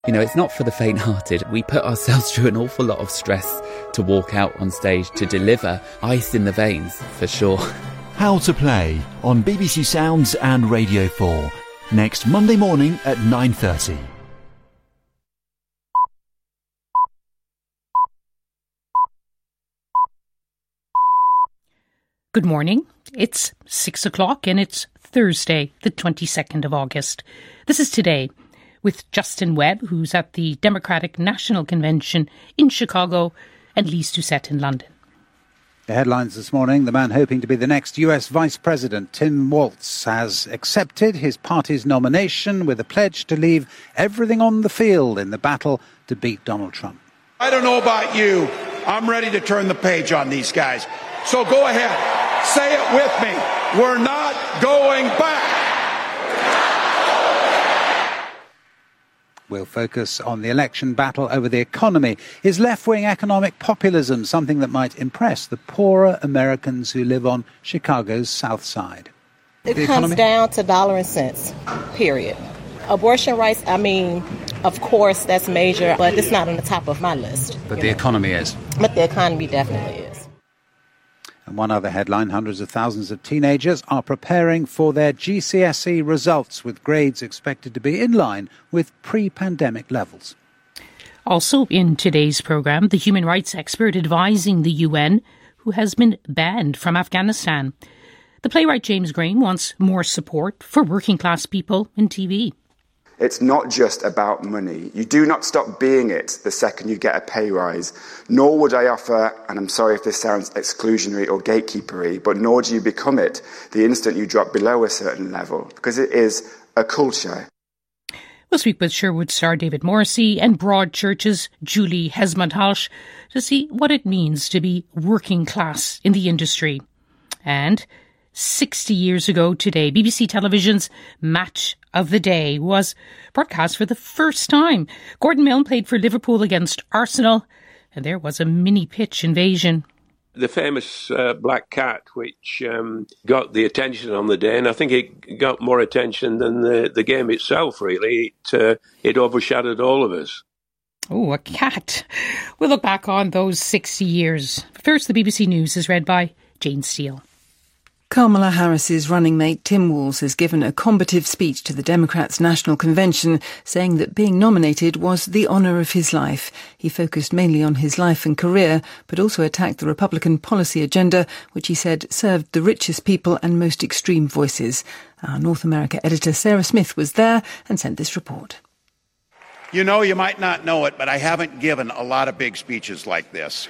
You know, it's not for the faint-hearted. We put ourselves through an awful lot of stress to walk out on stage to deliver ice in the veins, for sure. How to Play on BBC Sounds and Radio 4. Next Monday morning at 9:30. Good morning. It's 6 o'clock and it's Thursday, the 22nd of August. This is Today with Justin Webb, who's at the Democratic National Convention in Chicago, and Lise Doucette in London. The headlines this morning: the man hoping to be the next US Vice President, Tim Walz, has accepted his party's nomination with a pledge to leave everything on the field in the battle to beat Donald Trump. I don't know about you. I'm ready to turn the page on these guys. So go ahead. Say it with me. We're not going back. We'll focus on the election battle over the economy. Is left-wing economic populism something that might impress the poorer Americans who live on Chicago's South Side? It comes down to dollar and cents, period. Abortion rights, I mean, of course, that's major, but it's not on the top of my list. But the economy is. But the economy definitely is. And one other headline: hundreds of thousands of teenagers are preparing for their GCSE results, with grades expected to be in line with pre-pandemic levels. Also in today's programme, the human rights expert advising the UN, who has been banned from Afghanistan. The playwright James Graham wants more support for working class people in TV. It's not just about money. You do not stop being it the second you get a pay rise. Nor would I offer, and I'm sorry if this sounds exclusionary or gatekeepery, but nor do you become it the instant you drop below a certain level, because it is a culture. We'll speak with Sherwood star David Morrissey and Broadchurch's Julie Hesmond-Halsch to see what it means to be working class in the industry. And 60 years ago today, BBC Television's Match of the Day was broadcast for the first time. Gordon Milne played for Liverpool against Arsenal, and there was a mini-pitch invasion. The famous black cat, which got the attention on the day, and I think it got more attention than the game itself, really. It overshadowed all of us. Oh, a cat. We'll look back on those 60 years. First, the BBC News is read by Jane Steele. Kamala Harris's running mate Tim Walz has given a combative speech to the Democrats' National Convention, saying that being nominated was the honour of his life. He focused mainly on his life and career, but also attacked the Republican policy agenda, which he said served the richest people and most extreme voices. Our North America editor Sarah Smith was there and sent this report. You know, you might not know it, but I haven't given a lot of big speeches like this.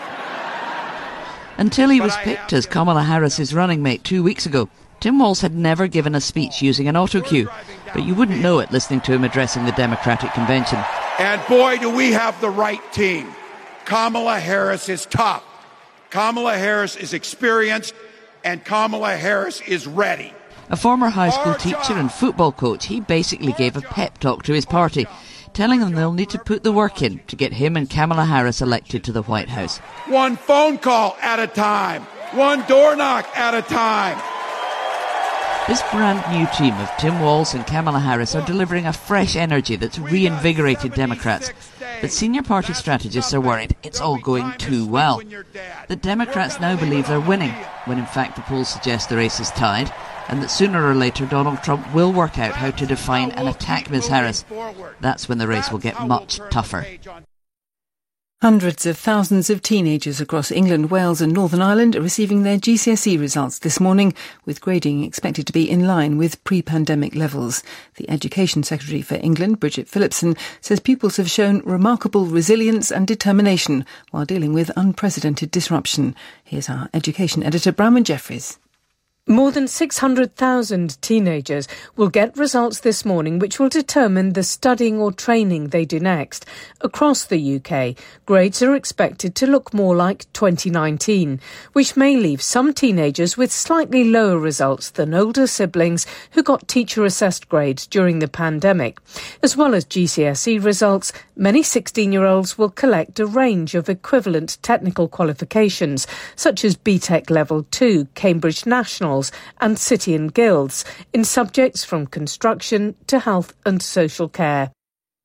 Until he was picked as Kamala Harris's running mate 2 weeks ago, Tim Walz had never given a speech using an autocue, but you wouldn't know it listening to him addressing the Democratic Convention. And boy, do we have the right team. Kamala Harris is tough. Kamala Harris is experienced, and Kamala Harris is ready. A former high school teacher and football coach, he basically gave a pep talk to his party, telling them they'll need to put the work in to get him and Kamala Harris elected to the White House. One phone call at a time. One door knock at a time. This brand new team of Tim Walz and Kamala Harris are delivering a fresh energy that's reinvigorated Democrats. But senior party strategists are worried it's all going too well. The Democrats now believe they're winning, when in fact the polls suggest the race is tied, and that sooner or later Donald Trump will work out how to define and attack Ms Harris. That's when the race will get much tougher. Hundreds of thousands of teenagers across England, Wales and Northern Ireland are receiving their GCSE results this morning, with grading expected to be in line with pre-pandemic levels. The Education Secretary for England, Bridget Phillipson, says pupils have shown remarkable resilience and determination while dealing with unprecedented disruption. Here's our Education Editor, Bronwyn Jeffries. More than 600,000 teenagers will get results this morning which will determine the studying or training they do next. Across the UK, grades are expected to look more like 2019, which may leave some teenagers with slightly lower results than older siblings who got teacher-assessed grades during the pandemic. As well as GCSE results, many 16-year-olds will collect a range of equivalent technical qualifications, such as BTEC Level 2, Cambridge National, and City and Guilds in subjects from construction to health and social care.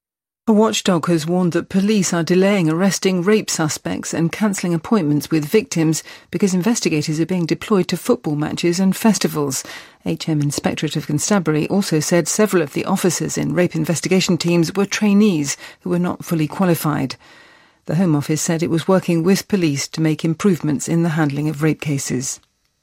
A watchdog has warned that police are delaying arresting rape suspects and cancelling appointments with victims because investigators are being deployed to football matches and festivals. HM Inspectorate of Constabulary also said several of the officers in rape investigation teams were trainees who were not fully qualified. The Home Office said it was working with police to make improvements in the handling of rape cases.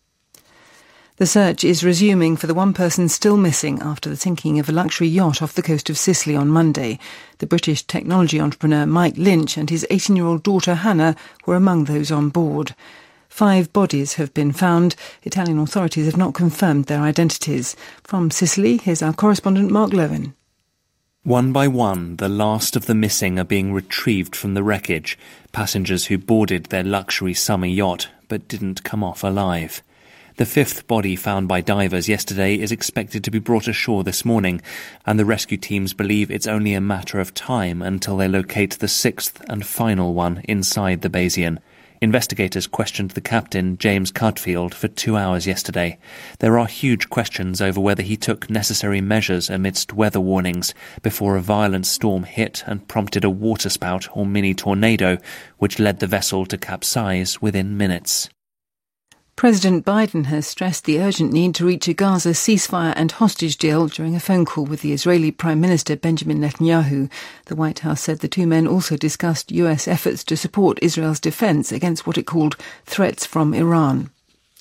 The search is resuming for the one person still missing after the sinking of a luxury yacht off the coast of Sicily on Monday. The British technology entrepreneur Mike Lynch and his 18-year-old daughter Hannah were among those on board. 5 bodies have been found. Italian authorities have not confirmed their identities. From Sicily, here's our correspondent Mark Lowen. One by one, the last of the missing are being retrieved from the wreckage. Passengers who boarded their luxury summer yacht but didn't come off alive. The 5th body found by divers yesterday is expected to be brought ashore this morning, and the rescue teams believe it's only a matter of time until they locate the 6th and final one inside the Bayesian. Investigators questioned the captain, James Cudfield, for 2 hours yesterday. There are huge questions over whether he took necessary measures amidst weather warnings before a violent storm hit and prompted a waterspout or mini tornado, which led the vessel to capsize within minutes. President Biden has stressed the urgent need to reach a Gaza ceasefire and hostage deal during a phone call with the Israeli Prime Minister Benjamin Netanyahu. The White House said the two men also discussed US efforts to support Israel's defense against what it called threats from Iran.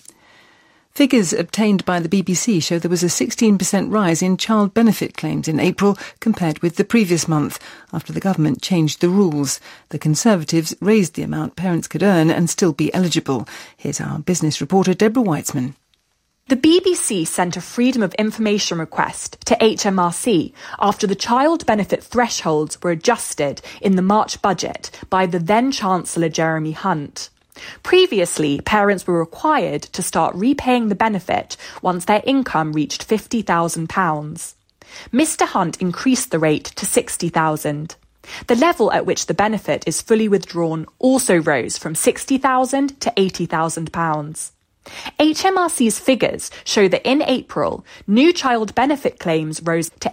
Figures obtained by the BBC show there was a 16% rise in child benefit claims in April compared with the previous month, after the government changed the rules. The Conservatives raised the amount parents could earn and still be eligible. Here's our business reporter Deborah Weitzman. The BBC sent a Freedom of Information request to HMRC after the child benefit thresholds were adjusted in the March budget by the then Chancellor Jeremy Hunt. Previously, parents were required to start repaying the benefit once their income reached £50,000. Mr Hunt increased the rate to £60,000. The level at which the benefit is fully withdrawn also rose from £60,000 to £80,000. HMRC's figures show that in April, new child benefit claims rose to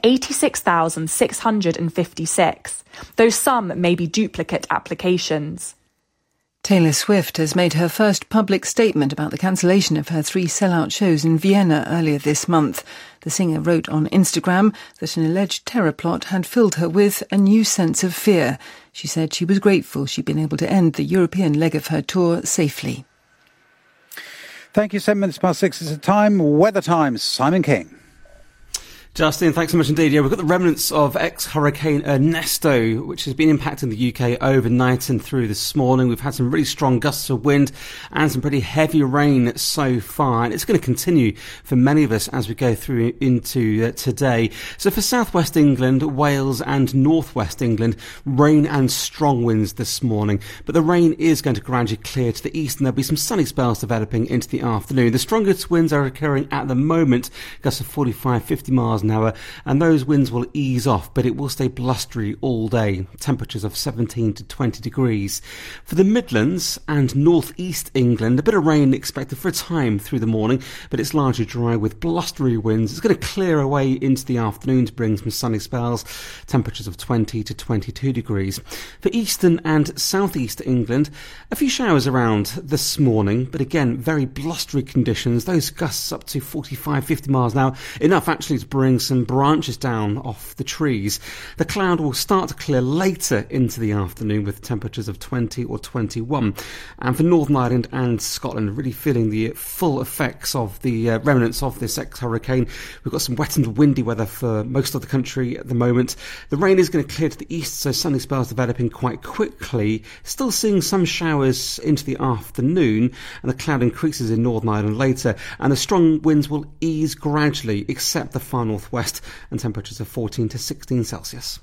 86,656, though some may be duplicate applications. Taylor Swift has made her first public statement about the cancellation of her 3 sellout shows in Vienna earlier this month. The singer wrote on Instagram that an alleged terror plot had filled her with a new sense of fear. She said she was grateful she'd been able to end the European leg of her tour safely. Thank you. 7 minutes past 6 is the time. Weather Times. Simon King. Justin, thanks so much indeed. Yeah, we've got the remnants of ex-Hurricane Ernesto, which has been impacting the UK overnight and through this morning. We've had some really strong gusts of wind and some pretty heavy rain so far, and it's going to continue for many of us as we go through into today. So for southwest England, Wales and northwest England, rain and strong winds this morning, but the rain is going to gradually clear to the east and there'll be some sunny spells developing into the afternoon. The strongest winds are occurring at the moment, gusts of 45-50 miles an hour, and those winds will ease off, but it will stay blustery all day. Temperatures of 17 to 20 degrees. For the Midlands and northeast England, a bit of rain expected for a time through the morning, but it's largely dry with blustery winds. It's going to clear away into the afternoon to bring some sunny spells. Temperatures of 20 to 22 degrees. For eastern and southeast England, a few showers around this morning, but again, very blustery conditions. Those gusts up to 45-50 miles an hour, enough actually to bring some branches down off the trees. The cloud will start to clear later into the afternoon with temperatures of 20 or 21. And for Northern Ireland and Scotland, really feeling the full effects of the remnants of this ex-hurricane. We've got some wet and windy weather for most of the country at the moment. The rain is going to clear to the east, so sunny spells developing quite quickly. Still seeing some showers into the afternoon, and the cloud increases in Northern Ireland later, and the strong winds will ease gradually, except the far northwest, and temperatures of 14 to 16 Celsius.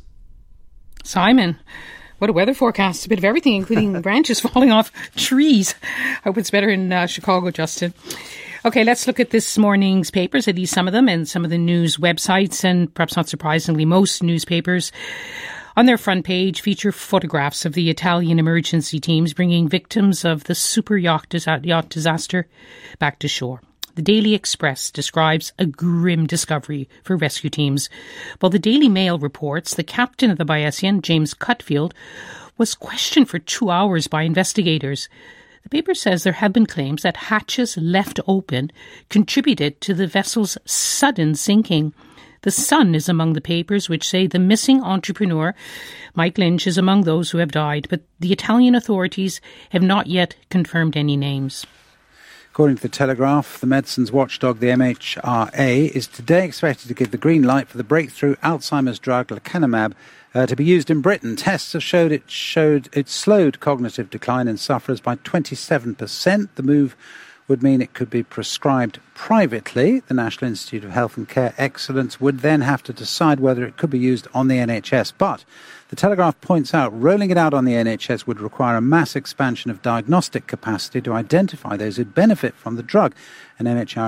Simon, what a weather forecast. A bit of everything, including branches falling off trees. I hope it's better in Chicago, Justin. OK, let's look at this morning's papers, at least some of them, and some of the news websites, and perhaps not surprisingly, most newspapers. On their front page feature photographs of the Italian emergency teams bringing victims of the super yacht disaster back to shore. The Daily Express describes a grim discovery for rescue teams, while the Daily Mail reports the captain of the Bayesian, James Cutfield, was questioned for 2 hours by investigators. The paper says there have been claims that hatches left open contributed to the vessel's sudden sinking. The Sun is among the papers which say the missing entrepreneur, Mike Lynch, is among those who have died, but the Italian authorities have not yet confirmed any names. According to the Telegraph, the medicines watchdog, the MHRA, is today expected to give the green light for the breakthrough Alzheimer's drug lecanemab to be used in Britain. Tests have showed it slowed cognitive decline in sufferers by 27%. The move would mean it could be prescribed privately. The National Institute of Health and Care Excellence would then have to decide whether it could be used on the NHS. But the Telegraph points out rolling it out on the NHS would require a mass expansion of diagnostic capacity to identify those who benefit from the drug. An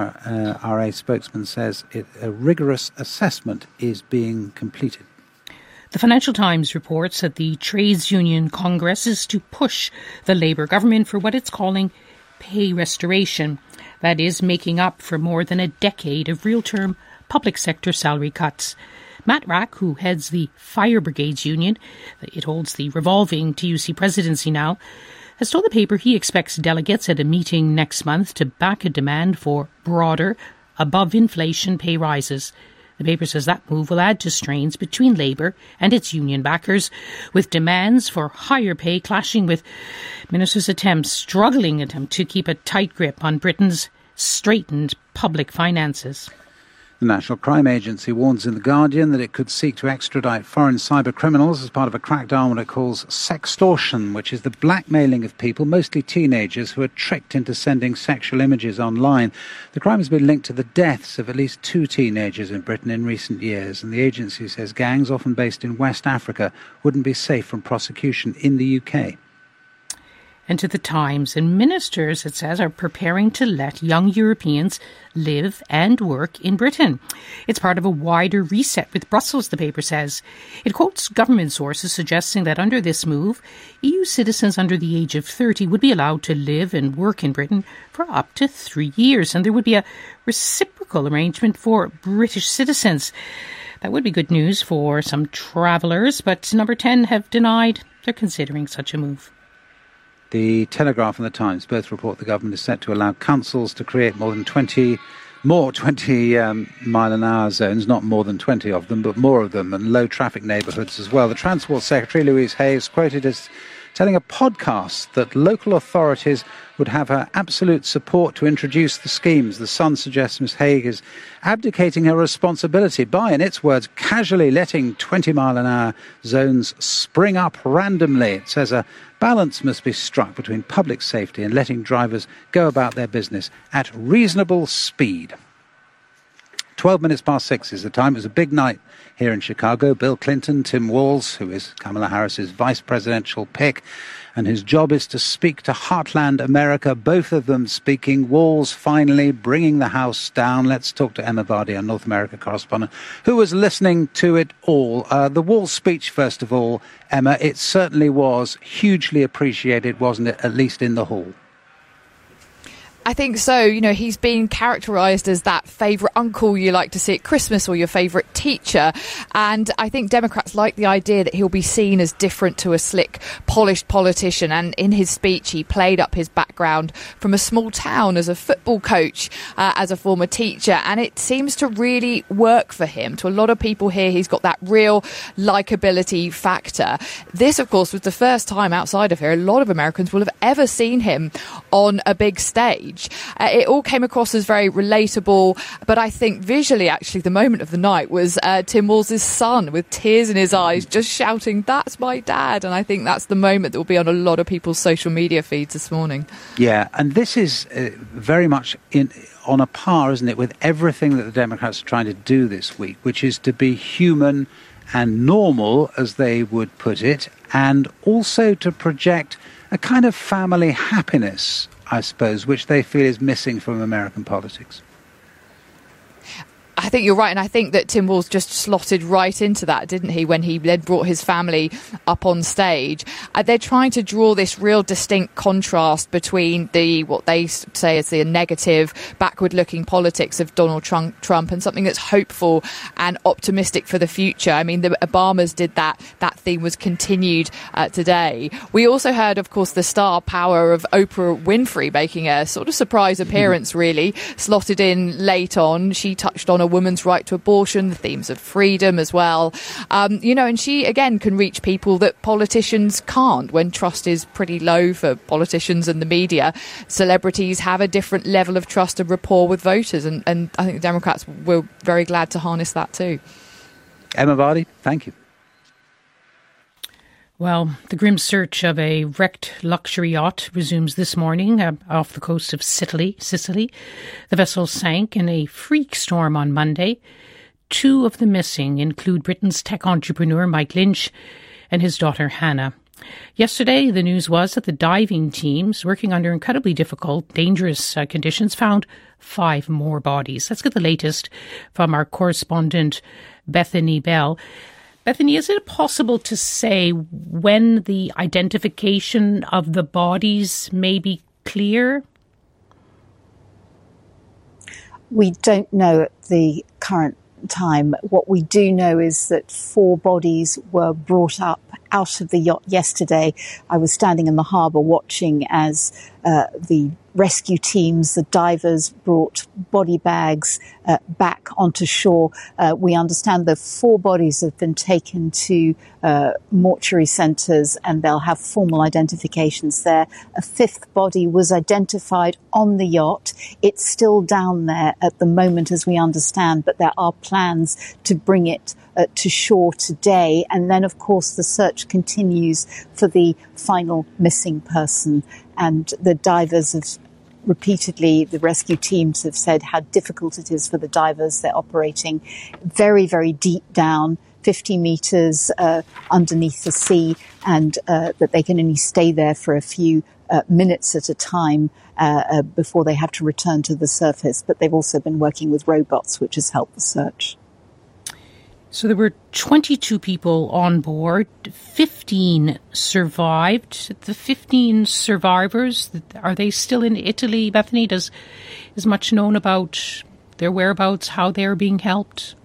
MHRA spokesman says a rigorous assessment is being completed. The Financial Times reports that the Trades Union Congress is to push the Labour government for what it's calling pay restoration. That is, making up for more than a decade of real-term public sector salary cuts. Matt Rack, who heads the Fire Brigades Union, it holds the revolving TUC presidency now, has told the paper he expects delegates at a meeting next month to back a demand for broader, above-inflation pay rises. The paper says that move will add to strains between Labour and its union backers, with demands for higher pay clashing with ministers' struggling attempt to keep a tight grip on Britain's straitened public finances. The National Crime Agency warns in The Guardian that it could seek to extradite foreign cyber criminals as part of a crackdown on what it calls sextortion, which is the blackmailing of people, mostly teenagers, who are tricked into sending sexual images online. The crime has been linked to the deaths of at least 2 teenagers in Britain in recent years, and the agency says gangs, often based in West Africa, wouldn't be safe from prosecution in the UK. And to the Times, and ministers, it says, are preparing to let young Europeans live and work in Britain. It's part of a wider reset with Brussels, the paper says. It quotes government sources suggesting that under this move, EU citizens under the age of 30 would be allowed to live and work in Britain for up to 3 years, and there would be a reciprocal arrangement for British citizens. That would be good news for some travellers, but Number 10 have denied they're considering such a move. The Telegraph and the Times both report the government is set to allow councils to create more 20 mile-an-hour zones, not more than 20 of them, but more of them, and low-traffic neighbourhoods as well. The Transport Secretary, Louise Hay, is quoted as telling a podcast that local authorities would have her absolute support to introduce the schemes. The Sun suggests Ms Hay is abdicating her responsibility by, in its words, casually letting 20-mile-an-hour zones spring up randomly. It says a balance must be struck between public safety and letting drivers go about their business at reasonable speed. 12 minutes past 6 is the time. It was a big night here in Chicago. Bill Clinton, Tim Walz, who is Kamala Harris's vice presidential pick, and his job is to speak to Heartland America, both of them speaking. Walz finally bringing the house down. Let's talk to Emma Vardy, our North America correspondent, who was listening to it all. The Walz speech, first of all, Emma, it certainly was hugely appreciated, wasn't it, at least in the hall? I think so. You know, he's been characterised as that favourite uncle you like to see at Christmas or your favourite teacher. And I think Democrats like the idea that he'll be seen as different to a slick, polished politician. And in his speech, he played up his background from a small town as a football coach, as a former teacher. And it seems to really work for him. To a lot of people here, he's got that real likeability factor. This, of course, was the first time outside of here a lot of Americans will have ever seen him on a big stage. It all came across as very relatable, but I think visually, actually, the moment of the night was Tim Walz's son with tears in his eyes, just shouting, "That's my dad!" And I think that's the moment that will be on a lot of people's social media feeds this morning. Yeah, and this is very much on a par, isn't it, with everything that the Democrats are trying to do this week, which is to be human and normal, as they would put it, and also to project a kind of family happiness, I suppose, which they feel is missing from American politics. I think you're right, and I think that Tim Walz just slotted right into that, didn't he, when he then brought his family up on stage. They're trying to draw this real distinct contrast between what they say is the negative, backward-looking politics of Donald Trump and something that's hopeful and optimistic for the future. I mean, the Obamas did that. That theme was continued today. We also heard, of course, the star power of Oprah Winfrey making a sort of surprise appearance, really, slotted in late on. She touched on a woman's right to abortion, the themes of freedom as well. And she, again, can reach people that politicians can't when trust is pretty low for politicians and the media. Celebrities have a different level of trust and rapport with voters, and I think the Democrats were very glad to harness that too. Emma Vardy, thank you. Well, the grim search of a wrecked luxury yacht resumes this morning off the coast of Sicily. The vessel sank in a freak storm on Monday. 2 of the missing include Britain's tech entrepreneur Mike Lynch and his daughter Hannah. Yesterday, the news was that the diving teams, working under incredibly difficult, dangerous conditions, found 5 more bodies. Let's get the latest from our correspondent Bethany Bell. Bethany, is it possible to say when the identification of the bodies may be clear? We don't know at the current time. What we do know is that 4 bodies were brought up out of the yacht yesterday. I was standing in the harbour watching as the rescue teams, the divers, brought body bags back onto shore. We understand the 4 bodies have been taken to mortuary centres and they'll have formal identifications there. A 5th body was identified on the yacht. It's still down there at the moment, as we understand, but there are plans to bring it to shore today. And then, of course, the search continues for the final missing person. And the divers have repeatedly, the rescue teams have said how difficult it is for the divers. They're operating very, very deep down, 50 metres underneath the sea, and that they can only stay there for a few minutes at a time before they have to return to the surface. But they've also been working with robots, which has helped the search. So there were 22 people on board. 15 survived. The 15 survivors, are they still in Italy, Bethany? Is much known about their whereabouts, how they're being helped?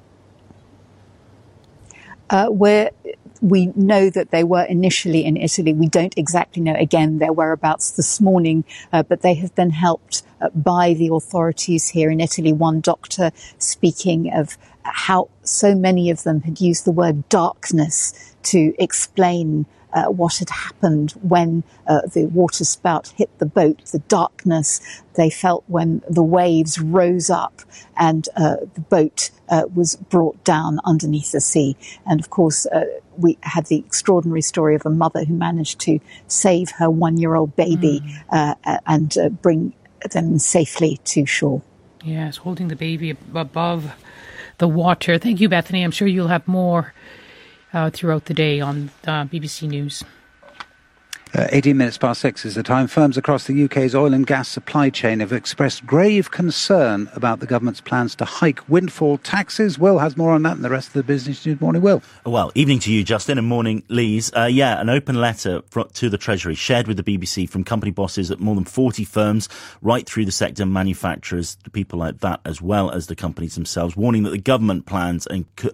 We know that they were initially in Italy. We don't exactly know, again, their whereabouts this morning, but they have been helped by the authorities here in Italy. One doctor speaking of how so many of them had used the word darkness to explain what had happened when the water spout hit the boat, the darkness they felt when the waves rose up and the boat was brought down underneath the sea. And of course, we had the extraordinary story of a mother who managed to save her 1-year-old baby and bring them safely to shore. Yes, holding the baby above the water. Thank you, Bethany. I'm sure you'll have more throughout the day on BBC News. 18 minutes past 6 is the time. Firms across the UK's oil and gas supply chain have expressed grave concern about the government's plans to hike windfall taxes. Will has more on that and the rest of the Business News. Morning, Will. Well, evening to you, Justin, and morning, Lise. An open letter to the Treasury shared with the BBC from company bosses at more than 40 firms right through the sector, manufacturers, people like that, as well as the companies themselves, warning that the government plans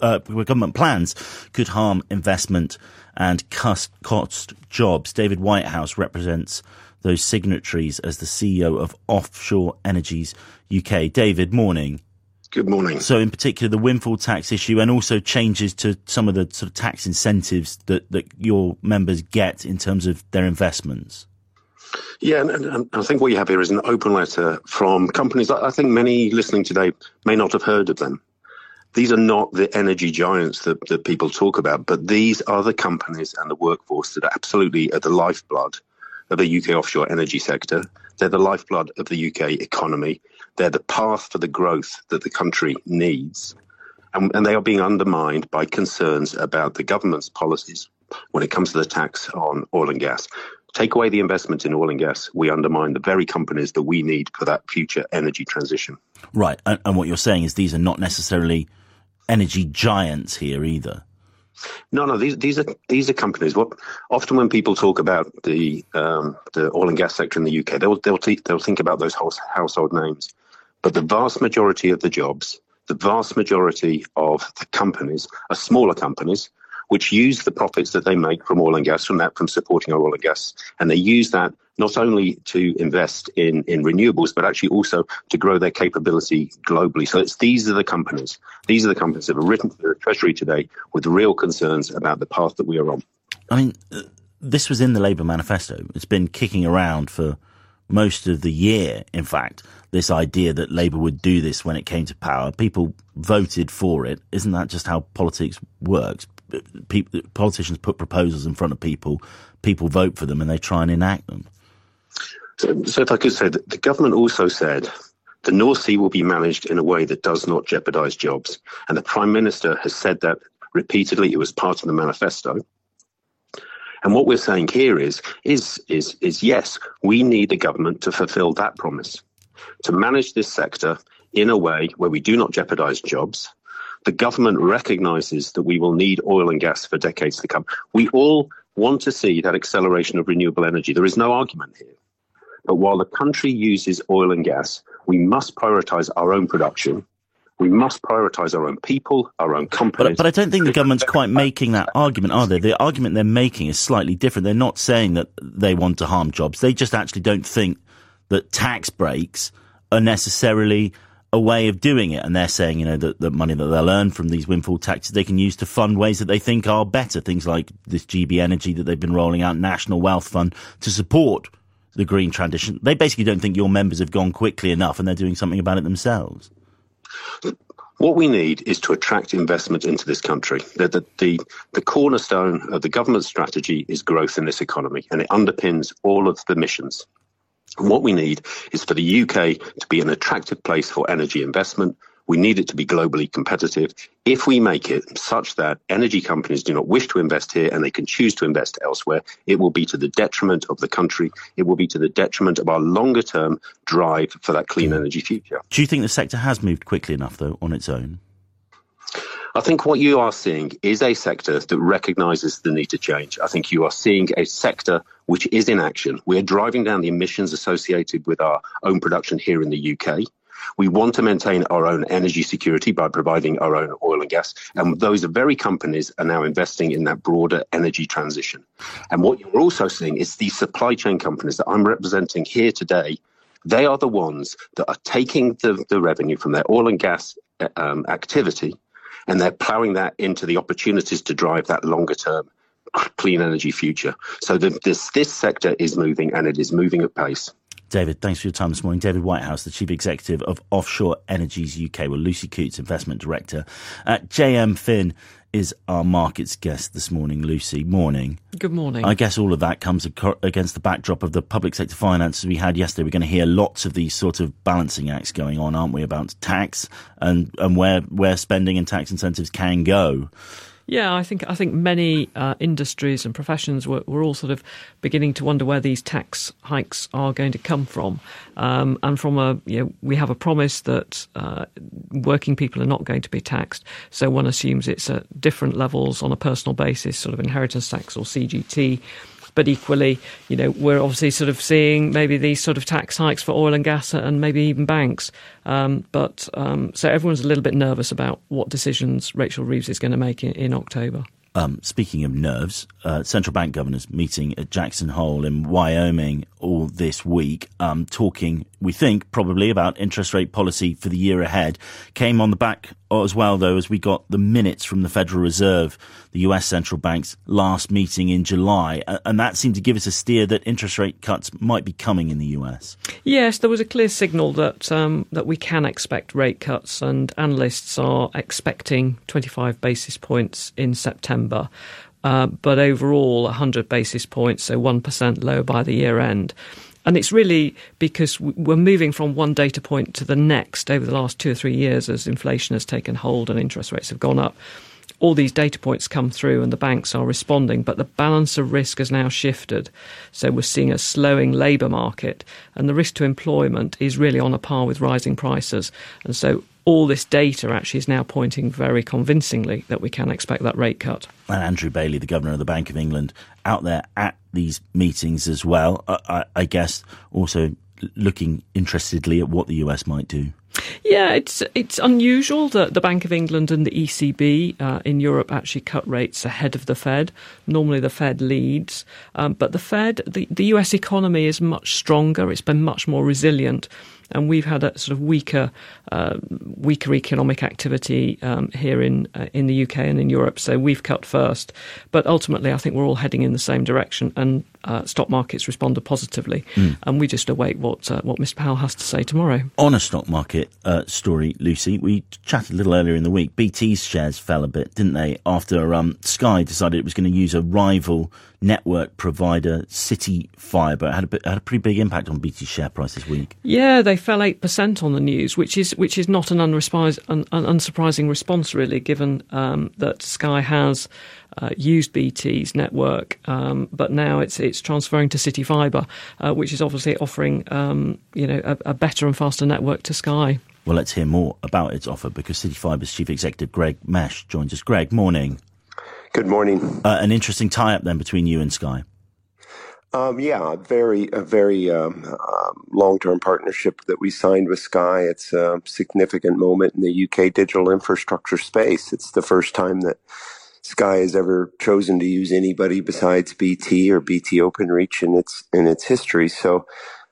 could harm investment and cost jobs. David Whitehouse represents those signatories as the CEO of Offshore Energies UK. David, morning. Good morning. So in particular, the windfall tax issue and also changes to some of the sort of tax incentives that your members get in terms of their investments. Yeah, and I think what you have here is an open letter from companies. I think many listening today may not have heard of them. These are not the energy giants that people talk about, but these are the companies and the workforce that are absolutely at the lifeblood of the UK offshore energy sector. They're the lifeblood of the UK economy. They're the path for the growth that the country needs. And they are being undermined by concerns about the government's policies when it comes to the tax on oil and gas. Take away the investment in oil and gas, we undermine the very companies that we need for that future energy transition. Right, and what you're saying is these are not necessarily energy giants here either. No, these are companies. Often when people talk about the oil and gas sector in the UK, they'll think about those household names, but the vast majority of the jobs, the vast majority of the companies are smaller companies which use the profits that they make from oil and gas, from supporting our oil and gas, and they use that not only to invest in renewables, but actually also to grow their capability globally. So these are the companies that have written to the Treasury today with real concerns about the path that we are on. I mean, this was in the Labour manifesto. It's been kicking around for most of the year, in fact, this idea that Labour would do this when it came to power. People voted for it. Isn't that just how politics works? Politicians put proposals in front of people vote for them, and they try and enact them. So if I could say that the government also said the North Sea will be managed in a way that does not jeopardise jobs. And the Prime Minister has said that repeatedly. It was part of the manifesto. And what we're saying here is yes, we need the government to fulfil that promise, to manage this sector in a way where we do not jeopardise jobs. The government recognises that we will need oil and gas for decades to come. We all want to see that acceleration of renewable energy. There is no argument here. But while the country uses oil and gas, we must prioritise our own production. We must prioritise our own people, our own companies. But I don't think the government's quite making that argument, are they? The argument they're making is slightly different. They're not saying that they want to harm jobs. They just actually don't think that tax breaks are necessarily a way of doing it. And they're saying, that the money that they'll earn from these windfall taxes, they can use to fund ways that they think are better. Things like this GB Energy that they've been rolling out, National Wealth Fund, to support the green transition. They basically don't think your members have gone quickly enough, and they're doing something about it themselves. What we need is to attract investment into this country. The cornerstone of the government strategy is growth in this economy, and it underpins all of the missions. And what we need is for the UK to be an attractive place for energy investment. We need it to be globally competitive. If we make it such that energy companies do not wish to invest here and they can choose to invest elsewhere, it will be to the detriment of the country. It will be to the detriment of our longer-term drive for that clean energy future. Do you think the sector has moved quickly enough, though, on its own? I think what you are seeing is a sector that recognises the need to change. I think you are seeing a sector which is in action. We are driving down the emissions associated with our own production here in the UK. We want to maintain our own energy security by providing our own oil and gas. And those very companies are now investing in that broader energy transition. And what you're also seeing is these supply chain companies that I'm representing here today. They are the ones that are taking the revenue from their oil and gas activity, and they're ploughing that into the opportunities to drive that longer term clean energy future. So this sector is moving, and it is moving at pace. David, thanks for your time this morning. David Whitehouse, the Chief Executive of Offshore Energies UK. Well, Lucy Cootes, Investment Director. JM Finn is our markets guest this morning. Lucy, morning. Good morning. I guess all of that comes against the backdrop of the public sector finances we had yesterday. We're going to hear lots of these sort of balancing acts going on, aren't we, about tax and where spending and tax incentives can go. Yeah, I think many industries and professions were all sort of beginning to wonder where these tax hikes are going to come from. And from we have a promise that working people are not going to be taxed. So one assumes it's at different levels on a personal basis, sort of inheritance tax or CGT. But equally, we're obviously sort of seeing maybe these sort of tax hikes for oil and gas and maybe even banks. So everyone's a little bit nervous about what decisions Rachel Reeves is going to make in October. Speaking of nerves, central bank governors meeting at Jackson Hole in Wyoming all this week, talking, we think, probably about interest rate policy for the year ahead. Came on the back as well, though, as we got the minutes from the Federal Reserve, the US central bank's last meeting in July. And that seemed to give us a steer that interest rate cuts might be coming in the US. Yes, there was a clear signal that we can expect rate cuts, and analysts are expecting 25 basis points in September. But overall, 100 basis points, so 1% lower by the year end. And it's really because we're moving from one data point to the next over the last 2 or 3 years as inflation has taken hold and interest rates have gone up. all these data points come through and the banks are responding, but the balance of risk has now shifted. So we're seeing a slowing labour market, and the risk to employment is really on a par with rising prices. And so all this data actually is now pointing very convincingly that we can expect that rate cut. And Andrew Bailey, the Governor of the Bank of England, out there at these meetings as well, I guess also looking interestedly at what the US might do. Yeah, it's unusual that the Bank of England and the ECB in Europe actually cut rates ahead of the Fed. Normally the Fed leads, but the Fed, the US economy is much stronger. It's been much more resilient. And we've had a sort of weaker economic activity here in the UK and in Europe. So we've cut first. But ultimately, I think we're all heading in the same direction. And stock markets responded positively. And we just await what Mr. Powell has to say tomorrow. On a stock market story, Lucy, we chatted a little earlier in the week. BT's shares fell a bit, didn't they? After Sky decided it was going to use a rival network provider, CityFibre. It had a pretty big impact on BT's share price this week. Yeah, they fell 8% on the news, which is not an unsurprising response, really, given that Sky has used BT's network, but now it's transferring to CityFibre, which is obviously offering a better and faster network to Sky. Well, let's hear more about its offer because CityFibre's Chief Executive Greg Mesh joins us. Greg, morning. Good morning. An interesting tie-up then between you and Sky. A very long-term partnership that we signed with Sky. It's a significant moment in the UK digital infrastructure space. It's the first time that Sky has ever chosen to use anybody besides BT or BT Openreach in its history. So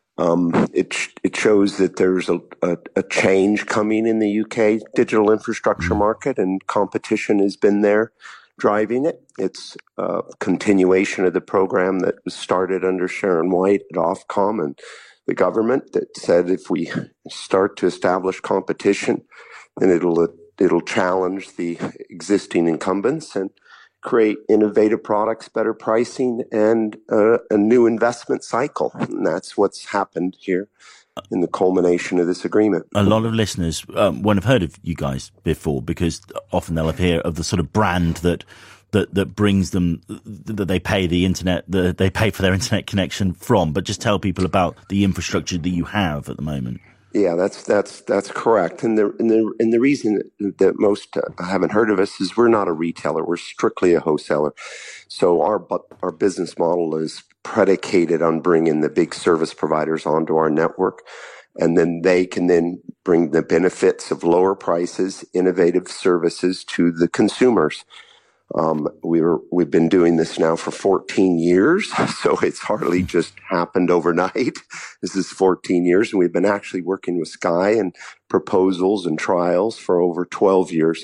it shows that there's a change coming in the UK digital infrastructure market, and competition has been there driving it. It's a continuation of the program that was started under Sharon White at Ofcom and the government that said if we start to establish competition, then it'll challenge the existing incumbents and create innovative products, better pricing, and a new investment cycle. And that's what's happened here in the culmination of this agreement. A lot of listeners won't have heard of you guys before because often they'll hear of the sort of brand that brings them, that they pay the internet, they pay for their internet connection from. But just tell people about the infrastructure that you have at the moment. Yeah, that's correct. And the reason that most haven't heard of us is we're not a retailer. We're strictly a wholesaler. So our business model is predicated on bringing the big service providers onto our network. And then they can then bring the benefits of lower prices, innovative services to the consumers. We've been doing this now for 14 years, so it's hardly just happened overnight. This is 14 years, and we've been actually working with Sky and proposals and trials for over 12 years.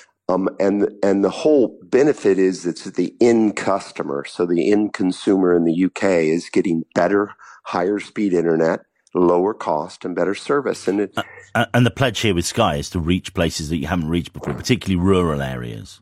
And the whole benefit is it's the end customer. So the end consumer in the UK is getting better, higher speed internet, lower cost, and better service. And the pledge here with Sky is to reach places that you haven't reached before, particularly rural areas.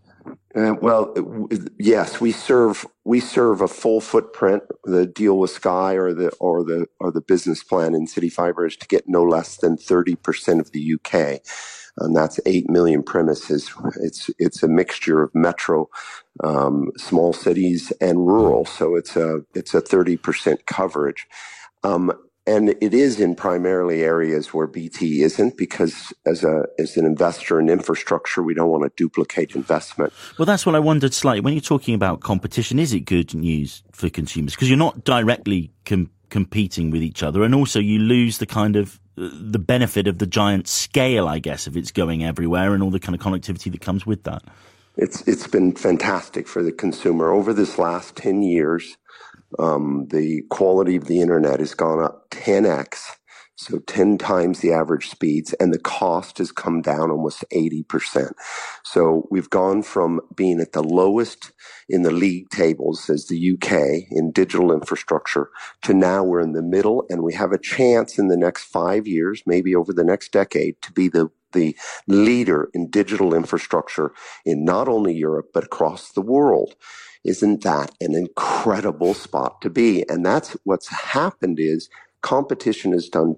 Yes, we serve a full footprint. The deal with Sky or the business plan in CityFibre is to get no less than 30% of the UK. And that's 8 million premises. It's a mixture of metro, small cities and rural. So it's a 30% coverage. And it is in primarily areas where BT isn't, because as an investor in infrastructure, we don't want to duplicate investment. Well, that's what I wondered slightly. When you're talking about competition, is it good news for consumers? Because you're not directly competing with each other, and also you lose the kind of the benefit of the giant scale, I guess, if it's going everywhere and all the kind of connectivity that comes with that. It's been fantastic for the consumer. Over this last 10 years, the quality of the internet has gone up 10x, so 10 times the average speeds, and the cost has come down almost 80%. So we've gone from being at the lowest in the league tables as the UK in digital infrastructure to now we're in the middle, and we have a chance in the next 5 years, maybe over the next decade, to be the leader in digital infrastructure in not only Europe, but across the world. Isn't that an incredible spot to be? And that's what's happened is competition has done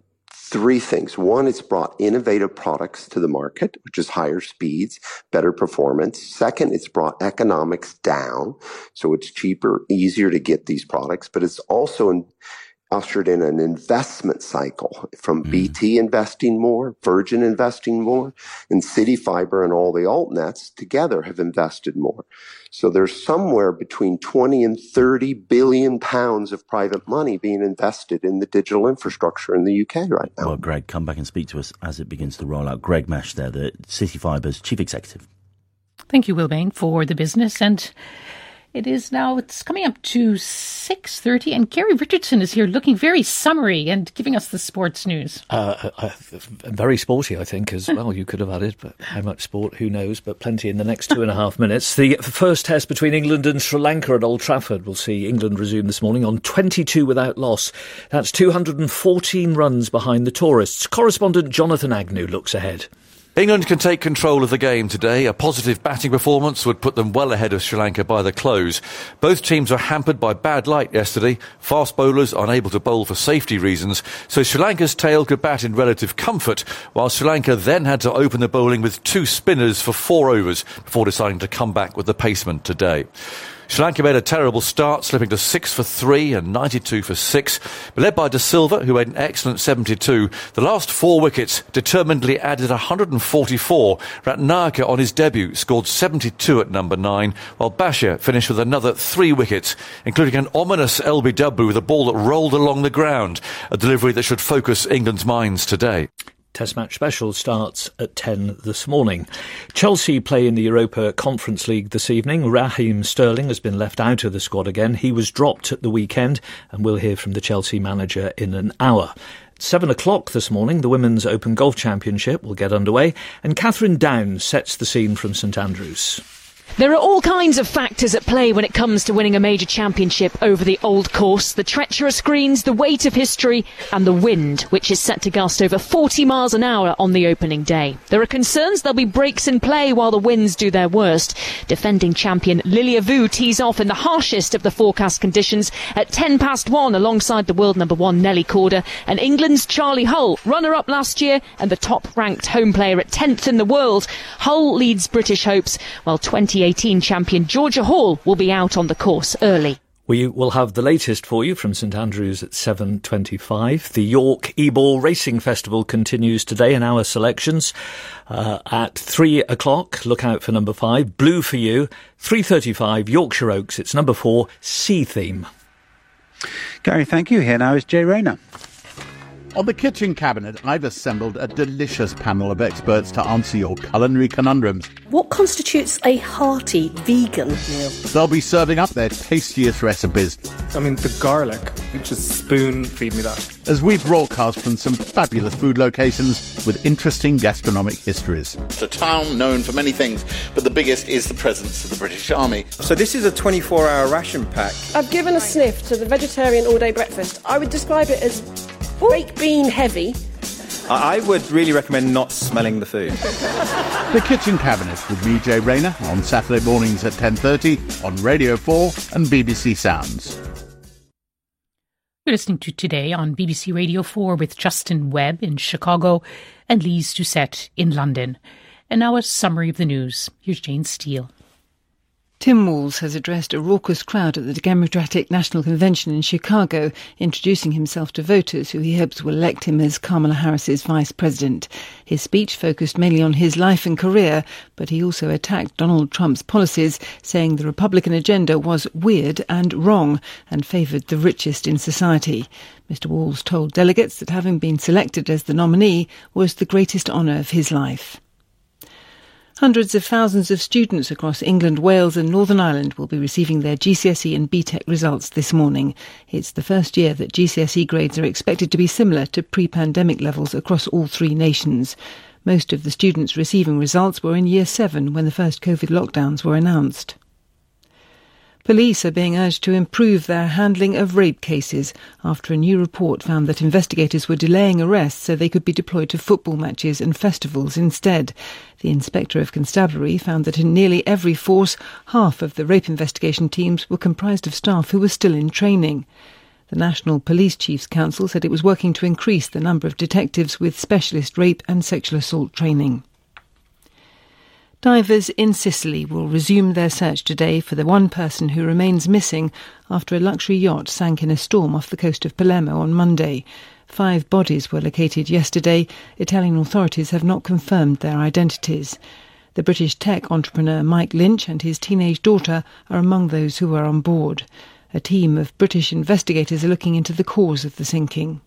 three things. One, it's brought innovative products to the market, which is higher speeds, better performance. Second, it's brought economics down, so it's cheaper, easier to get these products, but it's also ushered in an investment cycle from BT investing more, Virgin investing more, and CityFibre and all the altnets together have invested more. So there's somewhere between 20 and 30 billion pounds of private money being invested in the digital infrastructure in the UK right now. Well, Greg, come back and speak to us as it begins to roll out. Greg Mesh there, the CityFibre's chief executive. Thank you, Will Bain, for the business. And it's coming up to 6:30, and Gary Richardson is here looking very summery and giving us the sports news. Very sporty, I think, as well. You could have added, but how much sport, who knows, but plenty in the next 2.5 minutes. The first test between England and Sri Lanka at Old Trafford will see England resume this morning on 22 without loss. That's 214 runs behind the tourists. Correspondent Jonathan Agnew looks ahead. England can take control of the game today. A positive batting performance would put them well ahead of Sri Lanka by the close. Both teams were hampered by bad light yesterday. Fast bowlers unable to bowl for safety reasons. So Sri Lanka's tail could bat in relative comfort, while Sri Lanka then had to open the bowling with 2 spinners for 4 overs before deciding to come back with the pacement today. Sri Lanka made a terrible start, slipping to 6 for 3 and 92 for 6. But led by De Silva, who made an excellent 72, the last 4 wickets determinedly added 144. Ratnayaka on his debut scored 72 at number 9, while Bashir finished with another 3 wickets, including an ominous LBW with a ball that rolled along the ground, a delivery that should focus England's minds today. Test match special starts at 10 this morning. Chelsea play in the Europa Conference League this evening. Raheem Sterling has been left out of the squad again. He was dropped at the weekend, and we'll hear from the Chelsea manager in an hour. 7 o'clock this morning, the Women's Open Golf Championship will get underway, and Catherine Downs sets the scene from St Andrews. There are all kinds of factors at play when it comes to winning a major championship over the old course. The treacherous greens, the weight of history and the wind, which is set to gust over 40 miles an hour on the opening day. There are concerns there'll be breaks in play while the winds do their worst. Defending champion Lilia Vu tees off in the harshest of the forecast conditions at 1:10 alongside the world number 1 Nelly Korda and England's Charlie Hull, runner-up last year and the top-ranked home player at 10th in the world. Hull leads British hopes, while 2018 champion Georgia Hall will be out on the course early. We will have the latest for you from St Andrews at 7:25. The York E-Ball Racing Festival continues today in our selections. At 3 o'clock, look out for number 5, Blue for You. 3:35, Yorkshire Oaks. It's number 4, Sea Theme. Gary, thank you. Here now is Jay Rayner. On the kitchen cabinet, I've assembled a delicious panel of experts to answer your culinary conundrums. What constitutes a hearty vegan meal? They'll be serving up their tastiest recipes. I mean, the garlic. You just spoon feed me that. As we broadcast from some fabulous food locations with interesting gastronomic histories. It's a town known for many things, but the biggest is the presence of the British Army. So this is a 24-hour ration pack. I've given a sniff to the vegetarian all-day breakfast. I would describe it as baked bean heavy. I would really recommend not smelling the food. The Kitchen Cabinet with me, Jay Rayner, on Saturday mornings at 10:30 on Radio 4 and BBC Sounds. You're listening to Today on BBC Radio 4 with Justin Webb in Chicago and Lise Doucette in London. And now a summary of the news. Here's Jane Steele. Tim Walz has addressed a raucous crowd at the Democratic National Convention in Chicago, introducing himself to voters who he hopes will elect him as Kamala Harris's vice president. His speech focused mainly on his life and career, but he also attacked Donald Trump's policies, saying the Republican agenda was weird and wrong and favoured the richest in society. Mr. Walz told delegates that having been selected as the nominee was the greatest honour of his life. Hundreds of thousands of students across England, Wales and Northern Ireland will be receiving their GCSE and BTEC results this morning. It's the first year that GCSE grades are expected to be similar to pre-pandemic levels across all 3 nations. Most of the students receiving results were in Year 7 when the first COVID lockdowns were announced. Police are being urged to improve their handling of rape cases after a new report found that investigators were delaying arrests so they could be deployed to football matches and festivals instead. The Inspector of Constabulary found that in nearly every force, half of the rape investigation teams were comprised of staff who were still in training. The National Police Chiefs Council said it was working to increase the number of detectives with specialist rape and sexual assault training. Divers in Sicily will resume their search today for the one person who remains missing after a luxury yacht sank in a storm off the coast of Palermo on Monday. 5 bodies were located yesterday. Italian authorities have not confirmed their identities. The British tech entrepreneur Mike Lynch and his teenage daughter are among those who were on board. A team of British investigators are looking into the cause of the sinking.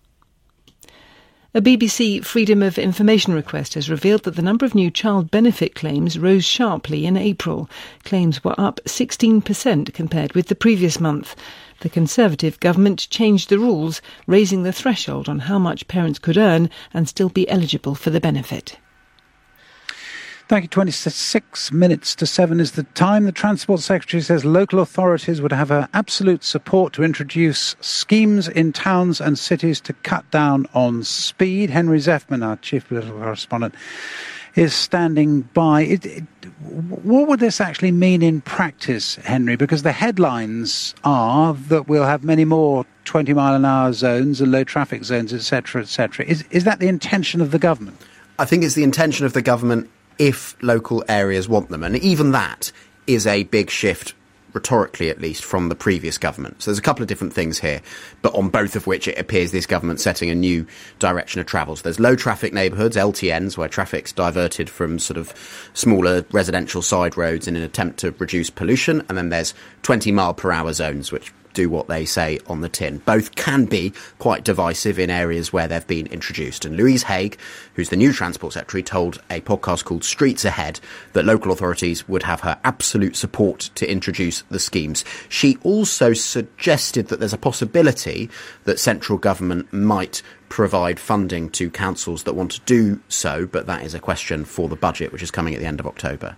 A BBC Freedom of Information request has revealed that the number of new child benefit claims rose sharply in April. Claims were up 16% compared with the previous month. The Conservative government changed the rules, raising the threshold on how much parents could earn and still be eligible for the benefit. Thank you. 26 minutes to 7 is the time. The Transport Secretary says local authorities would have her absolute support to introduce schemes in towns and cities to cut down on speed. Henry Zeffman, our chief political correspondent, is standing by. What would this actually mean in practice, Henry? Because the headlines are that we'll have many more 20-mile-an-hour zones and low traffic zones, etc., etc. Is that the intention of the government? I think it's the intention of the government if local areas want them. And even that is a big shift, rhetorically at least, from the previous government. So there's a couple of different things here, but on both of which it appears this government's setting a new direction of travel. So there's low traffic neighbourhoods, LTNs, where traffic's diverted from sort of smaller residential side roads in an attempt to reduce pollution. And then there's 20-mile-per-hour zones, which do what they say on the tin. Both can be quite divisive in areas where they've been introduced. And Louise Haigh, who's the new Transport Secretary, told a podcast called Streets Ahead that local authorities would have her absolute support to introduce the schemes. She also suggested that there's a possibility that central government might provide funding to councils that want to do so, but that is a question for the budget, which is coming at the end of October.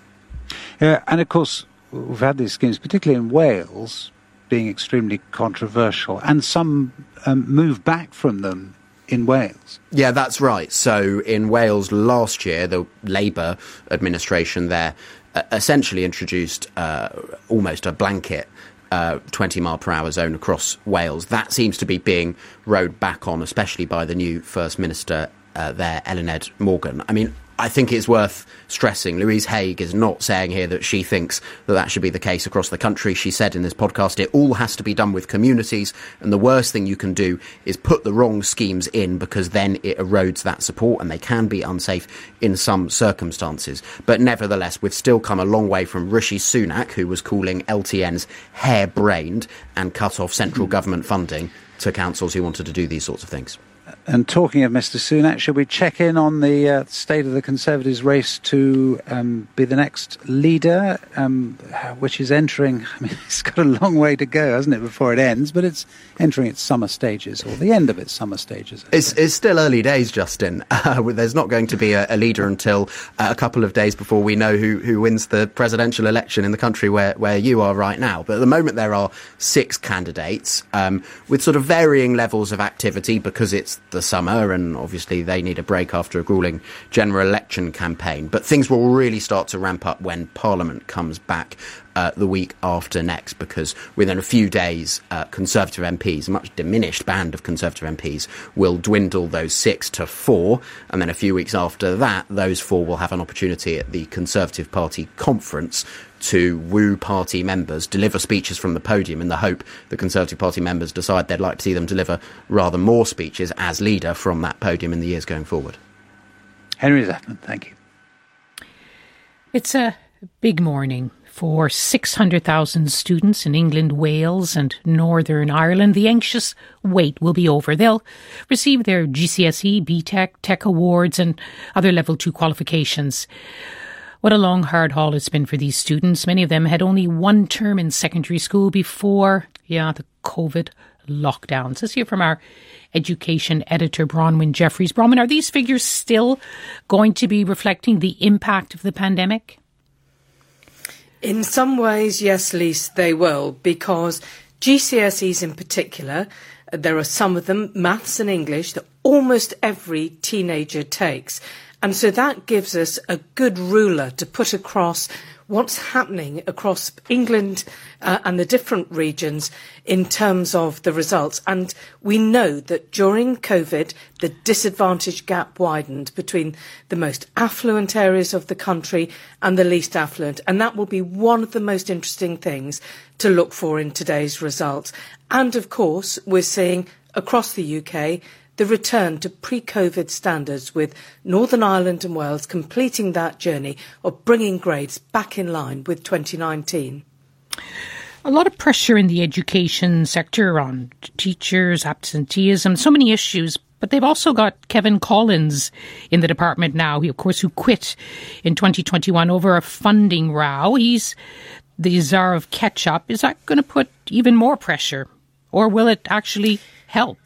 And of course, we've had these schemes, particularly in Wales, being extremely controversial, and some move back from them in Wales. Yeah, that's right. So in Wales last year, the Labour administration there essentially introduced almost a blanket 20-mile-per-hour zone across Wales. That seems to be being rowed back on, especially by the new First Minister there, Eluned Morgan. I mean, I think it's worth stressing, Louise Haigh is not saying here that she thinks that that should be the case across the country. She said in this podcast, it all has to be done with communities, and the worst thing you can do is put the wrong schemes in, because then it erodes that support, and they can be unsafe in some circumstances. But nevertheless, we've still come a long way from Rishi Sunak, who was calling LTNs harebrained and cut off central government funding to councils who wanted to do these sorts of things. And talking of Mr Sunak, should we check in on the state of the Conservatives' race to be the next leader, which is entering, I mean, it's got a long way to go, hasn't it, before it ends, but it's entering its summer stages, or the end of its summer stages. It's still early days, Justin. There's not going to be a leader until a couple of days before we know who wins the presidential election in the country where you are right now. But at the moment there are 6 candidates with sort of varying levels of activity, because it's the summer and obviously they need a break after a gruelling general election campaign. But things will really start to ramp up when Parliament comes back the week after next, because within a few days Conservative MPs, a much diminished band of Conservative MPs, will dwindle those 6 to 4, and then a few weeks after that those 4 will have an opportunity at the Conservative Party conference to woo party members, deliver speeches from the podium in the hope the Conservative Party members decide they'd like to see them deliver rather more speeches as leader from that podium in the years going forward. Henry Zeffman, thank you. It's a big morning for 600,000 students in England, Wales and Northern Ireland. The anxious wait will be over. They'll receive their GCSE, BTEC, Tech Awards and other Level 2 qualifications. What a long, hard haul it's been for these students. Many of them had only one term in secondary school before, the COVID lockdowns. Let's hear from our education editor, Bronwyn Jeffries. Bronwyn, are these figures still going to be reflecting the impact of the pandemic? In some ways, yes, Lise, they will, because GCSEs in particular, there are some of them, maths and English, that almost every teenager takes. And so that gives us a good ruler to put across what's happening across England and the different regions in terms of the results. And we know that during COVID, the disadvantage gap widened between the most affluent areas of the country and the least affluent. And that will be one of the most interesting things to look for in today's results. And of course, we're seeing across the UK the return to pre-COVID standards, with Northern Ireland and Wales completing that journey of bringing grades back in line with 2019. A lot of pressure in the education sector on teachers, absenteeism, so many issues. But they've also got Kevin Collins in the department now, who quit in 2021 over a funding row. He's the czar of ketchup. Is that going to put even more pressure, or will it actually help?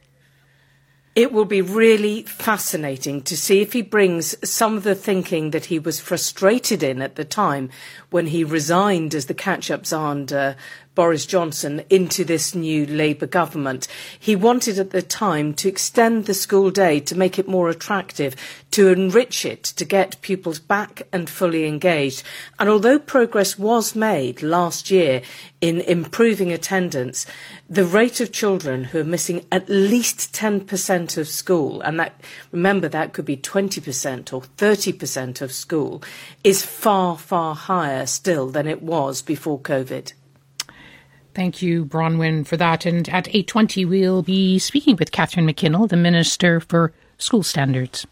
It will be really fascinating to see if he brings some of the thinking that he was frustrated in at the time when he resigned as the catch-up czar under Boris Johnson into this new Labour government. He wanted at the time to extend the school day, to make it more attractive, to enrich it, to get pupils back and fully engaged. And although progress was made last year in improving attendance, the rate of children who are missing at least 10% of school, and that, remember, that could be 20% or 30% of school, is far, far higher still than it was before COVID. Thank you, Bronwyn, for that. And at 8:20, we'll be speaking with Catherine McKinnell, the Minister for School Standards.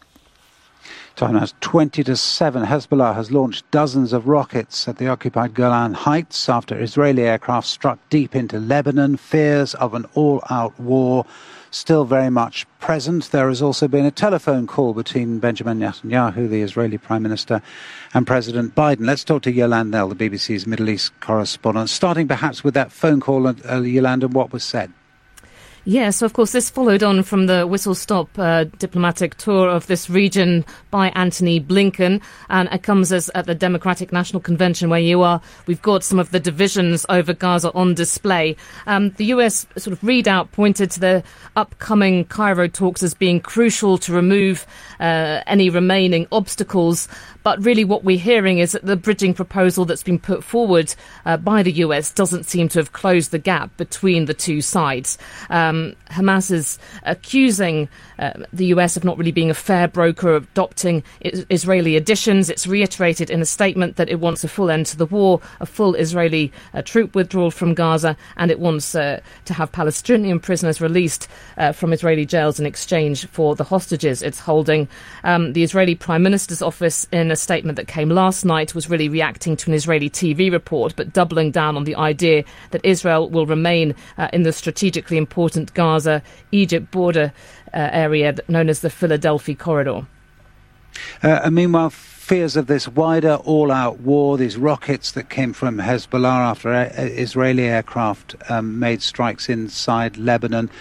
Time now is 7:20. Hezbollah has launched dozens of rockets at the occupied Golan Heights after Israeli aircraft struck deep into Lebanon. Fears of an all-out war still very much present. There has also been a telephone call between Benjamin Netanyahu, the Israeli Prime Minister, and President Biden. Let's talk to Yolande Knell, the BBC's Middle East correspondent, starting perhaps with that phone call, Yolande, and what was said. Yeah, so of course this followed on from the whistle-stop diplomatic tour of this region by Antony Blinken, and it comes as at the Democratic National Convention where you are. We've got some of the divisions over Gaza on display. The US sort of readout pointed to the upcoming Cairo talks as being crucial to remove any remaining obstacles. But really what we're hearing is that the bridging proposal that's been put forward by the US doesn't seem to have closed the gap between the two sides. Hamas is accusing the US of not really being a fair broker, of adopting Israeli additions. It's reiterated in a statement that it wants a full end to the war, a full Israeli troop withdrawal from Gaza, and it wants to have Palestinian prisoners released from Israeli jails in exchange for the hostages it's holding. The Israeli Prime Minister's office, in a statement that came last night, was really reacting to an Israeli TV report, but doubling down on the idea that Israel will remain in the strategically important Gaza-Egypt border area known as the Philadelphia Corridor. And meanwhile, fears of this wider all-out war, these rockets that came from Hezbollah after Israeli aircraft made strikes inside Lebanon.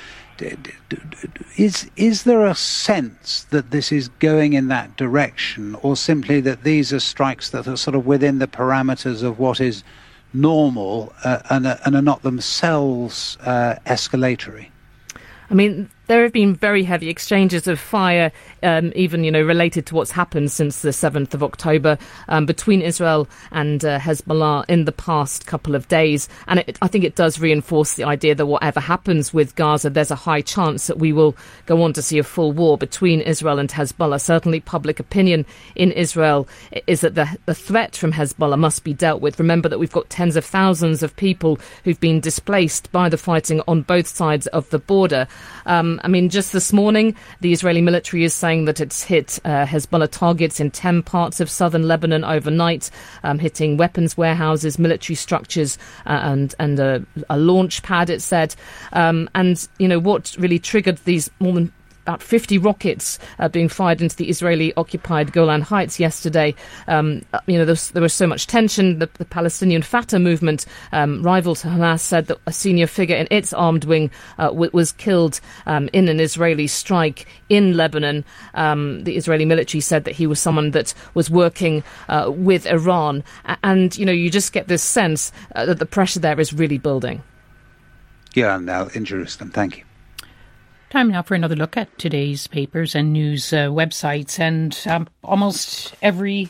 Is there a sense that this is going in that direction, or simply that these are strikes that are sort of within the parameters of what is normal and are not themselves escalatory? I mean, there have been very heavy exchanges of fire, even, related to what's happened since the 7th of October between Israel and Hezbollah in the past couple of days. And I think it does reinforce the idea that whatever happens with Gaza, there's a high chance that we will go on to see a full war between Israel and Hezbollah. Certainly public opinion in Israel is that the threat from Hezbollah must be dealt with. Remember that we've got tens of thousands of people who've been displaced by the fighting on both sides of the border. Just this morning, the Israeli military is saying that it's hit Hezbollah targets in 10 parts of southern Lebanon overnight, hitting weapons warehouses, military structures, and a launch pad, it said. What really triggered these more than about 50 rockets being fired into the Israeli-occupied Golan Heights yesterday. There was so much tension. The Palestinian Fatah movement, rival to Hamas, said that a senior figure in its armed wing was killed in an Israeli strike in Lebanon. The Israeli military said that he was someone that was working with Iran. And, you just get this sense that the pressure there is really building. Yeah, now in Jerusalem. Thank you. Time now for another look at today's papers and news websites. And almost every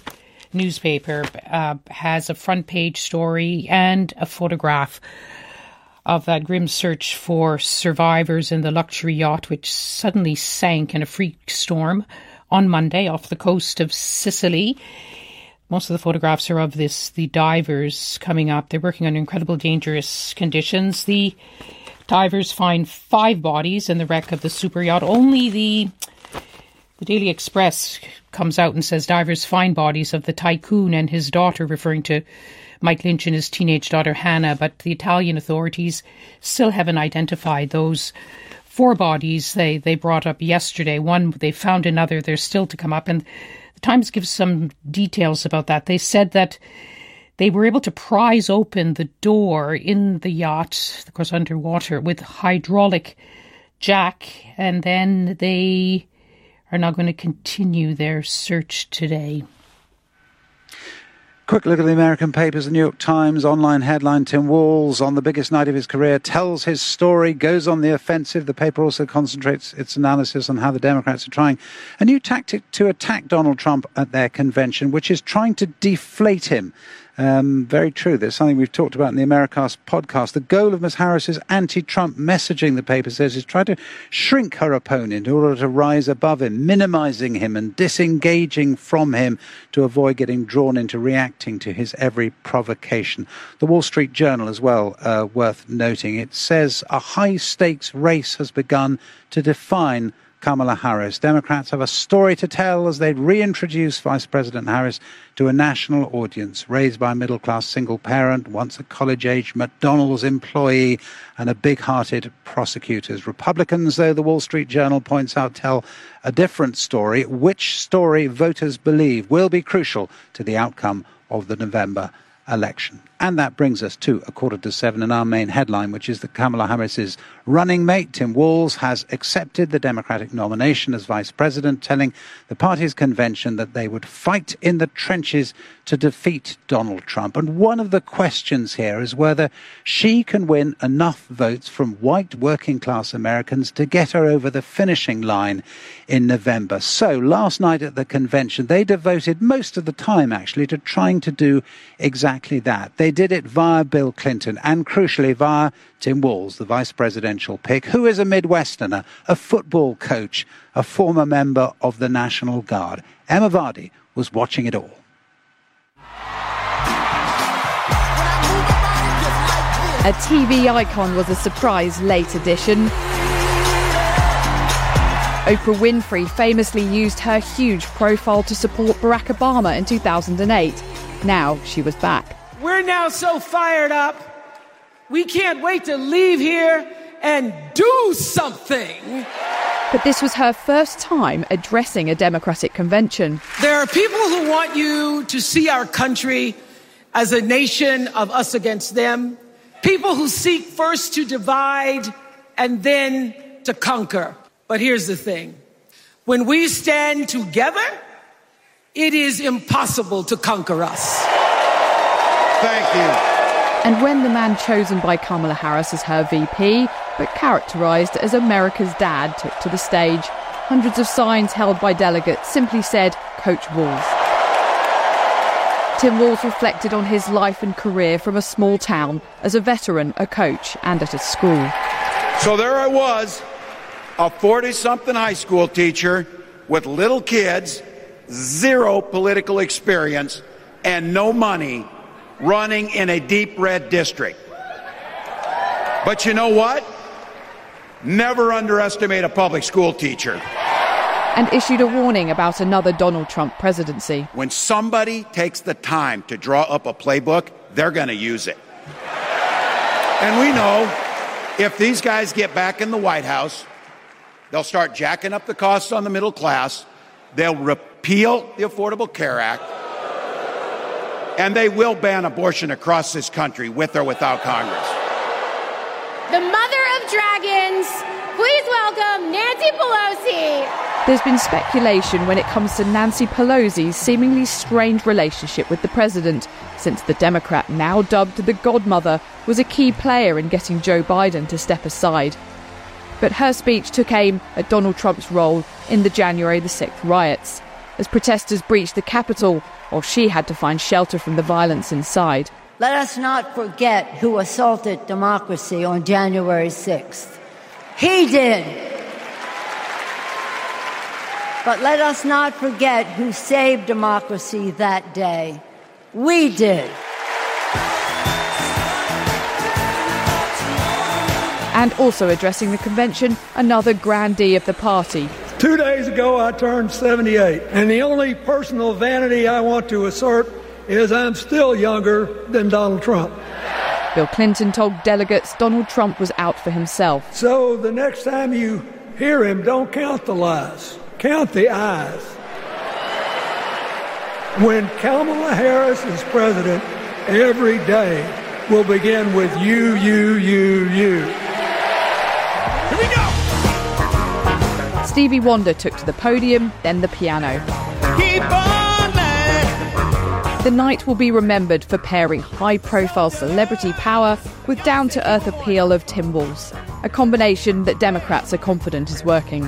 newspaper has a front page story and a photograph of that grim search for survivors in the luxury yacht which suddenly sank in a freak storm on Monday off the coast of Sicily. Most of the photographs are of the divers coming up. They're working under incredible dangerous conditions. The divers find 5 bodies in the wreck of the super yacht. Only the Daily Express comes out and says divers find bodies of the tycoon and his daughter, referring to Mike Lynch and his teenage daughter Hannah. But the Italian authorities still haven't identified those 4 bodies they brought up yesterday. One, they found another. They're still to come up. And the Times gives some details about that. They said that they were able to prise open the door in the yacht, of course underwater, with hydraulic jack, and then they are now going to continue their search today. Quick look at the American papers. The New York Times online headline: Tim Walz, on the biggest night of his career, tells his story, goes on the offensive. The paper also concentrates its analysis on how the Democrats are trying a new tactic to attack Donald Trump at their convention, which is trying to deflate him. Very true. There's something we've talked about in the Americast podcast. The goal of Ms. Harris's anti-Trump messaging, the paper says, is try to shrink her opponent in order to rise above him, minimising him and disengaging from him to avoid getting drawn into reacting to his every provocation. The Wall Street Journal as well, worth noting. It says a high-stakes race has begun to define Kamala Harris. Democrats have a story to tell as they reintroduce Vice President Harris to a national audience, raised by a middle-class single parent, once a college-age McDonald's employee, and a big-hearted prosecutors. Republicans, though, the Wall Street Journal points out, tell a different story. Which story voters believe will be crucial to the outcome of the November election. And that brings us to 7:15 and our main headline, which is that Kamala Harris's running mate, Tim Walz, has accepted the Democratic nomination as vice president, telling the party's convention that they would fight in the trenches to defeat Donald Trump. And one of the questions here is whether she can win enough votes from white working-class Americans to get her over the finishing line in November. So last night at the convention, they devoted most of the time, actually, to trying to do exactly that. They did it via Bill Clinton and, crucially, via Tim Walz, the vice presidential pick, who is a Midwesterner, a football coach, a former member of the National Guard. Emma Vardy was watching it all. A TV icon was a surprise late addition. Oprah Winfrey famously used her huge profile to support Barack Obama in 2008. Now she was back. We're now so fired up, we can't wait to leave here and do something. But this was her first time addressing a Democratic convention. There are people who want you to see our country as a nation of us against them. People who seek first to divide and then to conquer. But here's the thing. When we stand together, it is impossible to conquer us. Thank you. And when the man chosen by Kamala Harris as her VP, but characterised as America's dad, took to the stage, hundreds of signs held by delegates simply said, Coach Walz. Tim Walz reflected on his life and career from a small town, as a veteran, a coach, and at a school. So there I was, a 40-something high school teacher with little kids, zero political experience, and no money, running in a deep red district. But you know what? Never underestimate a public school teacher. And issued a warning about another Donald Trump presidency. When somebody takes the time to draw up a playbook, they're going to use it. And we know if these guys get back in the White House, they'll start jacking up the costs on the middle class, they'll repeal the Affordable Care Act, and they will ban abortion across this country, with or without Congress. The mother of dragons, please welcome Nancy Pelosi. There's been speculation when it comes to Nancy Pelosi's seemingly strained relationship with the president, since the Democrat, now dubbed the godmother, was a key player in getting Joe Biden to step aside. But her speech took aim at Donald Trump's role in the January the 6th riots. as protesters breached the Capitol, while she had to find shelter from the violence inside. Let us not forget who assaulted democracy on January 6th. He did. But let us not forget who saved democracy that day. We did. And also addressing the convention, another grandee of the party. 2 days ago, I turned 78, and the only personal vanity I want to assert is I'm still younger than Donald Trump. Bill Clinton told delegates Donald Trump was out for himself. So the next time you hear him, don't count the lies, count the ayes. When Kamala Harris is president, every day will begin with you. Here we go! Stevie Wonder took to the podium, then the piano. Keep on lying. The night will be remembered for pairing high-profile celebrity power with down-to-earth appeal of Tim Walz, a combination that Democrats are confident is working.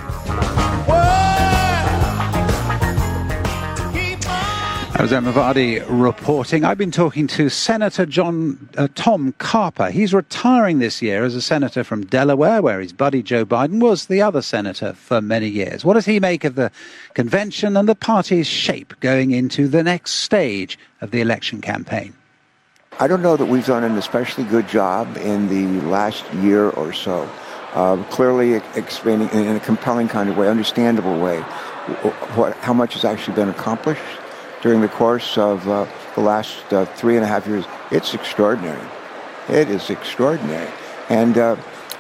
That was Emma Vardy reporting. I've been talking to Senator Tom Carper. He's retiring this year as a senator from Delaware, where his buddy Joe Biden was the other senator for many years. What does he make of the convention and the party's shape going into the next stage of the election campaign? I don't know that we've done an especially good job in the last year or so. Clearly explaining in a compelling kind of way, understandable way, how much has actually been accomplished during the course of the last 3.5 years. It's extraordinary. It is extraordinary. And a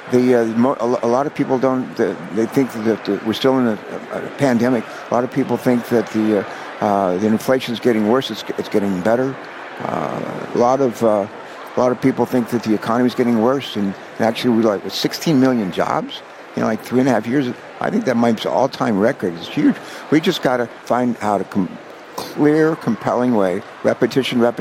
lot of people don't, they think that we're still in a pandemic. A lot of people think that the inflation is getting worse. It's getting better. A lot of people think that the economy is getting worse. And actually, with 16 million jobs, like 3.5 years, I think that might be an all-time record. It's huge. We just got to find how to clear, compelling way, repetition, and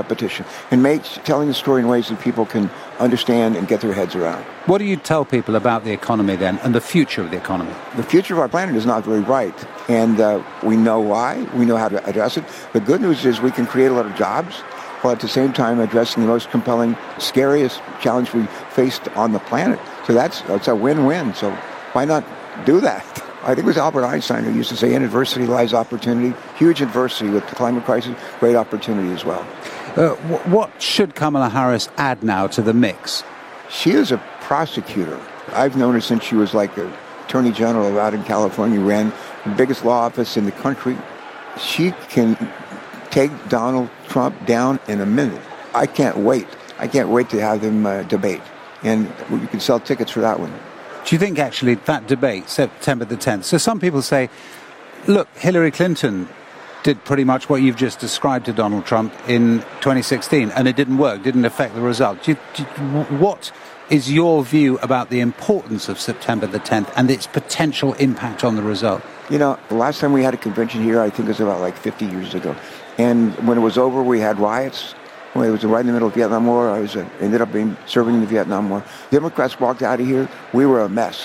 telling the story in ways that people can understand and get their heads around. What do you tell people about the economy then, and the future of the economy? The future of our planet is not very bright, and we know why. We know how to address it. The good news is we can create a lot of jobs, while at the same time addressing the most compelling, scariest challenge we faced on the planet. So that's a win-win. So why not do that? I think it was Albert Einstein who used to say, in adversity lies opportunity. Huge adversity with the climate crisis, great opportunity as well. What should Kamala Harris add now to the mix? She is a prosecutor. I've known her since she was like the Attorney General out in California, ran the biggest law office in the country. She can take Donald Trump down in a minute. I can't wait. I can't wait to have them debate. And you can sell tickets for that one. Do you think, actually, that debate, September the 10th, so some people say, look, Hillary Clinton did pretty much what you've just described to Donald Trump in 2016, and it didn't work, didn't affect the result. What is your view about the importance of September the 10th and its potential impact on the result? The last time we had a convention here, I think it was about 50 years ago. And when it was over, we had riots. It was right in the middle of the Vietnam War. I ended up serving in the Vietnam War. Democrats walked out of here. We were a mess.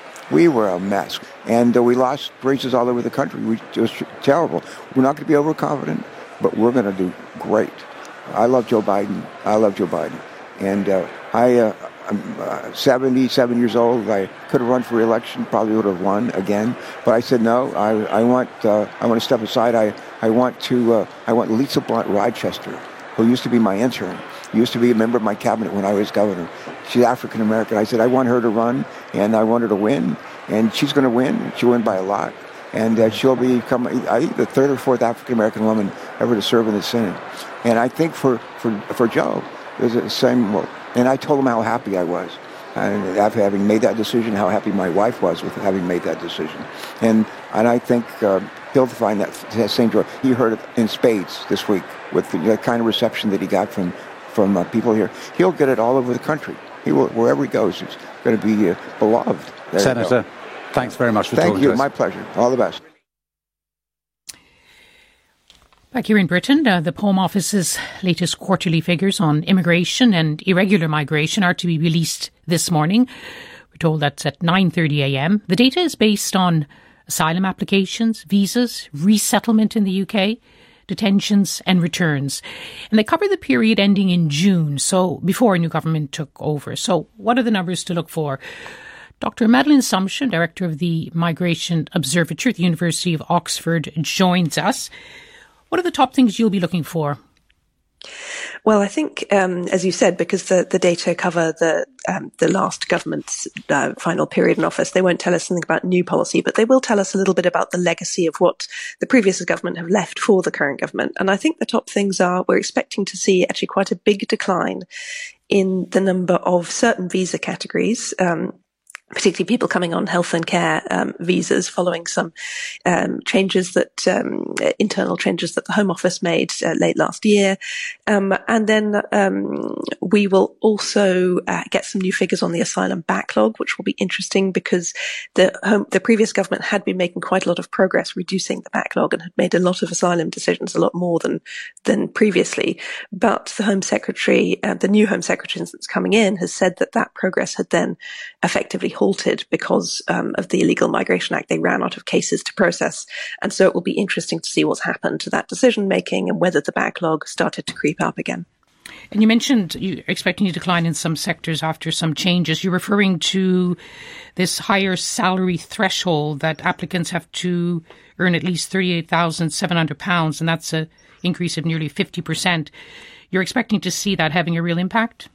And we lost races all over the country. It was terrible. We're not going to be overconfident, but we're going to do great. I love Joe Biden. And I'm 77 years old. I could have run for re-election, probably would have won again. But I said no. I want to step aside. I want Lisa Blunt Rochester, who used to be my intern, used to be a member of my cabinet when I was governor. She's African American. I said, I want her to run, and I want her to win. And she's going to win. She'll win by a lot. And she'll become, I think, the third or fourth African American woman ever to serve in the Senate. And I think for Joe, there's the same. And I told him how happy I was. And after having made that decision, how happy my wife was with having made that decision. And I think he'll find that same joy. He heard it in spades this week with the kind of reception that he got from people here. He'll get it all over the country. He will, wherever he goes, he's going to be beloved. There Senator, thanks very much for talking to us. Thank you. My pleasure. All the best. Back here in Britain, the Home Office's latest quarterly figures on immigration and irregular migration are to be released this morning. We're told that's at 9:30 a.m. The data is based on asylum applications, visas, resettlement in the UK, detentions and returns. And they cover the period ending in June, so before a new government took over. So what are the numbers to look for? Dr. Madeleine Sumption, Director of the Migration Observatory at the University of Oxford, joins us. What are the top things you'll be looking for? Well, I think, as you said, because the data cover the last government's final period in office, they won't tell us something about new policy, but they will tell us a little bit about the legacy of what the previous government have left for the current government. And I think the top things are we're expecting to see actually quite a big decline in the number of certain visa categories, particularly people coming on health and care visas following some changes that internal changes that the Home Office made late last year. And then we will also get some new figures on the asylum backlog, which will be interesting because the previous government had been making quite a lot of progress reducing the backlog and had made a lot of asylum decisions, a lot more than previously. But the Home Secretary, the new Home Secretary that's coming in, has said that progress had then effectively halted because of the Illegal Migration Act. They ran out of cases to process. And so it will be interesting to see what's happened to that decision making and whether the backlog started to creep up again. And you mentioned you're expecting a decline in some sectors after some changes. You're referring to this higher salary threshold that applicants have to earn at least £38,700, and that's an increase of nearly 50%. You're expecting to see that having a real impact?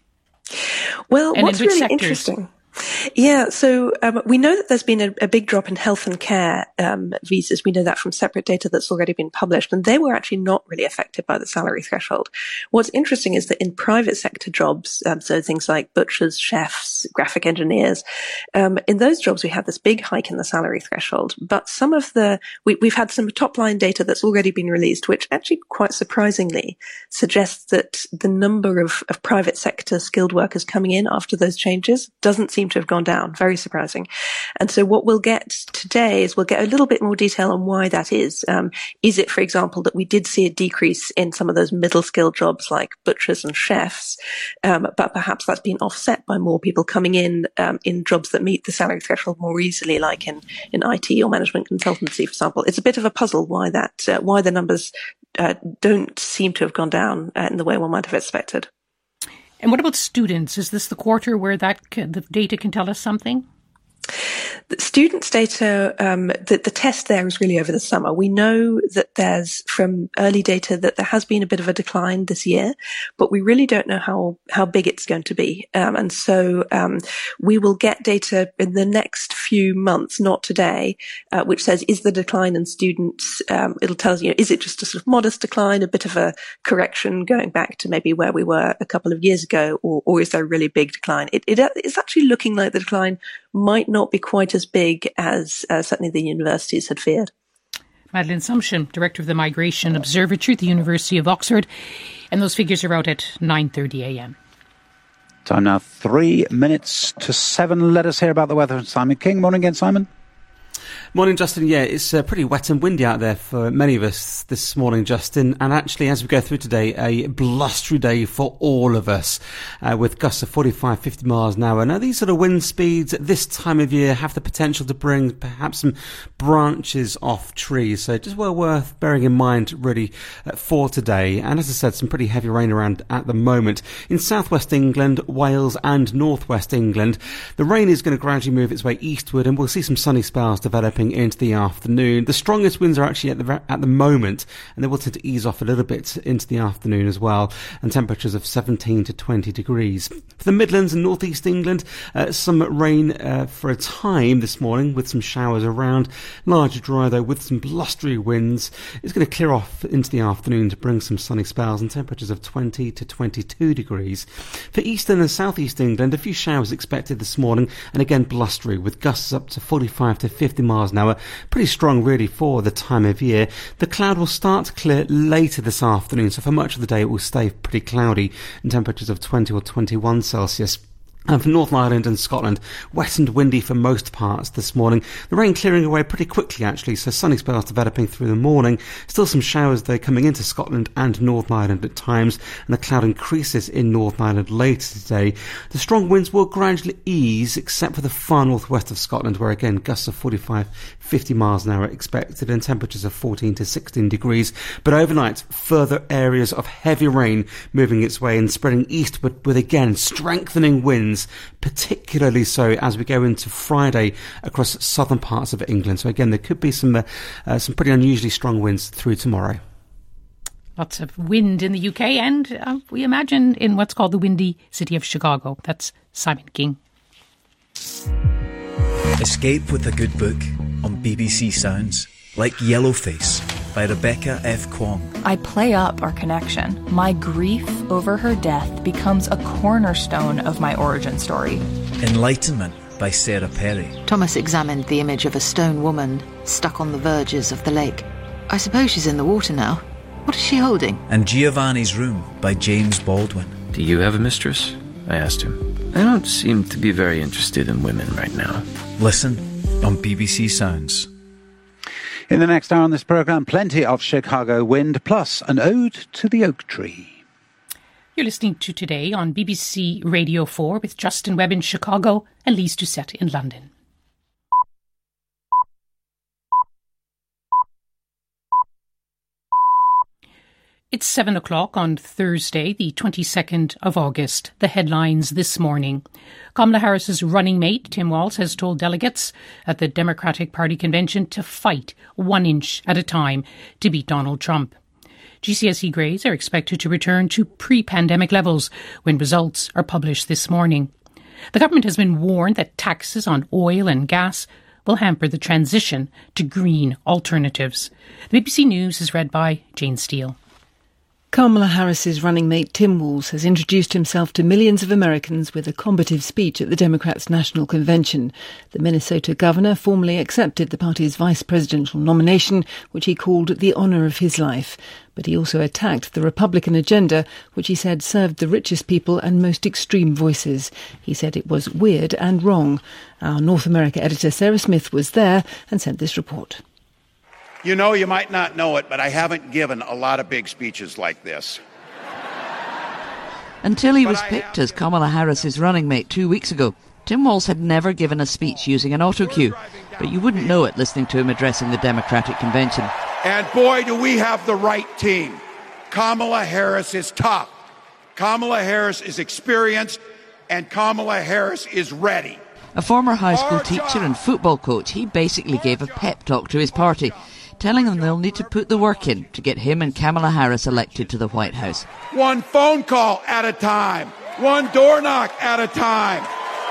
Well, and what's really interesting... Yeah, so we know that there's been a big drop in health and care visas. We know that from separate data that's already been published, and they were actually not really affected by the salary threshold. What's interesting is that in private sector jobs, so things like butchers, chefs, graphic engineers, in those jobs we have this big hike in the salary threshold. But some of we've had some top line data that's already been released, which actually quite surprisingly suggests that the number of private sector skilled workers coming in after those changes doesn't seem to have gone down. Very surprising. And so what we'll get today is we'll get a little bit more detail on why that is. Is it, for example, that we did see a decrease in some of those middle skilled jobs like butchers and chefs, but perhaps that's been offset by more people coming in jobs that meet the salary threshold more easily, like in IT or management consultancy, for example. It's a bit of a puzzle why the numbers don't seem to have gone down in the way one might have expected. And what about students? Is this the quarter where the data can tell us something? The students' data, the test there is really over the summer. We know that there's, from early data, that there has been a bit of a decline this year, but we really don't know how big it's going to be. And so we will get data in the next few months, not today, which says, is the decline in students, it'll tell us, is it just a sort of modest decline, a bit of a correction going back to maybe where we were a couple of years ago, or is there a really big decline? It's actually looking like the decline might not be quite as big as certainly the universities had feared. Madeleine Sumption, Director of the Migration Observatory at the University of Oxford. And those figures are out at 9:30 a.m. Time now, 3 minutes to 7. Let us hear about the weather from Simon King. Morning again, Simon. Morning, Justin. Yeah, it's pretty wet and windy out there for many of us this morning, Justin. And actually, as we go through today, a blustery day for all of us, with gusts of 45, 50 miles an hour. Now, these sort of wind speeds at this time of year have the potential to bring perhaps some branches off trees. So just well worth bearing in mind, really, for today. And as I said, some pretty heavy rain around at the moment. In southwest England, Wales and northwest England, the rain is going to gradually move its way eastward, and we'll see some sunny spells developing into the afternoon. The strongest winds are actually at the moment, and they will tend to ease off a little bit into the afternoon as well, and temperatures of 17 to 20 degrees. For the Midlands and northeast England, some rain for a time this morning with some showers around. Largely dry though with some blustery winds. It's going to clear off into the afternoon to bring some sunny spells and temperatures of 20 to 22 degrees. For eastern and southeast England, a few showers expected this morning, and again blustery with gusts up to 45 to 50 miles an hour. Pretty strong really for the time of year. The cloud will start to clear later this afternoon, so for much of the day it will stay pretty cloudy and temperatures of 20 or 21 Celsius. And for Northern Ireland and Scotland, wet and windy for most parts this morning. The rain clearing away pretty quickly, actually, so sunny spells developing through the morning. Still some showers, though, coming into Scotland and Northern Ireland at times, and the cloud increases in Northern Ireland later today. The strong winds will gradually ease, except for the far northwest of Scotland, where, again, gusts of 45-50 miles an hour are expected, and temperatures of 14 to 16 degrees. But overnight, further areas of heavy rain moving its way and spreading eastward with, again, strengthening winds, particularly so as we go into Friday across southern parts of England. So again, there could be some pretty unusually strong winds through tomorrow. Lots of wind in the UK and we imagine in what's called the windy city of Chicago. That's Simon King. Escape with a good book on BBC Sounds, like Yellowface by Rebecca F. Kwong. I play up our connection. My grief over her death becomes a cornerstone of my origin story. Enlightenment by Sarah Perry. Thomas examined the image of a stone woman stuck on the verges of the lake. I suppose she's in the water now. What is she holding? And Giovanni's Room by James Baldwin. Do you have a mistress? I asked him. I don't seem to be very interested in women right now. Listen on BBC Sounds. In the next hour on this programme, plenty of Chicago wind, plus an ode to the oak tree. You're listening to Today on BBC Radio 4 with Justin Webb in Chicago and Lise Doucette in London. It's 7 o'clock on Thursday, the 22nd of August. The headlines this morning. Kamala Harris's running mate, Tim Walz, has told delegates at the Democratic Party convention to fight 1 inch at a time to beat Donald Trump. GCSE grades are expected to return to pre-pandemic levels when results are published this morning. The government has been warned that taxes on oil and gas will hamper the transition to green alternatives. The BBC News is read by Jane Steele. Kamala Harris's running mate Tim Walz has introduced himself to millions of Americans with a combative speech at the Democrats' National Convention. The Minnesota governor formally accepted the party's vice presidential nomination, which he called the honour of his life. But he also attacked the Republican agenda, which he said served the richest people and most extreme voices. He said it was weird and wrong. Our North America editor Sarah Smith was there and sent this report. You know, you might not know it, but I haven't given a lot of big speeches like this. Until he was picked as Kamala Harris's running mate 2 weeks ago, Tim Walz had never given a speech using an autocue, but you wouldn't know it listening to him addressing the Democratic convention. And boy, do we have the right team. Kamala Harris is tough. Kamala Harris is experienced, and Kamala Harris is ready. A former high school teacher and football coach, he basically gave a pep talk to his party, telling them they'll need to put the work in to get him and Kamala Harris elected to the White House. 1 phone call at a time. 1 door knock at a time.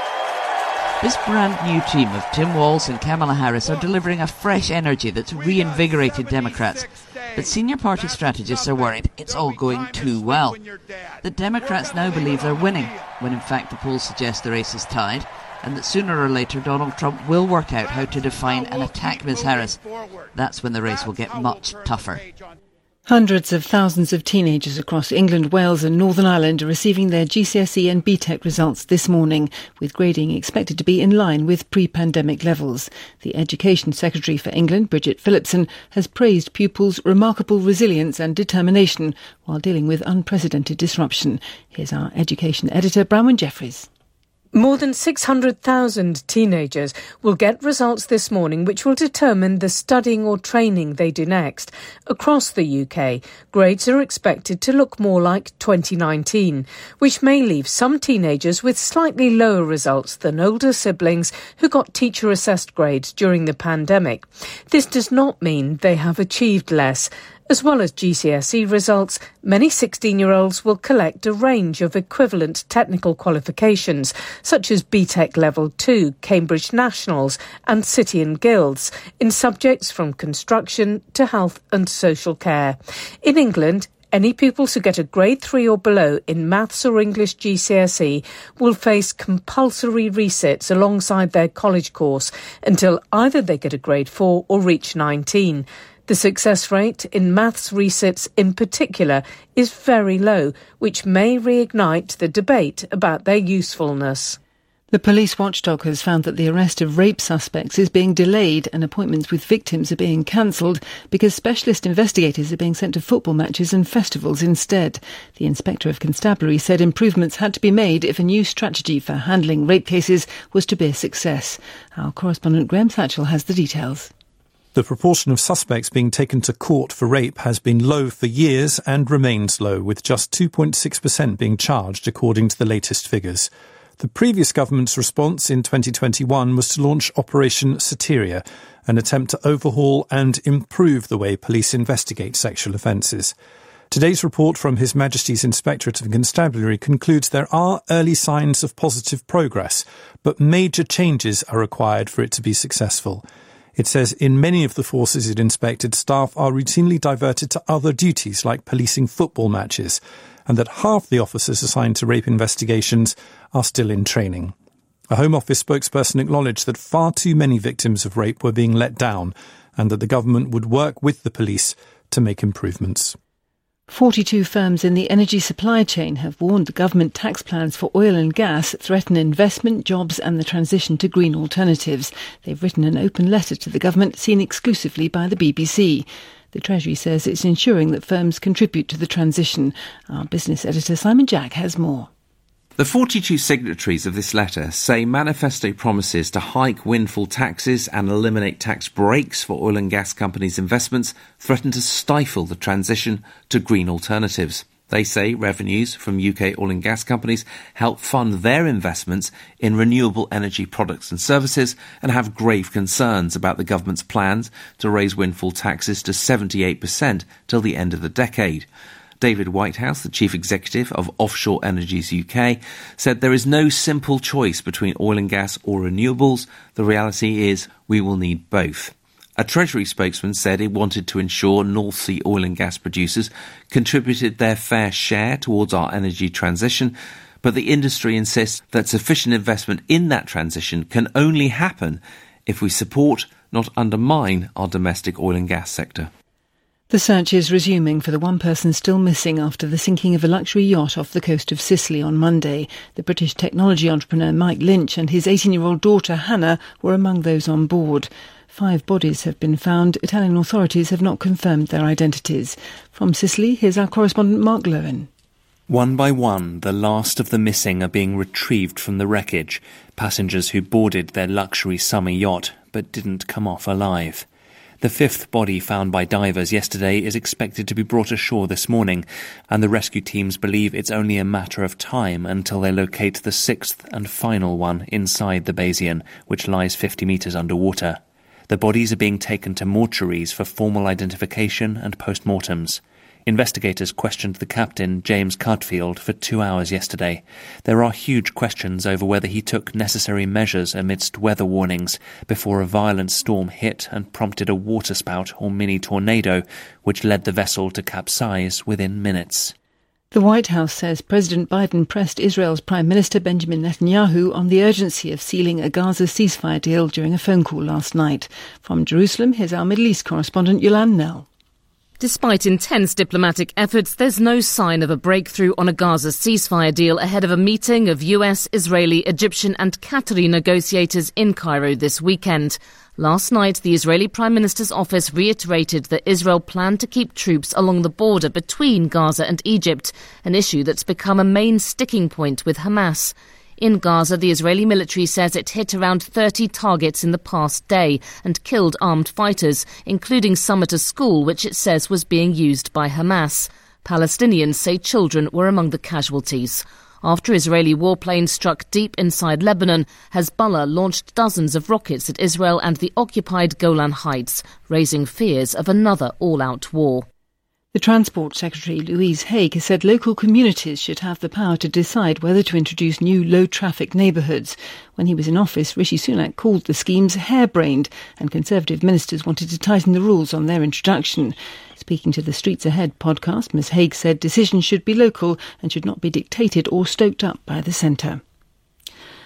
This brand new team of Tim Walz and Kamala Harris are delivering a fresh energy that's reinvigorated Democrats. But senior party strategists are worried it's all going too well. The Democrats now believe they're winning, when in fact the polls suggest the race is tied, and that sooner or later Donald Trump will work out how to define and attack Ms. Harris. That's when the race will get much tougher. Hundreds of thousands of teenagers across England, Wales and Northern Ireland are receiving their GCSE and BTEC results this morning, with grading expected to be in line with pre-pandemic levels. The Education Secretary for England, Bridget Phillipson, has praised pupils' remarkable resilience and determination while dealing with unprecedented disruption. Here's our Education Editor, Bronwyn Jeffries. More than 600,000 teenagers will get results this morning which will determine the studying or training they do next. Across the UK, grades are expected to look more like 2019, which may leave some teenagers with slightly lower results than older siblings who got teacher-assessed grades during the pandemic. This does not mean they have achieved less. As well as GCSE results, many 16-year-olds will collect a range of equivalent technical qualifications, such as BTEC Level 2, Cambridge Nationals and City and Guilds, in subjects from construction to health and social care. In England, any pupils who get a grade 3 or below in maths or English GCSE will face compulsory resits alongside their college course until either they get a grade 4 or reach 19. The success rate in maths resits in particular is very low, which may reignite the debate about their usefulness. The police watchdog has found that the arrest of rape suspects is being delayed and appointments with victims are being cancelled because specialist investigators are being sent to football matches and festivals instead. The Inspector of Constabulary said improvements had to be made if a new strategy for handling rape cases was to be a success. Our correspondent Graham Thatchell has the details. The proportion of suspects being taken to court for rape has been low for years and remains low, with just 2.6% being charged according to the latest figures. The previous government's response in 2021 was to launch Operation Satyria, an attempt to overhaul and improve the way police investigate sexual offences. Today's report from His Majesty's Inspectorate of Constabulary concludes there are early signs of positive progress, but major changes are required for it to be successful. It says in many of the forces it inspected, staff are routinely diverted to other duties like policing football matches, and that half the officers assigned to rape investigations are still in training. A Home Office spokesperson acknowledged that far too many victims of rape were being let down and that the government would work with the police to make improvements. 42 firms in the energy supply chain have warned the government tax plans for oil and gas threaten investment, jobs and the transition to green alternatives. They've written an open letter to the government, seen exclusively by the BBC. The Treasury says it's ensuring that firms contribute to the transition. Our business editor Simon Jack has more. The 42 signatories of this letter say manifesto promises to hike windfall taxes and eliminate tax breaks for oil and gas companies' investments threaten to stifle the transition to green alternatives. They say revenues from UK oil and gas companies help fund their investments in renewable energy products and services and have grave concerns about the government's plans to raise windfall taxes to 78% till the end of the decade. David Whitehouse, the chief executive of Offshore Energies UK, said there is no simple choice between oil and gas or renewables. The reality is we will need both. A Treasury spokesman said it wanted to ensure North Sea oil and gas producers contributed their fair share towards our energy transition, but the industry insists that sufficient investment in that transition can only happen if we support, not undermine, our domestic oil and gas sector. The search is resuming for the one person still missing after the sinking of a luxury yacht off the coast of Sicily on Monday. The British technology entrepreneur Mike Lynch and his 18-year-old daughter Hannah were among those on board. 5 bodies have been found. Italian authorities have not confirmed their identities. From Sicily, here's our correspondent Mark Lowen. One by one, the last of the missing are being retrieved from the wreckage, passengers who boarded their luxury summer yacht but didn't come off alive. The 5th body found by divers yesterday is expected to be brought ashore this morning, and the rescue teams believe it's only a matter of time until they locate the 6th and final one inside the Bayesian, which lies 50 metres underwater. The bodies are being taken to mortuaries for formal identification and post-mortems. Investigators questioned the captain, James Cudfield, for 2 hours yesterday. There are huge questions over whether he took necessary measures amidst weather warnings before a violent storm hit and prompted a waterspout or mini-tornado, which led the vessel to capsize within minutes. The White House says President Biden pressed Israel's Prime Minister Benjamin Netanyahu on the urgency of sealing a Gaza ceasefire deal during a phone call last night. From Jerusalem, here's our Middle East correspondent Yolande Nell. Despite intense diplomatic efforts, there's no sign of a breakthrough on a Gaza ceasefire deal ahead of a meeting of US, Israeli, Egyptian and Qatari negotiators in Cairo this weekend. Last night, the Israeli Prime Minister's office reiterated that Israel planned to keep troops along the border between Gaza and Egypt, an issue that's become a main sticking point with Hamas. In Gaza, the Israeli military says it hit around 30 targets in the past day and killed armed fighters, including some at a school which it says was being used by Hamas. Palestinians say children were among the casualties. After Israeli warplanes struck deep inside Lebanon, Hezbollah launched dozens of rockets at Israel and the occupied Golan Heights, raising fears of another all-out war. The Transport Secretary, Louise Haigh, has said local communities should have the power to decide whether to introduce new low-traffic neighbourhoods. When he was in office, Rishi Sunak called the schemes harebrained, and Conservative ministers wanted to tighten the rules on their introduction. Speaking to the Streets Ahead podcast, Ms Haigh said decisions should be local and should not be dictated or stoked up by the centre.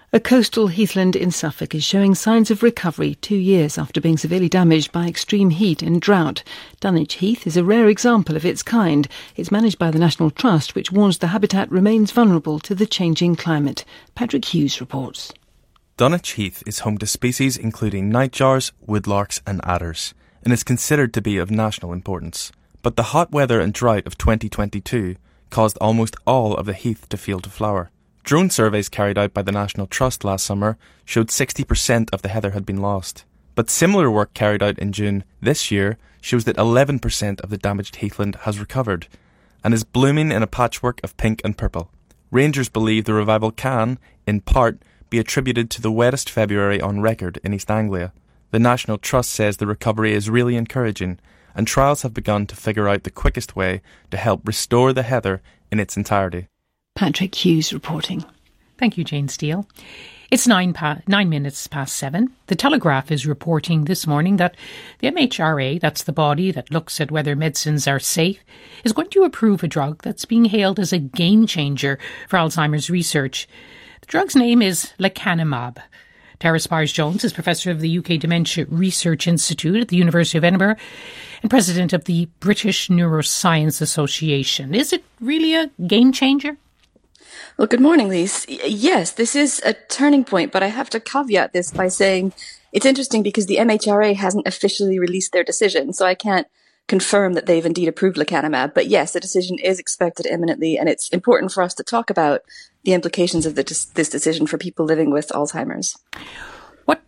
A coastal heathland in Suffolk is showing signs of recovery 2 years after being severely damaged by extreme heat and drought. Dunwich Heath is a rare example of its kind. It's managed by the National Trust, which warns the habitat remains vulnerable to the changing climate. Patrick Hughes reports. Dunwich Heath is home to species including nightjars, woodlarks and adders, and is considered to be of national importance. But the hot weather and drought of 2022 caused almost all of the heath to fail to flower. Drone surveys carried out by the National Trust last summer showed 60% of the heather had been lost. But similar work carried out in June this year shows that 11% of the damaged heathland has recovered and is blooming in a patchwork of pink and purple. Rangers believe the revival can, in part, be attributed to the wettest February on record in East Anglia. The National Trust says the recovery is really encouraging, and trials have begun to figure out the quickest way to help restore the heather in its entirety. Patrick Hughes reporting. Thank you, Jane Steele. It's 9 minutes past 7. The Telegraph is reporting this morning that the MHRA, that's the body that looks at whether medicines are safe, is going to approve a drug that's being hailed as a game changer for Alzheimer's research. The drug's name is lecanemab. Tara Spires-Jones is Professor of the UK Dementia Research Institute at the University of Edinburgh and President of the British Neuroscience Association. Is it really a game changer? Well, good morning, Lise. Yes, this is a turning point, but I have to caveat this by saying it's interesting because the MHRA hasn't officially released their decision, so I can't confirm that they've indeed approved lecanemab. But yes, the decision is expected imminently, and it's important for us to talk about the implications of this decision for people living with Alzheimer's. What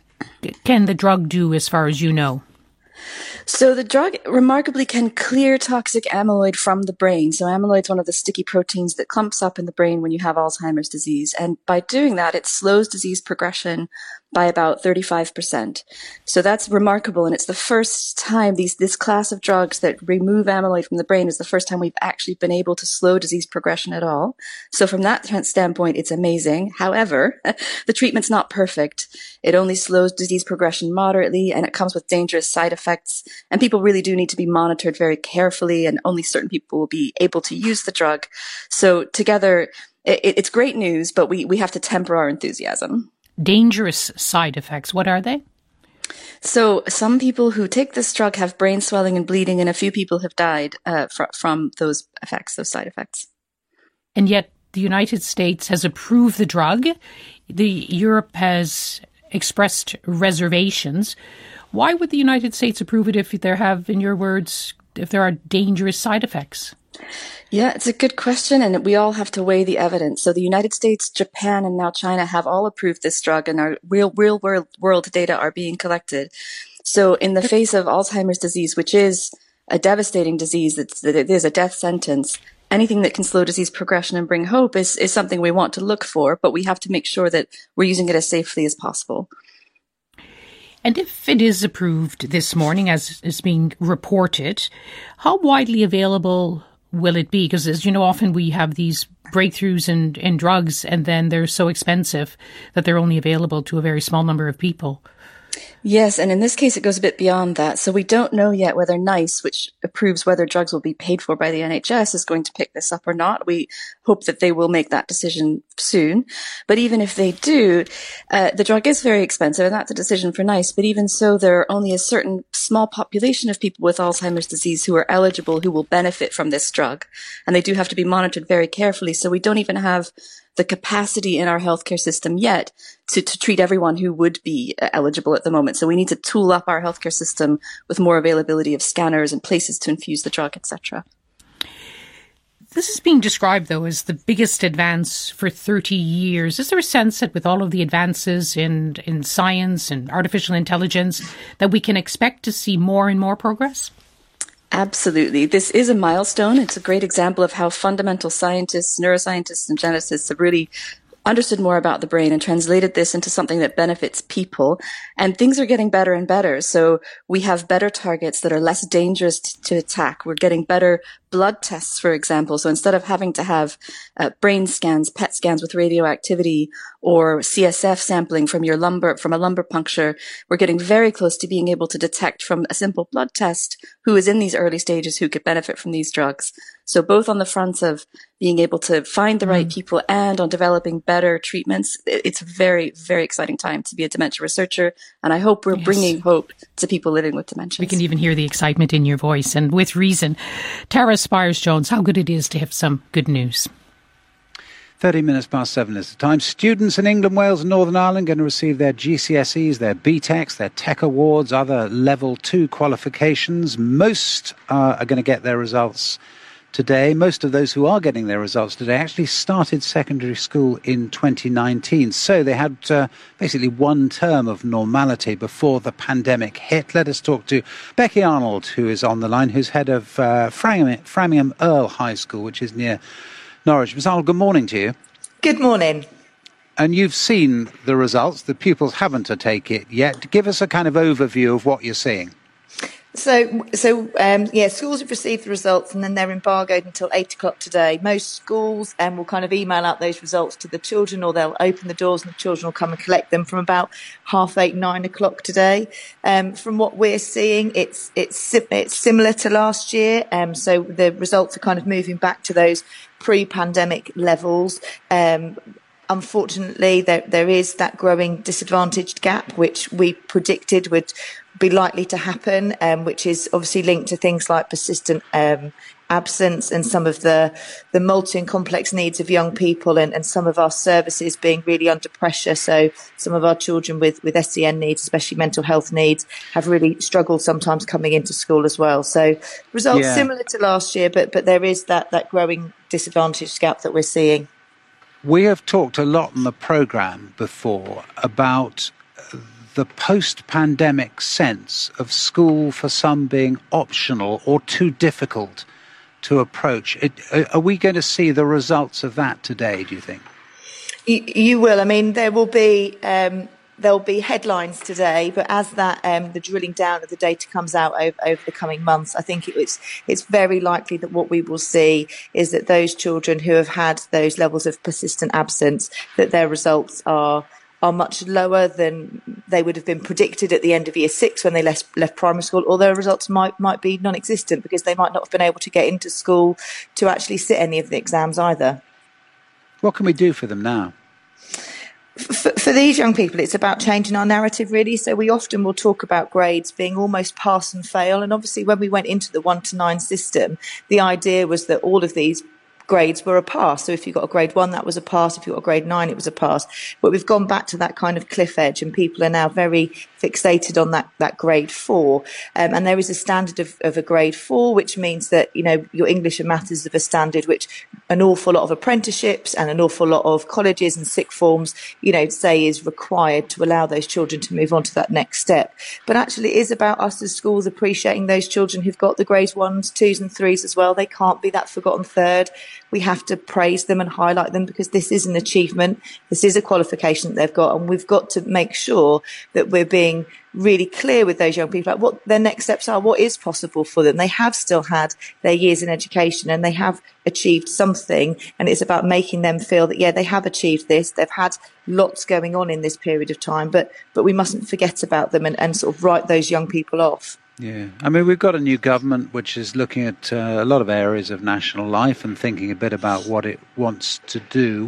can the drug do as far as you know? So the drug remarkably can clear toxic amyloid from the brain. So amyloid is one of the sticky proteins that clumps up in the brain when you have Alzheimer's disease. And by doing that, it slows disease progression by about 35%. So that's remarkable. And it's the first time this class of drugs that remove amyloid from the brain is the first time we've actually been able to slow disease progression at all. So from that standpoint, it's amazing. However, the treatment's not perfect. It only slows disease progression moderately, and it comes with dangerous side effects. And people really do need to be monitored very carefully, and only certain people will be able to use the drug. So together, it's great news, but we have to temper our enthusiasm. Dangerous side effects, what are they? So some people who take this drug have brain swelling and bleeding, and a few people have died from those effects, those side effects. And yet the United States has approved the drug. Europe has expressed reservations. Why would the United States approve it if there have, in your words, if there are dangerous side effects? Yeah, it's a good question, and we all have to weigh the evidence. So the United States, Japan, and now China have all approved this drug, and our real world data are being collected. So in the face of Alzheimer's disease, which is a devastating disease, it is a death sentence, anything that can slow disease progression and bring hope is something we want to look for, but we have to make sure that we're using it as safely as possible. And if it is approved this morning, as is being reported, how widely available will it be? Because, as you know, often we have these breakthroughs in drugs, and then they're so expensive that they're only available to a very small number of people. Yes, and in this case, it goes a bit beyond that. So we don't know yet whether NICE, which approves whether drugs will be paid for by the NHS, is going to pick this up or not. We hope that they will make that decision soon. But even if they do, the drug is very expensive, and that's a decision for NICE. But even so, there are only a certain small population of people with Alzheimer's disease who are eligible, who will benefit from this drug. And they do have to be monitored very carefully. So we don't even have the capacity in our healthcare system yet to treat everyone who would be eligible at the moment. So we need to tool up our healthcare system with more availability of scanners and places to infuse the drug, etc. This is being described, though, as the biggest advance for 30 years. Is there a sense that with all of the advances in science and artificial intelligence that we can expect to see more and more progress? Absolutely. This is a milestone. It's a great example of how fundamental scientists, neuroscientists, and geneticists have really understood more about the brain and translated this into something that benefits people. And things are getting better and better. So we have better targets that are less dangerous to attack. We're getting better blood tests, for example. So instead of having to have brain scans, PET scans with radioactivity, or CSF sampling from a lumbar puncture, we're getting very close to being able to detect from a simple blood test who is in these early stages who could benefit from these drugs. So both on the fronts of being able to find the right people and on developing better treatments. It's a very, very exciting time to be a dementia researcher. And I hope we're bringing hope to people living with dementia. We can even hear the excitement in your voice, and with reason. Tara Spires-Jones, how good it is to have some good news. 30 minutes past 7 is the time. Students in England, Wales and Northern Ireland going to receive their GCSEs, their BTECs, their Tech Awards, other Level 2 qualifications. Most are going to get their results today. Most of those who are getting their results today actually started secondary school in 2019. So they had basically one term of normality before the pandemic hit. Let us talk to Becky Arnold, who is on the line, who's head of Framingham Earl High School, which is near Norwich. Ms. Arnold, good morning to you. Good morning. And you've seen the results. The pupils haven't, I take it, yet. Give us a kind of overview of what you're seeing. So, schools have received the results and then they're embargoed until 8 o'clock today. Most schools will kind of email out those results to the children, or they'll open the doors and the children will come and collect them from about 8:30, 9 o'clock today. From what we're seeing, it's similar to last year. So the results are kind of moving back to those pre-pandemic levels. Unfortunately, there is that growing disadvantaged gap, which we predicted would be likely to happen, which is obviously linked to things like persistent absence and some of the multi and complex needs of young people, and some of our services being really under pressure. So some of our children with SEN needs, especially mental health needs, have really struggled sometimes coming into school as well. So results similar to last year, but there is that growing disadvantaged gap that we're seeing. We have talked a lot on the programme before about the post-pandemic sense of school for some being optional or too difficult to approach. Are we going to see the results of that today, do you think? You will. I mean, there'll be headlines today, but as the drilling down of the data comes out over the coming months, I think it's very likely that what we will see is that those children who have had those levels of persistent absence, that their results are much lower than they would have been predicted at the end of year 6 when they left primary school, or their results might be non-existent because they might not have been able to get into school to actually sit any of the exams either. What can we do for them now? For these young people, it's about changing our narrative, really. So we often will talk about grades being almost pass and fail. And obviously, when we went into the 1 to 9 system, the idea was that all of these grades were a pass. So if you got a grade 1, that was a pass. If you got a grade 9, it was a pass. But we've gone back to that kind of cliff edge, and people are now very fixated on that grade 4. And there is a standard of a grade 4, which means that, your English and maths is of a standard which an awful lot of apprenticeships and an awful lot of colleges and sixth forms, say is required to allow those children to move on to that next step. But actually it is about us as schools appreciating those children who've got the grades 1s, 2s and 3s as well. They can't be that forgotten third. We have to praise them and highlight them because this is an achievement. This is a qualification that they've got, and we've got to make sure that we're being really clear with those young people about what their next steps are, what is possible for them. They have still had their years in education and they have achieved something, and it's about making them feel that, they have achieved this. They've had lots going on in this period of time, but we mustn't forget about them and sort of write those young people off. Yeah, I mean, we've got a new government which is looking at a lot of areas of national life and thinking a bit about what it wants to do.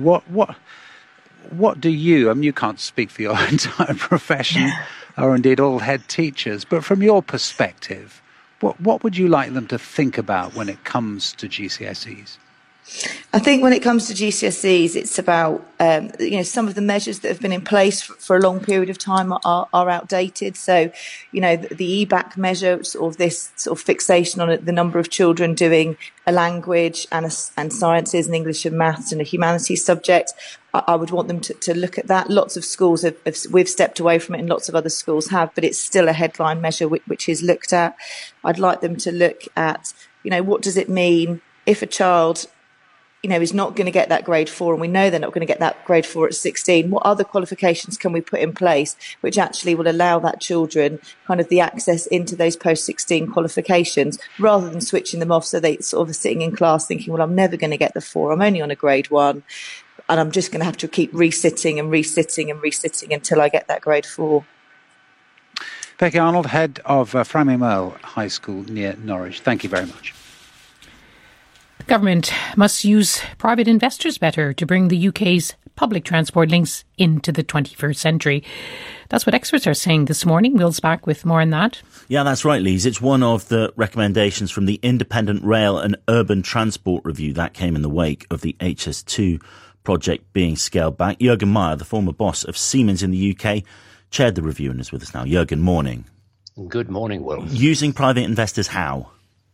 What do you, I mean, you can't speak for your entire profession or indeed all head teachers, but from your perspective, what would you like them to think about when it comes to GCSEs? I think when it comes to GCSEs, it's about, some of the measures that have been in place for a long period of time are outdated. So, the EBAC measure, sort of this sort of fixation on the number of children doing a language and sciences and English and maths and a humanities subject, I would want them to look at that. Lots of schools we've stepped away from it and lots of other schools have, but it's still a headline measure which is looked at. I'd like them to look at, what does it mean if a child is not going to get that grade 4, and we know they're not going to get that grade 4 at 16. What other qualifications can we put in place which actually will allow that children kind of the access into those post-16 qualifications, rather than switching them off so they sort of are sitting in class thinking, well, I'm never going to get the 4. I'm only on a grade 1 and I'm just going to have to keep resitting until I get that grade 4. Becky Arnold, head of Framingham Earl High School near Norwich. Thank you very much. The government must use private investors better to bring the UK's public transport links into the 21st century. That's what experts are saying this morning. Will's back with more on that. Yeah, that's right, Lise. It's one of the recommendations from the Independent Rail and Urban Transport Review that came in the wake of the HS2 project being scaled back. Jürgen Meyer, the former boss of Siemens in the UK, chaired the review and is with us now. Jürgen, morning. Good morning, Will. Using private investors, how?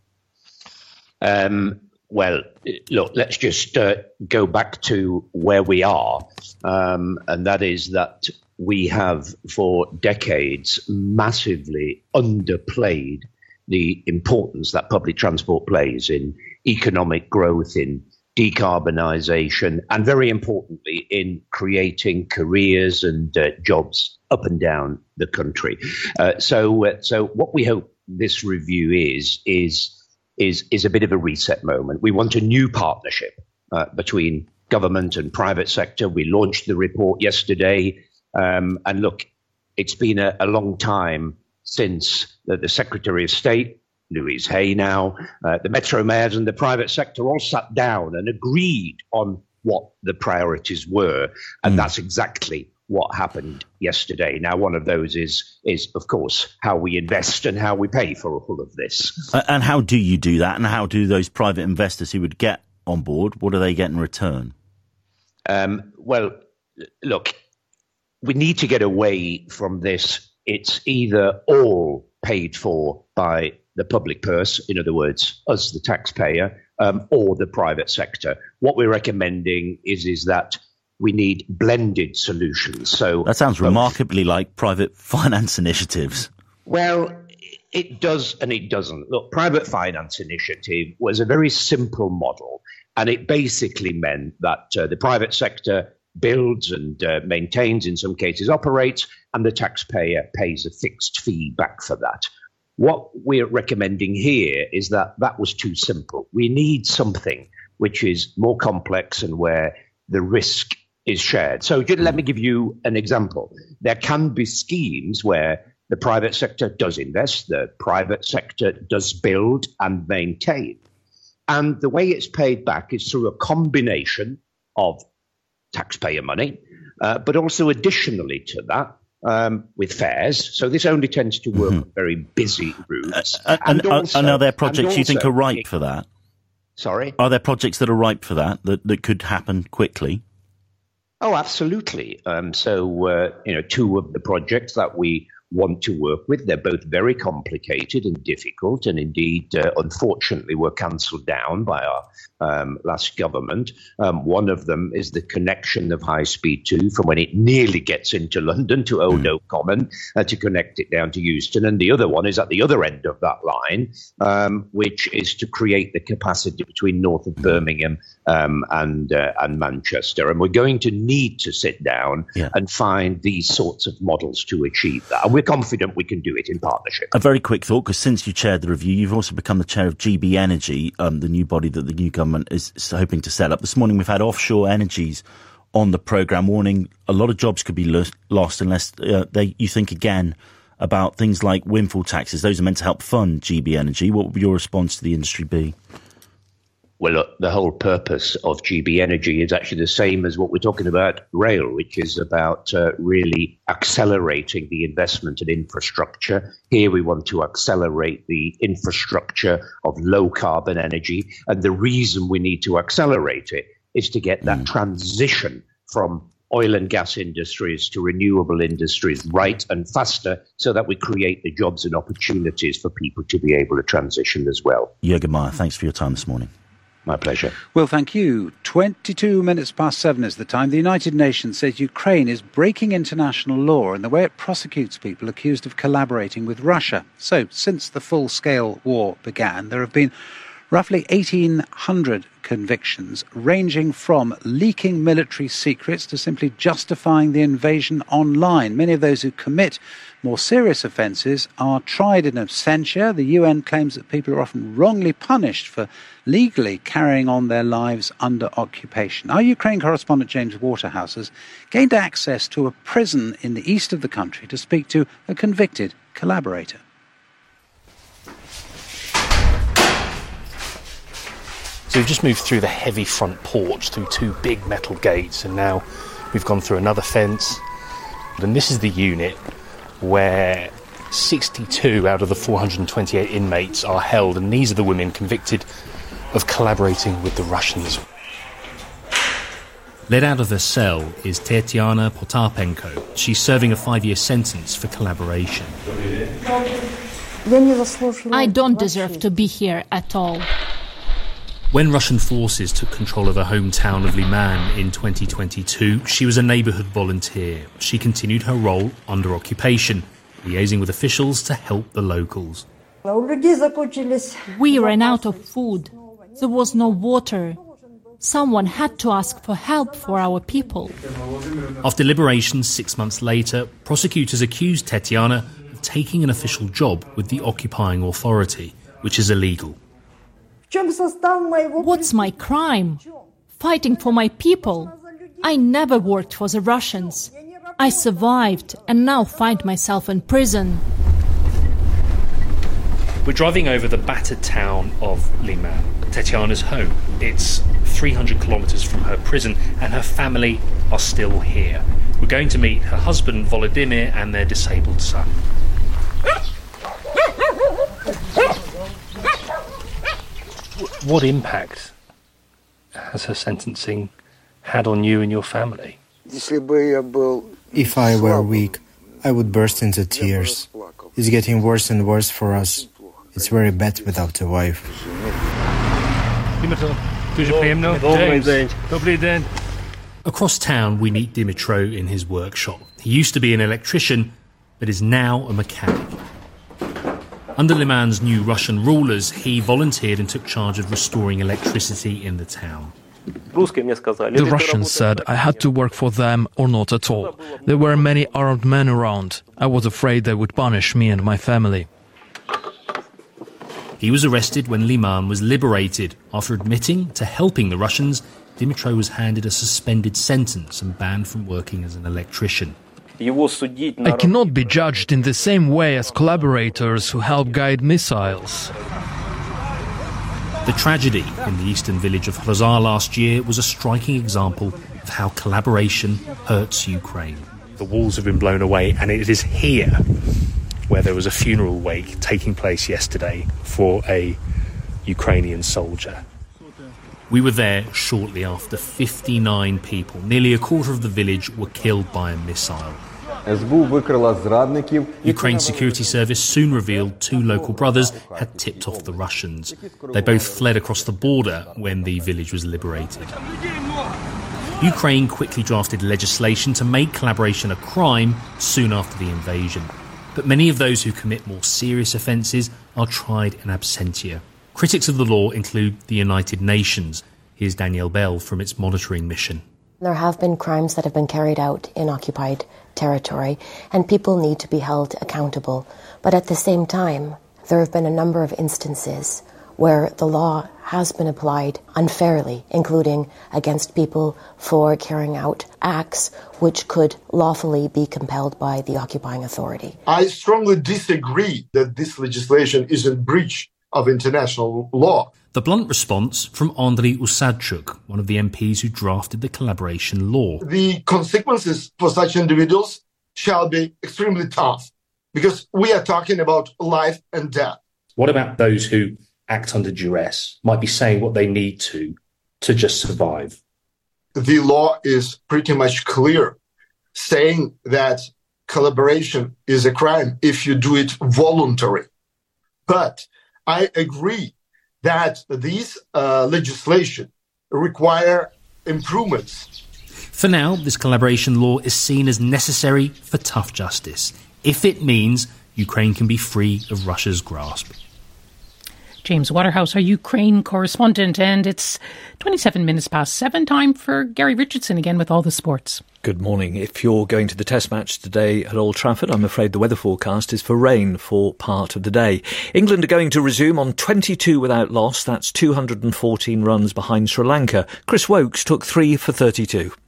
Well, look, let's just go back to where we are, and that is that we have for decades massively underplayed the importance that public transport plays in economic growth, in decarbonisation, and very importantly, in creating careers and jobs up and down the country. So what we hope this review is a bit of a reset moment. We want a new partnership between government and private sector. We launched the report yesterday. And look, it's been a long time since the Secretary of State, Louise Hay now, the Metro Mayors and the private sector all sat down and agreed on what the priorities were. And that's exactly what happened yesterday. Now, one of those is of course, how we invest and how we pay for all of this. And how do you do that? And how do those private investors who would get on board, what do they get in return? Well, look, we need to get away from this. It's either all paid for by the public purse, in other words, us, the taxpayer, or the private sector. What we're recommending is that we need blended solutions. So that sounds remarkably like private finance initiatives. Well, it does and it doesn't. Look, private finance initiative was a very simple model, and it basically meant that the private sector builds and maintains, in some cases operates, and the taxpayer pays a fixed fee back for that. What we're recommending here is that was too simple. We need something which is more complex and where the risk is shared. So let me give you an example. There can be schemes where the private sector does invest, the private sector does build and maintain. And the way it's paid back is through a combination of taxpayer money, but also additionally to that, with fares. So this only tends to work on very busy routes. And are there projects you think are ripe for that? Sorry? Are there projects that are ripe for that could happen quickly? Oh, absolutely. Two of the projects that we want to work with, they're both very complicated and difficult, and indeed, unfortunately, were cancelled down by our last government. One of them is the connection of High Speed 2 from when it nearly gets into London to Old Oak Common to connect it down to Euston. And the other one is at the other end of that line, which is to create the capacity between north of Birmingham and Manchester. And we're going to need to sit down and find these sorts of models to achieve that. And we're confident we can do it in partnership. A very quick thought, because since you chaired the review, you've also become the chair of GB Energy, the new body that the new government is hoping to set up. This morning we've had Offshore Energies on the programme warning a lot of jobs could be lost unless you think again about things like windfall taxes. Those are meant to help fund GB Energy. What would your response to the industry be? Well, look, the whole purpose of GB Energy is actually the same as what we're talking about rail, which is about really accelerating the investment in infrastructure. Here we want to accelerate the infrastructure of low carbon energy. And the reason we need to accelerate it is to get that transition from oil and gas industries to renewable industries right and faster, so that we create the jobs and opportunities for people to be able to transition as well. Jürgen Meyer, thanks for your time this morning. My pleasure. Well, thank you. 22 minutes past 7 is the time. The United Nations says Ukraine is breaking international law in the way it prosecutes people accused of collaborating with Russia. So, since the full-scale war began, there have been roughly 1,800 convictions, ranging from leaking military secrets to simply justifying the invasion online. Many of those who commit more serious offences are tried in absentia. The UN claims that people are often wrongly punished for legally carrying on their lives under occupation. Our Ukraine correspondent James Waterhouse has gained access to a prison in the east of the country to speak to a convicted collaborator. So we've just moved through the heavy front porch, through 2 big metal gates, and now we've gone through another fence. And this is the unit where 62 out of the 428 inmates are held, and these are the women convicted of collaborating with the Russians. Led out of her cell is Tetiana Potapenko. She's serving a 5-year sentence for collaboration. I don't deserve to be here at all. When Russian forces took control of her hometown of Liman in 2022, she was a neighbourhood volunteer. She continued her role under occupation, liaising with officials to help the locals. We ran out of food. There was no water. Someone had to ask for help for our people. After liberation 6 months later, prosecutors accused Tetiana of taking an official job with the occupying authority, which is illegal. What's my crime? Fighting for my people. I never worked for the Russians. I survived and now find myself in prison. We're driving over the battered town of Liman, Tetiana's home. It's 300 kilometres from her prison, and her family are still here. We're going to meet her husband Volodymyr and their disabled son. What impact has her sentencing had on you and your family? If I were weak, I would burst into tears. It's getting worse and worse for us. It's very bad without a wife. Across town, we meet Dimitro in his workshop. He used to be an electrician, but is now a mechanic. Under Liman's new Russian rulers, he volunteered and took charge of restoring electricity in the town. The Russians said I had to work for them or not at all. There were many armed men around. I was afraid they would punish me and my family. He was arrested when Liman was liberated. After admitting to helping the Russians, Dimitro was handed a suspended sentence and banned from working as an electrician. I cannot be judged in the same way as collaborators who help guide missiles. The tragedy in the eastern village of Hrozar last year was a striking example of how collaboration hurts Ukraine. The walls have been blown away, and it is here where there was a funeral wake taking place yesterday for a Ukrainian soldier. We were there shortly after 59 people, nearly a quarter of the village, were killed by a missile. Ukraine's security service soon revealed 2 local brothers had tipped off the Russians. They both fled across the border when the village was liberated. Ukraine quickly drafted legislation to make collaboration a crime soon after the invasion. But many of those who commit more serious offences are tried in absentia. Critics of the law include the United Nations. Here's Danielle Bell from its monitoring mission. There have been crimes that have been carried out in occupied territory, and people need to be held accountable. But at the same time, there have been a number of instances where the law has been applied unfairly, including against people for carrying out acts which could lawfully be compelled by the occupying authority. I strongly disagree that this legislation is in breach of international law. The blunt response from Andriy Usadchuk, one of the MPs who drafted the collaboration law. The consequences for such individuals shall be extremely tough, because we are talking about life and death. What about those who act under duress, might be saying what they need to just survive? The law is pretty much clear, saying that collaboration is a crime if you do it voluntarily. But I agree that these legislation require improvements. For now, this collaboration law is seen as necessary for tough justice, if it means Ukraine can be free of Russia's grasp. James Waterhouse, our Ukraine correspondent, and it's 27 minutes past 7, time for Gary Richardson again with all the sports. Good morning. If you're going to the Test match today at Old Trafford, I'm afraid the weather forecast is for rain for part of the day. England are going to resume on 22 without loss. That's 214 runs behind Sri Lanka. Chris Woakes took 3 for 32.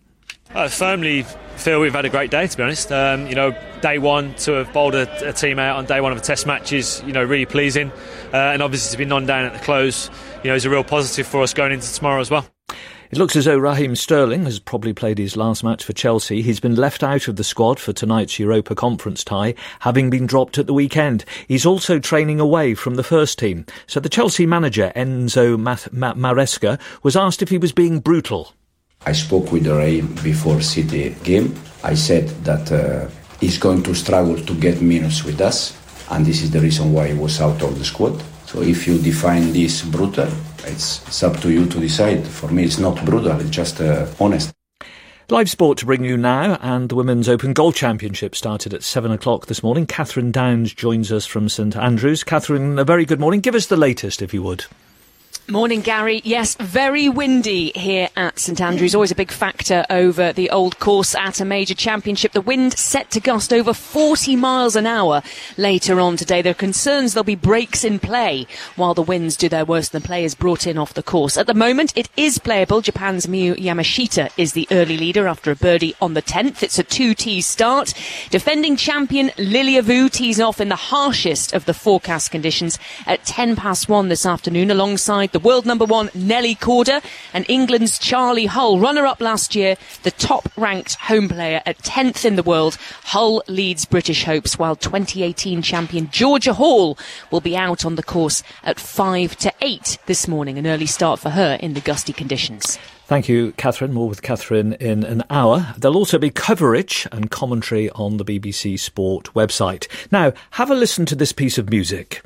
I firmly feel we've had a great day, to be honest. Day one, to have bowled a team out on day one of a test match is, really pleasing. And obviously to be none down at the close, is a real positive for us going into tomorrow as well. It looks as though Raheem Sterling has probably played his last match for Chelsea. He's been left out of the squad for tonight's Europa Conference tie, having been dropped at the weekend. He's also training away from the first team. So the Chelsea manager, Enzo Maresca, was asked if he was being brutal. I spoke with Raheem before City game. I said that he's going to struggle to get minutes with us, and this is the reason why he was out of the squad. So if you define this brutal, it's up to you to decide. For me, it's not brutal, it's just honest. Live sport to bring you now, and the Women's Open Golf Championship started at 7 o'clock this morning. Catherine Downs joins us from St Andrews. Catherine, a very good morning. Give us the latest, if you would. Morning, Gary. Yes, very windy here at St Andrews. Always a big factor over the old course at a major championship. The wind set to gust over 40 miles an hour later on today. There are concerns there'll be breaks in play while the winds do their worst and the players brought in off the course. At the moment, it is playable. Japan's Miyu Yamashita is the early leader after a birdie on the 10th. It's a 2-tee start. Defending champion Lilia Vu tees off in the harshest of the forecast conditions at 1:10 this afternoon alongside the world number one Nelly Korda and England's Charlie Hull, runner-up last year, the top-ranked home player at 10th in the world. Hull leads British hopes, while 2018 champion Georgia Hall will be out on the course at 5-8 this morning. An early start for her in the gusty conditions. Thank you, Catherine. More with Catherine in an hour. There'll also be coverage and commentary on the BBC Sport website. Now, have a listen to this piece of music.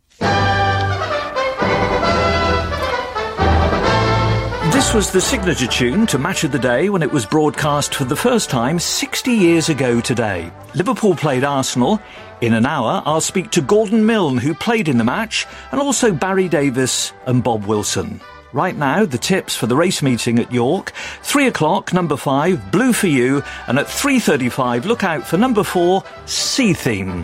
This was the signature tune to Match of the Day when it was broadcast for the first time 60 years ago today. Liverpool played Arsenal. In an hour, I'll speak to Gordon Milne, who played in the match, and also Barry Davis and Bob Wilson. Right now, the tips for the race meeting at York. 3 o'clock, number 5, Blue for You, and at 3:35, look out for number 4, Sea Theme.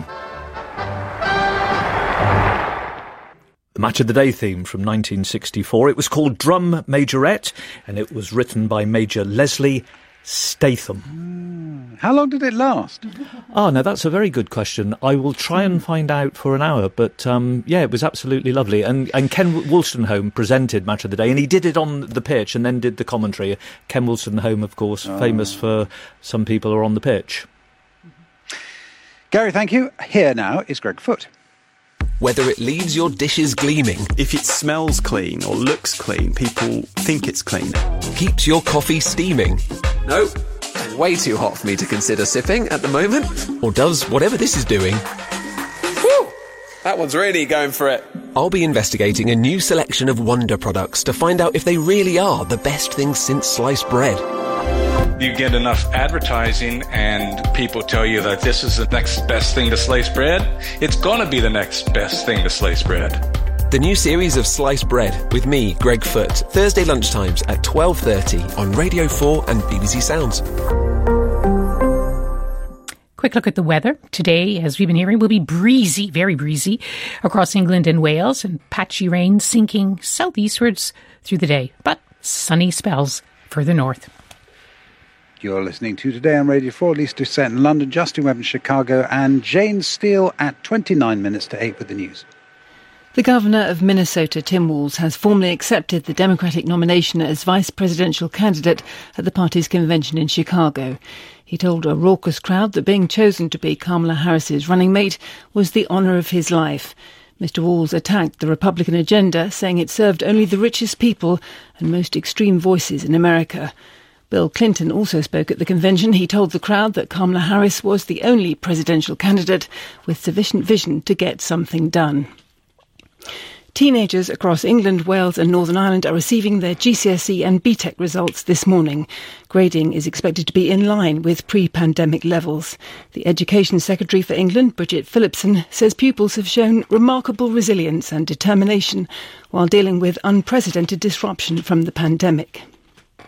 The Match of the Day theme from 1964. It was called Drum Majorette, and it was written by Major Leslie Statham. How long did it last? Oh, no, that's a very good question. I will try and find out for an hour, but it was absolutely lovely. And Ken Wolstenholme presented Match of the Day, and he did it on the pitch and then did the commentary. Ken Wolstenholme, of course, famous for Some People Are on the Pitch. Gary, thank you. Here now is Greg Foote. Whether it leaves your dishes gleaming, if it smells clean or looks clean, people think it's clean. Keeps your coffee steaming. Nope, way too hot for me to consider sipping at the moment. Or does whatever this is doing. Whew, that one's really going for it. I'll be investigating a new selection of Wonder products to find out if they really are the best thing since sliced bread. You get enough advertising and people tell you that this is the next best thing to sliced bread, it's going to be the next best thing to sliced bread. The new series of Sliced Bread with me, Greg Foote, Thursday lunchtimes at 12:30 on Radio 4 and BBC Sounds. Quick look at the weather. Today, as we've been hearing, will be breezy, very breezy, across England and Wales, and patchy rain sinking southeastwards through the day, but sunny spells further north. You're listening to Today on Radio 4, Lisa Doucette in London, Justin Webb in Chicago, and Jane Steele at 29 minutes to 8 with the news. The governor of Minnesota, Tim Walz, has formally accepted the Democratic nomination as vice presidential candidate at the party's convention in Chicago. He told a raucous crowd that being chosen to be Kamala Harris's running mate was the honour of his life. Mr. Walz attacked the Republican agenda, saying it served only the richest people and most extreme voices in America. Bill Clinton also spoke at the convention. He told the crowd that Kamala Harris was the only presidential candidate with sufficient vision to get something done. Teenagers across England, Wales and Northern Ireland are receiving their GCSE and BTEC results this morning. Grading is expected to be in line with pre-pandemic levels. The Education Secretary for England, Bridget Phillipson, says pupils have shown remarkable resilience and determination while dealing with unprecedented disruption from the pandemic.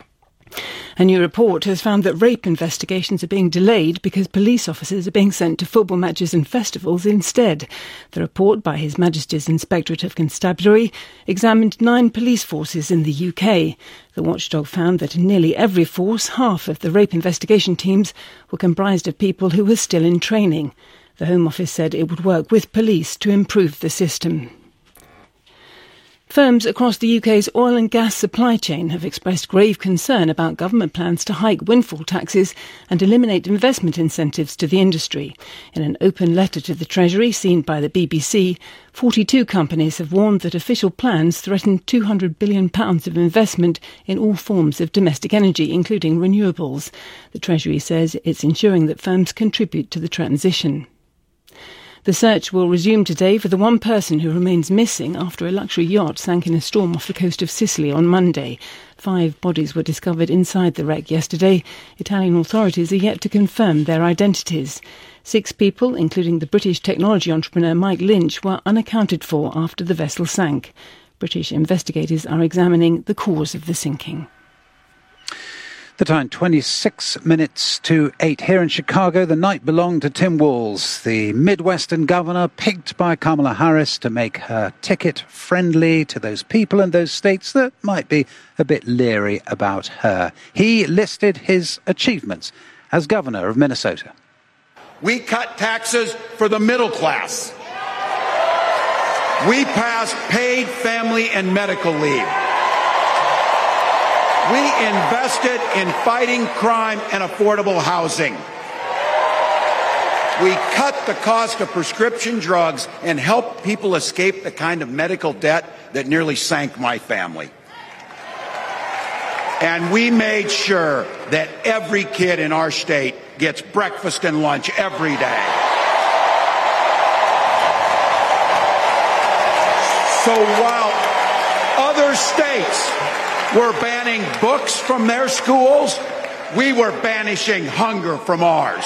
A new report has found that rape investigations are being delayed because police officers are being sent to football matches and festivals instead. The report by His Majesty's Inspectorate of Constabulary examined 9 police forces in the UK. The watchdog found that in nearly every force, half of the rape investigation teams were comprised of people who were still in training. The Home Office said it would work with police to improve the system. Firms across the UK's oil and gas supply chain have expressed grave concern about government plans to hike windfall taxes and eliminate investment incentives to the industry. In an open letter to the Treasury seen by the BBC, 42 companies have warned that official plans threaten £200 billion of investment in all forms of domestic energy, including renewables. The Treasury says it's ensuring that firms contribute to the transition. The search will resume today for the one person who remains missing after a luxury yacht sank in a storm off the coast of Sicily on Monday. 5 bodies were discovered inside the wreck yesterday. Italian authorities are yet to confirm their identities. 6 people, including the British technology entrepreneur Mike Lynch, were unaccounted for after the vessel sank. British investigators are examining the cause of the sinking. The time, 26 minutes to 8 here in Chicago. The night belonged to Tim Walz, the Midwestern governor picked by Kamala Harris to make her ticket friendly to those people in those states that might be a bit leery about her. He listed his achievements as governor of Minnesota. We cut taxes for the middle class. We passed paid family and medical leave. We invested in fighting crime and affordable housing. We cut the cost of prescription drugs and helped people escape the kind of medical debt that nearly sank my family. And we made sure that every kid in our state gets breakfast and lunch every day. So while other states were banning books from their schools, we were banishing hunger from ours.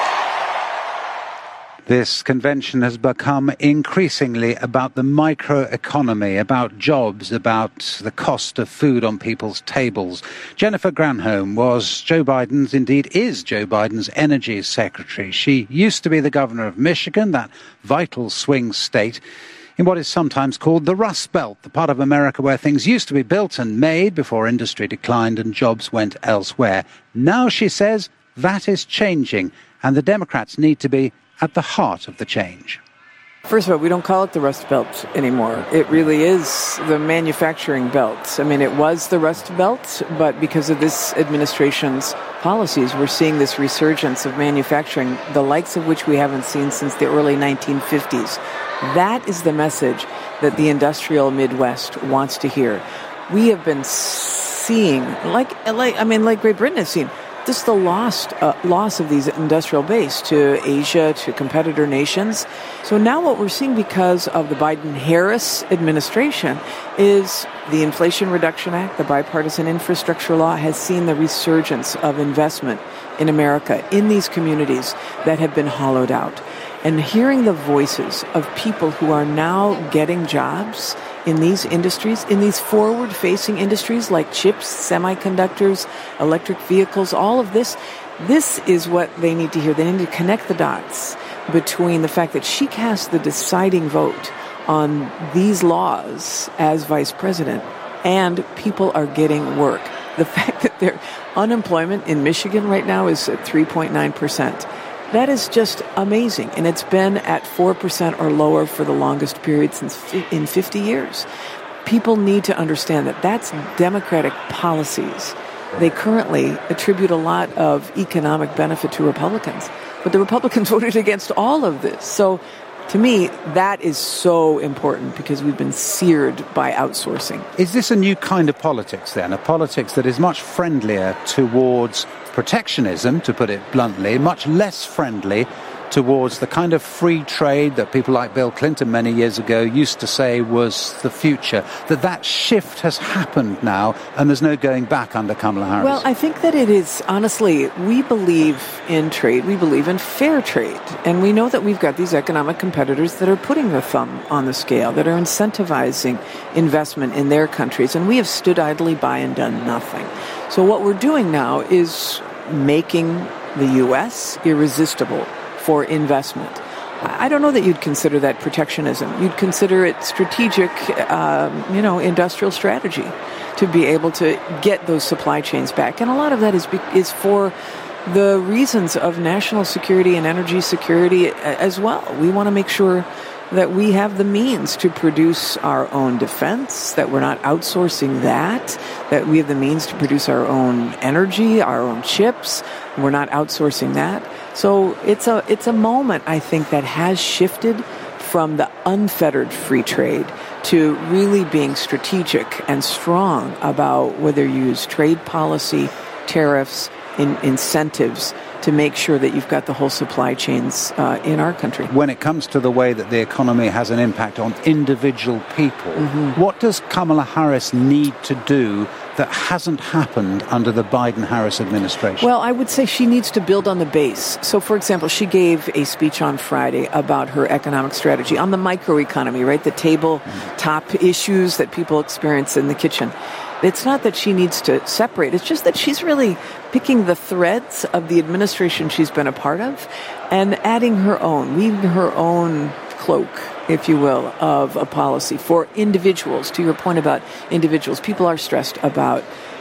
This convention has become increasingly about the microeconomy, about jobs, about the cost of food on people's tables. Jennifer Granholm was Joe Biden's, indeed is Joe Biden's energy secretary. She used to be the governor of Michigan, that vital swing state, in what is sometimes called the Rust Belt, the part of America where things used to be built and made before industry declined and jobs went elsewhere. Now, she says, that is changing, and the Democrats need to be at the heart of the change. First of all, we don't call it the Rust Belt anymore. It really is the manufacturing belt. I mean, it was the Rust Belt, but because of this administration's policies, we're seeing this resurgence of manufacturing, the likes of which we haven't seen since the early 1950s. That is the message that the industrial Midwest wants to hear. We have been seeing, like Great Britain has seen, just the loss of these industrial base to Asia, to competitor nations. So now what we're seeing because of the Biden-Harris administration is the Inflation Reduction Act, the bipartisan infrastructure law, has seen the resurgence of investment in America, in these communities that have been hollowed out. And hearing the voices of people who are now getting jobs in these industries, in these forward-facing industries like chips, semiconductors, electric vehicles, all of this is what they need to hear. They need to connect the dots between the fact that she cast the deciding vote on these laws as vice president and people are getting work. The fact that their unemployment in Michigan right now is at 3.9%. That is just amazing, and it's been at 4% or lower for the longest period in 50 years. People need to understand that that's Democratic policies. They currently attribute a lot of economic benefit to Republicans, but the Republicans voted against all of this. So, to me, that is so important because we've been seared by outsourcing. Is this a new kind of politics, then? A politics that is much friendlier towards protectionism, to put it bluntly, much less friendly towards the kind of free trade that people like Bill Clinton many years ago used to say was the future, that shift has happened now and there's no going back under Kamala Harris? Well, I think that it is, honestly, we believe in trade, we believe in fair trade, and we know that we've got these economic competitors that are putting their thumb on the scale, that are incentivizing investment in their countries, and we have stood idly by and done nothing. So what we're doing now is making the U.S. irresistible for investment. I don't know that you'd consider that protectionism. You'd consider it strategic, industrial strategy to be able to get those supply chains back. And a lot of that is for the reasons of national security and energy security as well. We want to make sure that we have the means to produce our own defense, that we're not outsourcing that we have the means to produce our own energy, our own chips. We're not outsourcing that. So it's a moment, I think, that has shifted from the unfettered free trade to really being strategic and strong about whether you use trade policy, tariffs, incentives to make sure that you've got the whole supply chains in our country. When it comes to the way that the economy has an impact on individual people, what does Kamala Harris need to do that hasn't happened under the Biden-Harris administration? Well, I would say she needs to build on the base. So, for example, she gave a speech on Friday about her economic strategy on the microeconomy, right? The tabletop issues that people experience in the kitchen. It's not that she needs to separate. It's just that she's really picking the threads of the administration she's been a part of and adding her own, weaving her own cloak, if you will, of a policy for individuals. To your point about individuals, people are stressed about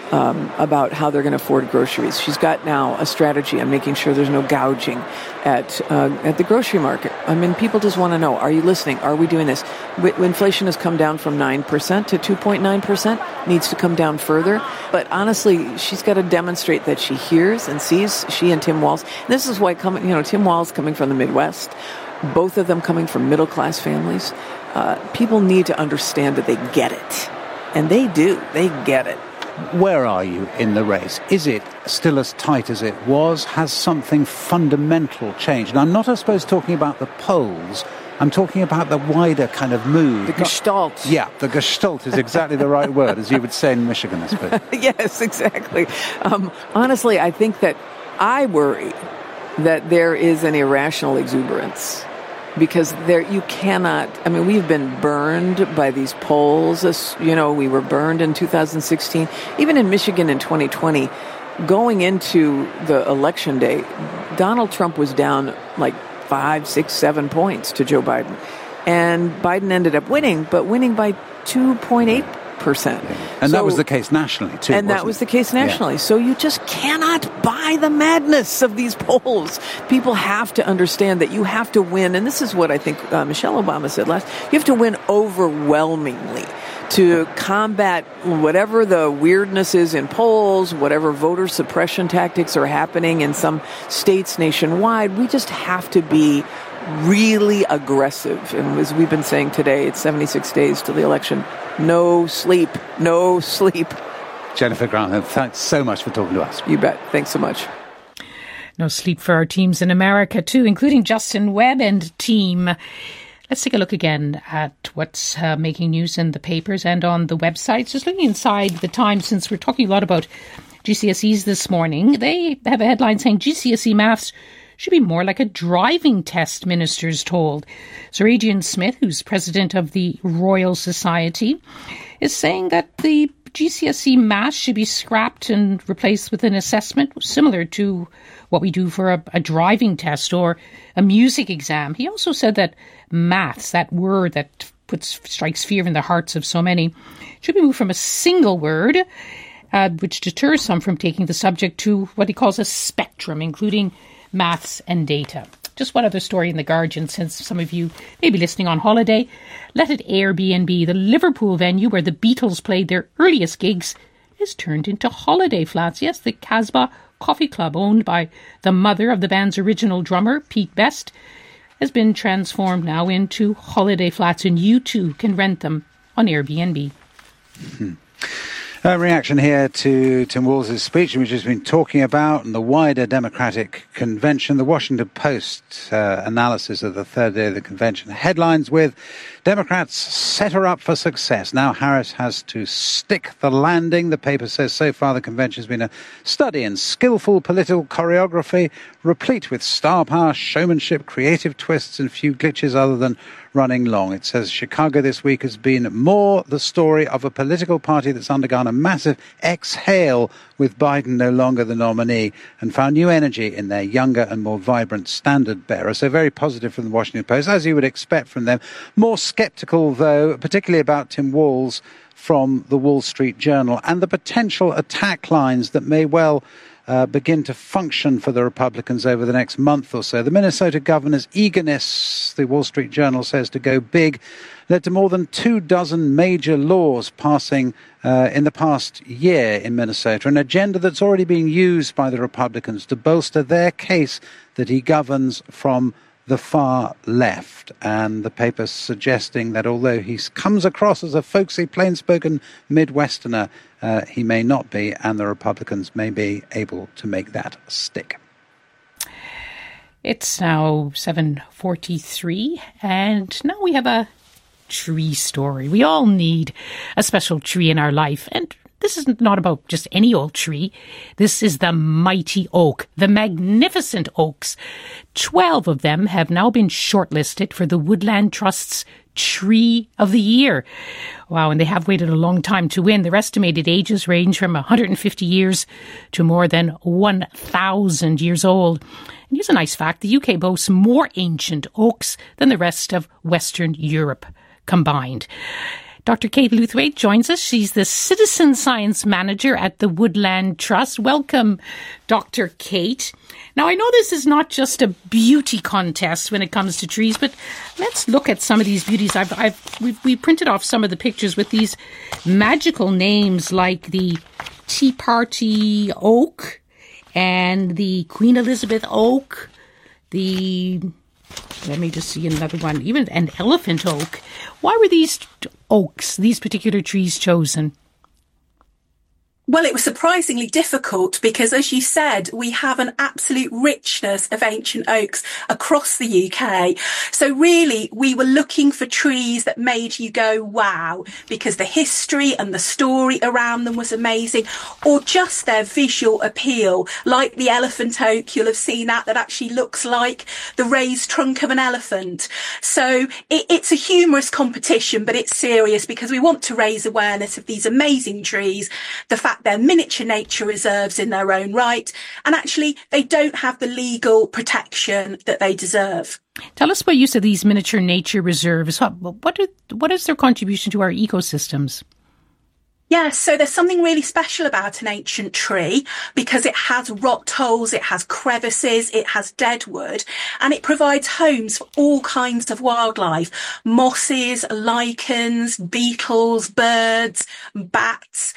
how they're going to afford groceries. She's got now a strategy on making sure there's no gouging at the grocery market. I mean, people just want to know, are you listening? Are we doing this? Inflation has come down from 9% to 2.9%, needs to come down further. But honestly, she's got to demonstrate that she hears and sees, she and Tim Walz. And this is why Tim Walz coming from the Midwest, both of them coming from middle-class families, people need to understand that they get it. And they do. They get it. Where are you in the race? Is it still as tight as it was? Has something fundamental changed? And I'm not, I suppose, talking about the polls. I'm talking about the wider kind of mood. The gestalt. Yeah, the gestalt is exactly the right word, as you would say in Michigan, I suppose. Yes, exactly. Honestly, I think that I worry that there is an irrational exuberance. Because you cannot, we've been burned by these polls. We were burned in 2016. Even in Michigan in 2020, going into the election day, Donald Trump was down like 5, 6, 7 points to Joe Biden. And Biden ended up winning, but winning by 2.8%. And that was the case nationally, too. And that was the case nationally. Yeah. So you just cannot buy the madness of these polls. People have to understand that you have to win. And this is what I think Michelle Obama said last. You have to win overwhelmingly to combat whatever the weirdness is in polls, whatever voter suppression tactics are happening in some states nationwide. We just have to be really aggressive. And as we've been saying today, it's 76 days to the election. No sleep. No sleep. Jennifer Granholm, thanks so much for talking to us. You bet. Thanks so much. No sleep for our teams in America too, including Justin Webb and team. Let's take a look again at what's making news in the papers and on the websites. Just looking inside the Times, since we're talking a lot about GCSEs this morning, they have a headline saying GCSE maths should be more like a driving test, ministers told. Sir Adrian Smith, who's president of the Royal Society, is saying that the GCSE maths should be scrapped and replaced with an assessment similar to what we do for a driving test or a music exam. He also said that maths, that word that strikes fear in the hearts of so many, should be moved from a single word, which deters some from taking the subject, to what he calls a spectrum, including maths and data. Just one other story in The Guardian, since some of you may be listening on holiday. Let It Airbnb, the Liverpool venue where the Beatles played their earliest gigs, is turned into holiday flats. Yes, the Casbah Coffee Club, owned by the mother of the band's original drummer, Pete Best, has been transformed now into holiday flats, and you too can rent them on Airbnb. Reaction here to Tim Walz' speech, which has been talking about, and the wider Democratic convention. The Washington Post analysis of the third day of the convention. Headlines with Democrats set her up for success. Now Harris has to stick the landing. The paper says so far the convention has been a study in skillful political choreography, replete with star power, showmanship, creative twists, and few glitches other than running long. It says Chicago this week has been more the story of a political party that's undergone a massive exhale with Biden no longer the nominee and found new energy in their younger and more vibrant standard bearer. So very positive from the Washington Post, as you would expect from them. More sceptical, though, particularly about Tim Walz from the Wall Street Journal and the potential attack lines that may well begin to function for the Republicans over the next month or so. The Minnesota governor's eagerness, the Wall Street Journal says, to go big led to more than 24 major laws passing in the past year in Minnesota, an agenda that's already being used by the Republicans to bolster their case that he governs from the far left. And the paper suggesting that although he comes across as a folksy, plain-spoken Midwesterner, he may not be, and the Republicans may be able to make that stick. It's now 7:43, and now we have a tree story. We all need a special tree in our life, and this is not about just any old tree. This is the mighty oak, the magnificent oaks. 12 of them have now been shortlisted for the Woodland Trust's Tree of the Year. Wow, and they have waited a long time to win. Their estimated ages range from 150 years to more than 1,000 years old. And here's a nice fact. The UK boasts more ancient oaks than the rest of Western Europe combined. Dr. Kate Lewthwaite joins us. She's the Citizen Science Manager at the Woodland Trust. Welcome, Dr. Kate. Now, I know this is not just a beauty contest when it comes to trees, but let's look at some of these beauties. We printed off some of the pictures with these magical names like the Tea Party Oak and the Queen Elizabeth Oak, let me just see another one, even an elephant oak. Why were these oaks, these particular trees, chosen? Well, it was surprisingly difficult because, as you said, we have an absolute richness of ancient oaks across the UK. So really, we were looking for trees that made you go, wow, because the history and the story around them was amazing, or just their visual appeal, like the elephant oak. You'll have seen that actually looks like the raised trunk of an elephant. So it's a humorous competition, but it's serious because we want to raise awareness of these amazing trees, the fact they're miniature nature reserves in their own right, and actually they don't have the legal protection that they deserve. Tell us what use of these miniature nature reserves. What is their contribution to our ecosystems? Yes, so there's something really special about an ancient tree because it has rot holes, it has crevices, it has dead wood, and it provides homes for all kinds of wildlife, mosses, lichens, beetles, birds, bats.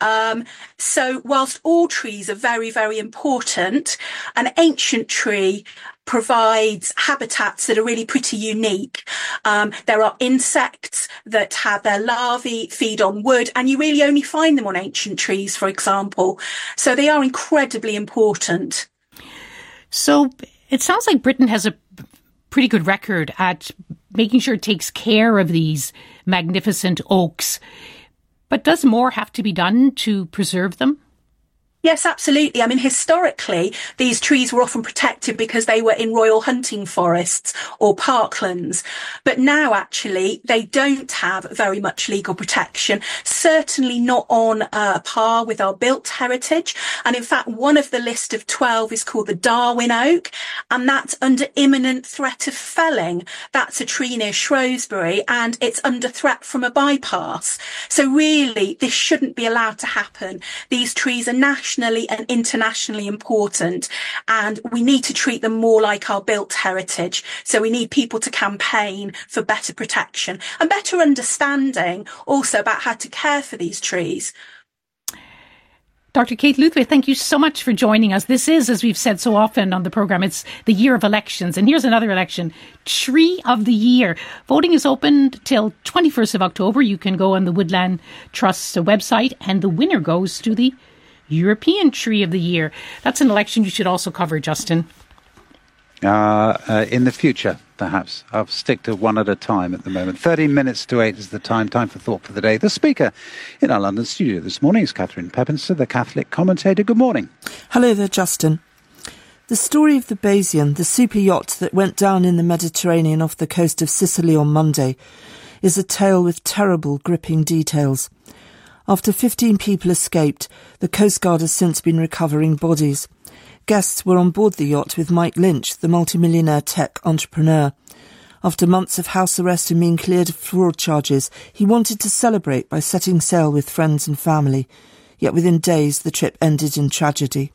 So whilst all trees are very, very important, an ancient tree provides habitats that are really pretty unique. There are insects that have their larvae feed on wood, and you really only find them on ancient trees, for example. So they are incredibly important. So it sounds like Britain has a pretty good record at making sure it takes care of these magnificent oaks. But does more have to be done to preserve them? Yes, absolutely. I mean, historically, these trees were often protected because they were in royal hunting forests or parklands. But now, actually, they don't have very much legal protection, certainly not on par with our built heritage. And in fact, one of the list of 12 is called the Darwin Oak, and that's under imminent threat of felling. That's a tree near Shrewsbury, and it's under threat from a bypass. So really, this shouldn't be allowed to happen. These trees are nationally and internationally important, and we need to treat them more like our built heritage. So we need people to campaign for better protection and better understanding also about how to care for these trees. Dr. Kate Luthway, thank you so much for joining us. This is, as we've said so often on the programme, it's the year of elections. And here's another election, Tree of the Year. Voting is open till 21st of October. You can go on the Woodland Trust website, and the winner goes to the European Tree of the Year. That's an election you should also cover, Justin. In the future, perhaps. I'll stick to one at a time at the moment. 13 minutes to 8 is the time. Time for Thought for the Day. The speaker in our London studio this morning is Catherine Pepinster, the Catholic commentator. Good morning. Hello there, Justin. The story of the Basian, the super yacht that went down in the Mediterranean off the coast of Sicily on Monday, is a tale with terrible, gripping details. After 15 people escaped, the Coast Guard has since been recovering bodies. Guests were on board the yacht with Mike Lynch, the multimillionaire tech entrepreneur. After months of house arrest and being cleared of fraud charges, he wanted to celebrate by setting sail with friends and family. Yet within days, the trip ended in tragedy.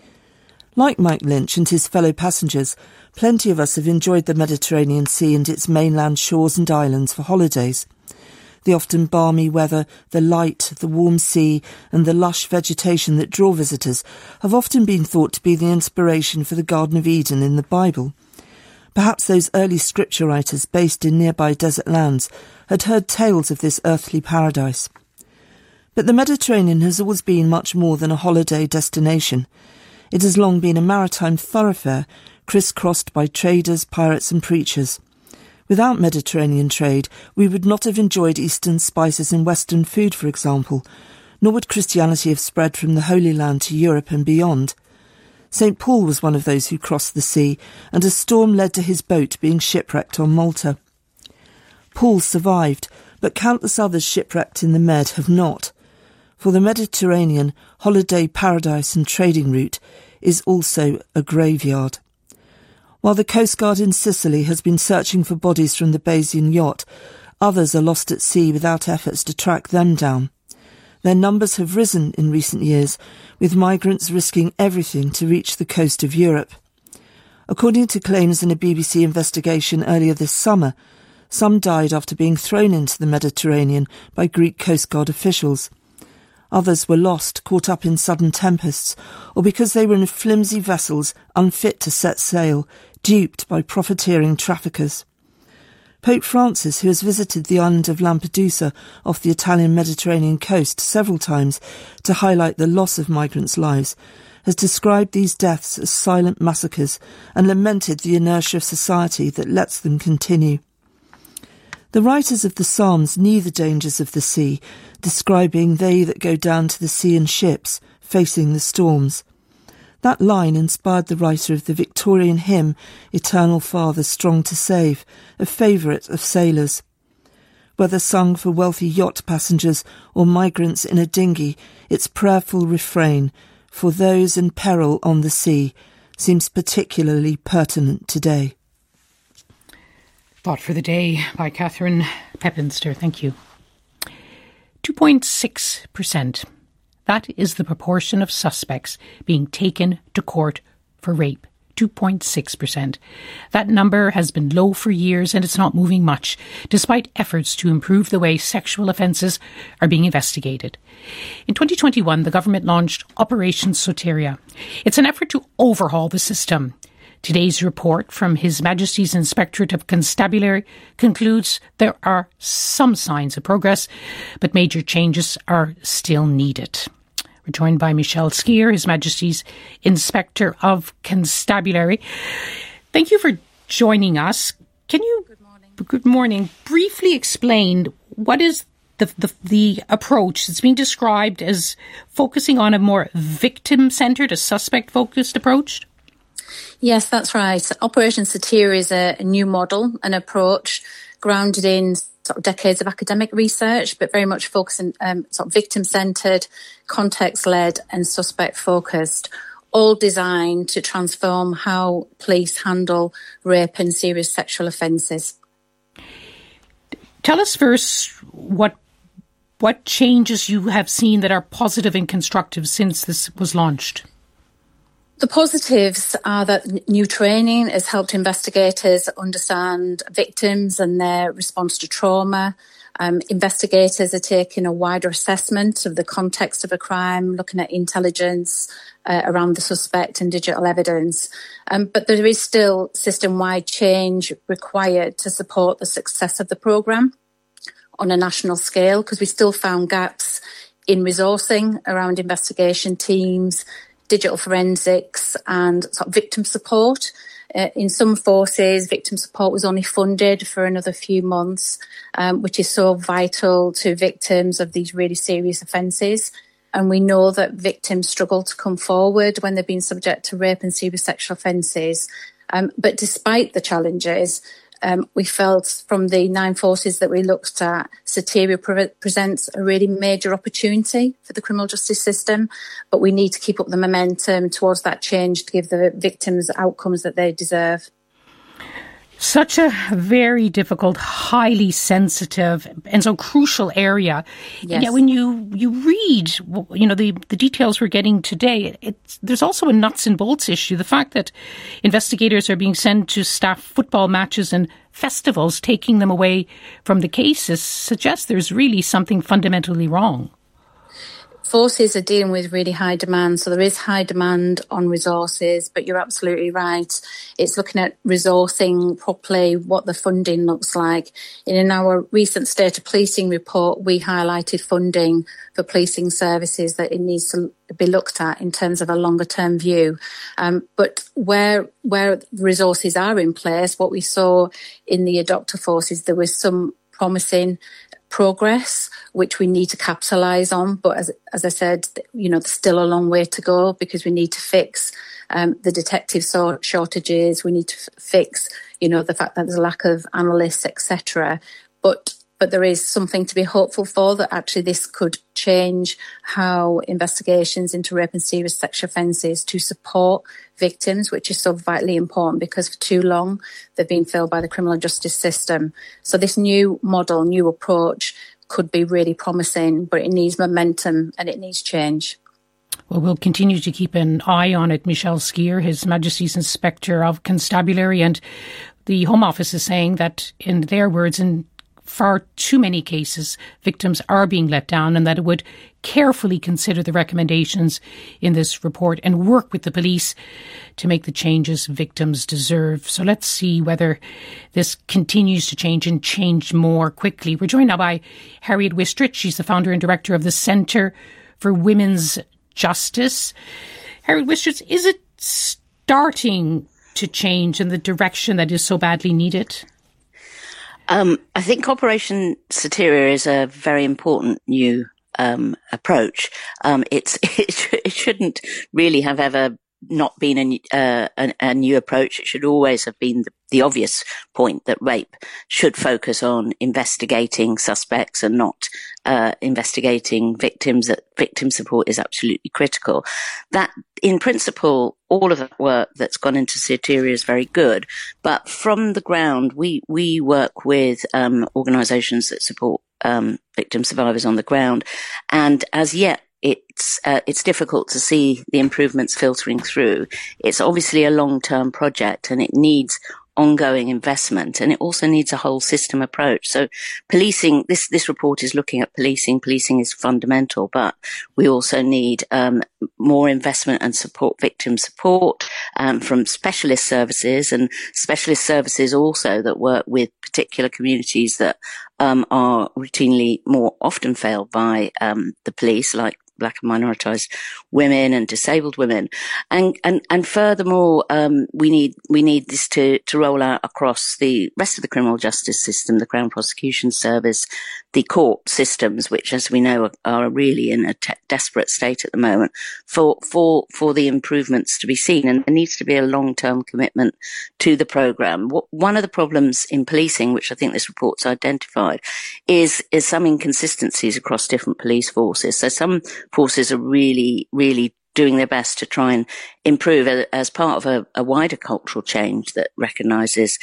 Like Mike Lynch and his fellow passengers, plenty of us have enjoyed the Mediterranean Sea and its mainland shores and islands for holidays. The often balmy weather, the light, the warm sea and the lush vegetation that draw visitors have often been thought to be the inspiration for the Garden of Eden in the Bible. Perhaps those early scripture writers based in nearby desert lands had heard tales of this earthly paradise. But the Mediterranean has always been much more than a holiday destination. It has long been a maritime thoroughfare, crisscrossed by traders, pirates and preachers. Without Mediterranean trade, we would not have enjoyed Eastern spices and Western food, for example, nor would Christianity have spread from the Holy Land to Europe and beyond. St. Paul was one of those who crossed the sea, and a storm led to his boat being shipwrecked on Malta. Paul survived, but countless others shipwrecked in the Med have not. For the Mediterranean, holiday paradise and trading route is also a graveyard. While the Coast Guard in Sicily has been searching for bodies from the Basian yacht, others are lost at sea without efforts to track them down. Their numbers have risen in recent years, with migrants risking everything to reach the coast of Europe. According to claims in a BBC investigation earlier this summer, some died after being thrown into the Mediterranean by Greek Coast Guard officials. Others were lost, caught up in sudden tempests, or because they were in flimsy vessels unfit to set sail, duped by profiteering traffickers. Pope Francis, who has visited the island of Lampedusa off the Italian Mediterranean coast several times to highlight the loss of migrants' lives, has described these deaths as silent massacres and lamented the inertia of society that lets them continue. The writers of the Psalms knew the dangers of the sea, describing they that go down to the sea in ships, facing the storms. That line inspired the writer of the Victorian hymn, Eternal Father Strong to Save, a favourite of sailors. Whether sung for wealthy yacht passengers or migrants in a dinghy, its prayerful refrain, for those in peril on the sea, seems particularly pertinent today. Thought for the Day by Catherine Pepinster. Thank you. 2.6%. That is the proportion of suspects being taken to court for rape. 2.6%. That number has been low for years and it's not moving much, despite efforts to improve the way sexual offences are being investigated. In 2021, the government launched Operation Soteria. It's an effort to overhaul the system. Today's report from His Majesty's Inspectorate of Constabulary concludes there are some signs of progress, but major changes are still needed. We're joined by Michelle Skier, His Majesty's Inspector of Constabulary. Thank you for joining us. Can you, good morning, briefly explain what is the approach that's being described as focusing on a more victim-centred, a suspect-focused approach? Yes, that's right. Operation Soteria is a new model, an approach grounded in sort of decades of academic research, but very much focusing sort of victim-centred, context-led and suspect-focused, all designed to transform how police handle rape and serious sexual offences. Tell us first what changes you have seen that are positive and constructive since this was launched. The positives are that new training has helped investigators understand victims and their response to trauma. Investigators are taking a wider assessment of the context of a crime, looking at intelligence around the suspect and digital evidence. But there is still system-wide change required to support the success of the programme on a national scale, because we still found gaps in resourcing around investigation teams, digital forensics and sort of victim support. In some forces, victim support was only funded for another few months, which is so vital to victims of these really serious offences. And we know that victims struggle to come forward when they've been subject to rape and serious sexual offences. But despite the challenges, we felt from the 9 forces that we looked at, Soteria presents a really major opportunity for the criminal justice system, but we need to keep up the momentum towards that change to give the victims outcomes that they deserve. Such a very difficult, highly sensitive and so crucial area. Yes. And yet when you read, the details we're getting today, there's also a nuts and bolts issue. The fact that investigators are being sent to staff football matches and festivals, taking them away from the cases, suggests there's really something fundamentally wrong. Forces are dealing with really high demand, so there is high demand on resources, but you're absolutely right. It's looking at resourcing properly, what the funding looks like. In our recent State of Policing report, we highlighted funding for policing services that it needs to be looked at in terms of a longer term view. But where resources are in place, what we saw in the adopter forces, there was some promising progress, which we need to capitalise on. But as I said, there's still a long way to go, because we need to fix the detective shortages. We need to fix, the fact that there's a lack of analysts, etc. But there is something to be hopeful for, that actually this could change how investigations into rape and serious sexual offences to support victims, which is so vitally important, because for too long they've been failed by the criminal justice system. So this new model, new approach could be really promising, but it needs momentum and it needs change. Well, we'll continue to keep an eye on it. Michelle Skier, His Majesty's Inspector of Constabulary, and the Home Office is saying that, in their words, in far too many cases, victims are being let down, and that it would carefully consider the recommendations in this report and work with the police to make the changes victims deserve. So let's see whether this continues to change and change more quickly. We're joined now by Harriet Wistrich. She's the founder and director of the Centre for Women's Justice. Harriet Wistrich, is it starting to change in the direction that is so badly needed? I think Operation Soteria is a very important new approach. It shouldn't really have ever not been a new approach. It should always have been the obvious point that rape should focus on investigating suspects and not investigating victims. That victim support is absolutely critical. That, in principle, all of the work that's gone into Soteria is very good. But from the ground, we work with organisations that support victim survivors on the ground, and as yet, it's difficult to see the improvements filtering through. It's obviously a long-term project, and it needs ongoing investment, and it also needs a whole system approach. So policing, this report is looking at policing. Policing is fundamental, but we also need more investment and support, victim support from specialist services, and specialist services also that work with particular communities that are routinely more often failed by the police, like Black and minoritized women and disabled women. And furthermore, we need this to roll out across the rest of the criminal justice system, the Crown Prosecution Service, the court systems, which, as we know, are really in a desperate state at the moment, for the improvements to be seen. And there needs to be a long-term commitment to the programme. One of the problems in policing, which I think this report's identified, is some inconsistencies across different police forces. So some forces are really, really doing their best to try and improve as part of a wider cultural change that recognises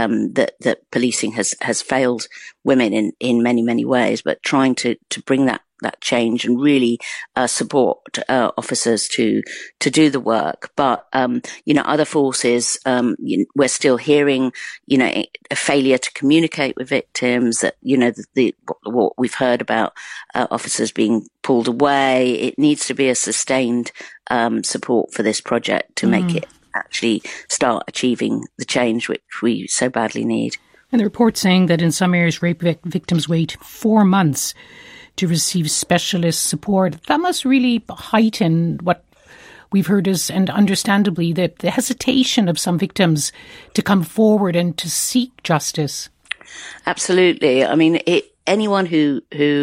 that policing has failed women in many, many ways, but trying to bring that change and really support officers to do the work. But other forces, we're still hearing a failure to communicate with victims. That what we've heard about officers being pulled away. It needs to be a sustained support for this project to make it actually start achieving the change which we so badly need. And the report saying that in some areas rape victims wait 4 months to receive specialist support. That must really heighten what we've heard is, and understandably, the hesitation of some victims to come forward and to seek justice. Absolutely. I mean, anyone who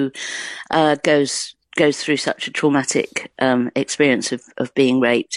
goes through such a traumatic experience of being raped,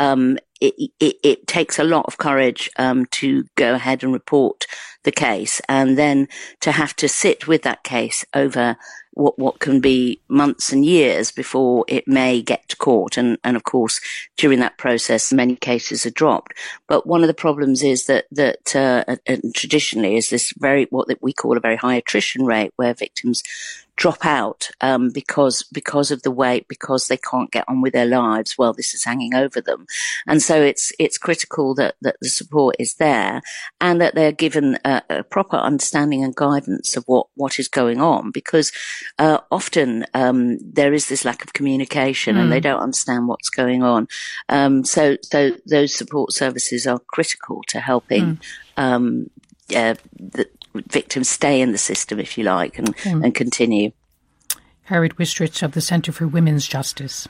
it takes a lot of courage to go ahead and report the case, and then to have to sit with that case over what can be months and years before it may get to court. And of course, during that process, many cases are dropped. But one of the problems is that traditionally is this what we call a very high attrition rate, where victims drop out because of the wait, because they can't get on with their lives while this is hanging over them. And so it's critical that the support is there, and that they're given a proper understanding and guidance of what is going on, because often there is this lack of communication and they don't understand what's going on. So those support services are critical to helping the victims stay in the system, if you like, and continue. Harriet Wistrich of the Centre for Women's Justice.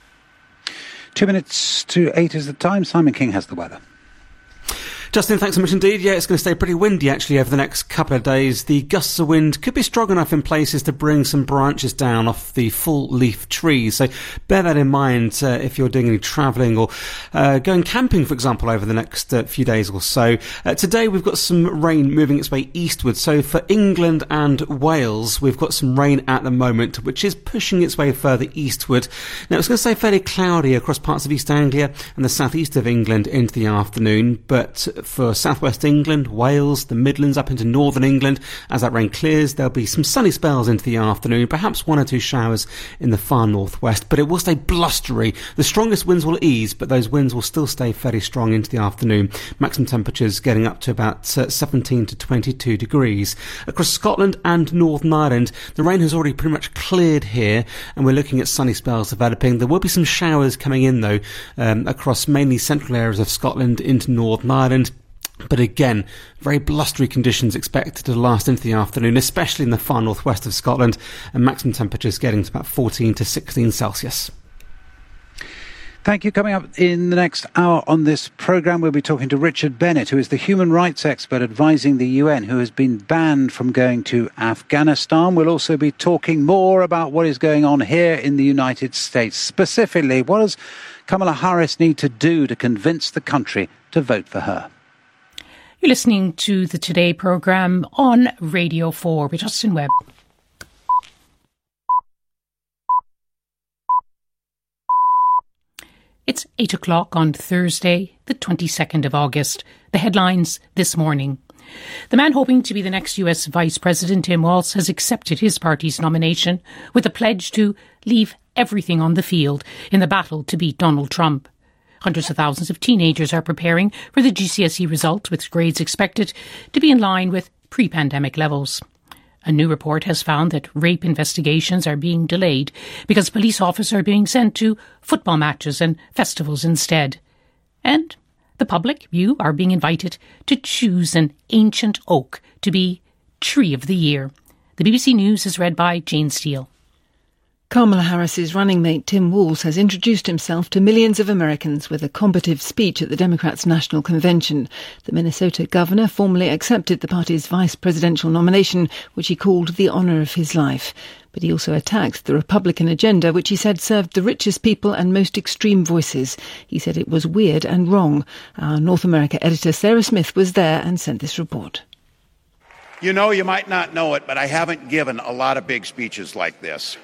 2 minutes to 8 is the time. Simon King has the weather. Justin, thanks so much indeed. Yeah, it's going to stay pretty windy actually over the next couple of days. The gusts of wind could be strong enough in places to bring some branches down off the full leaf trees. So bear that in mind if you're doing any travelling or going camping, for example, over the next few days or so. Today we've got some rain moving its way eastward. So for England and Wales, we've got some rain at the moment, which is pushing its way further eastward. Now it's going to stay fairly cloudy across parts of East Anglia and the southeast of England into the afternoon, but for southwest England, Wales, the Midlands, up into northern England, as that rain clears, there'll be some sunny spells into the afternoon, perhaps 1 or 2 showers in the far northwest, but it will stay blustery. The strongest winds will ease, but those winds will still stay fairly strong into the afternoon. Maximum temperatures getting up to about 17 to 22 degrees. Across Scotland and Northern Ireland, the rain has already pretty much cleared here, and we're looking at sunny spells developing. There will be some showers coming in, though, across mainly central areas of Scotland into Northern Ireland. But again, very blustery conditions expected to last into the afternoon, especially in the far northwest of Scotland, and maximum temperatures getting to about 14 to 16 Celsius. Thank you. Coming up in the next hour on this programme, we'll be talking to Richard Bennett, who is the human rights expert advising the UN, who has been banned from going to Afghanistan. We'll also be talking more about what is going on here in the United States. Specifically, what does Kamala Harris need to do to convince the country to vote for her? You're listening to the Today programme on Radio 4 with Justin Webb. It's 8 o'clock on Thursday, the 22nd of August. The headlines this morning. The man hoping to be the next US Vice President, Tim Walz, has accepted his party's nomination with a pledge to leave everything on the field in the battle to beat Donald Trump. Hundreds of thousands of teenagers are preparing for the GCSE results, with grades expected to be in line with pre-pandemic levels. A new report has found that rape investigations are being delayed because police officers are being sent to football matches and festivals instead. And the public, you, are being invited to choose an ancient oak to be Tree of the Year. The BBC News is read by Jane Steele. Kamala Harris's running mate Tim Walz has introduced himself to millions of Americans with a combative speech at the Democrats' National Convention. The Minnesota governor formally accepted the party's vice presidential nomination, which he called the honour of his life. But he also attacked the Republican agenda, which he said served the richest people and most extreme voices. He said it was weird and wrong. Our North America editor Sarah Smith was there and sent this report. You know, you might not know it, but I haven't given a lot of big speeches like this.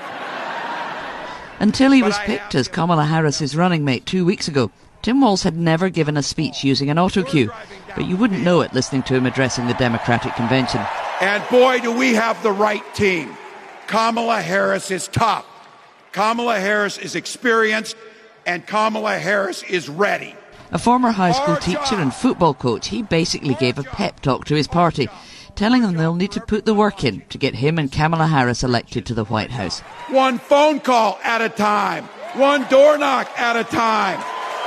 Until he was picked as Kamala Harris's running mate 2 weeks ago, Tim Walz had never given a speech using an autocue, but you wouldn't know it listening to him addressing the Democratic Convention. And boy, do we have the right team. Kamala Harris is tough. Kamala Harris is experienced, and Kamala Harris is ready. A former high school teacher and football coach, he basically gave a pep talk to his party, telling them they'll need to put the work in to get him and Kamala Harris elected to the White House. One phone call at a time. One door knock at a time.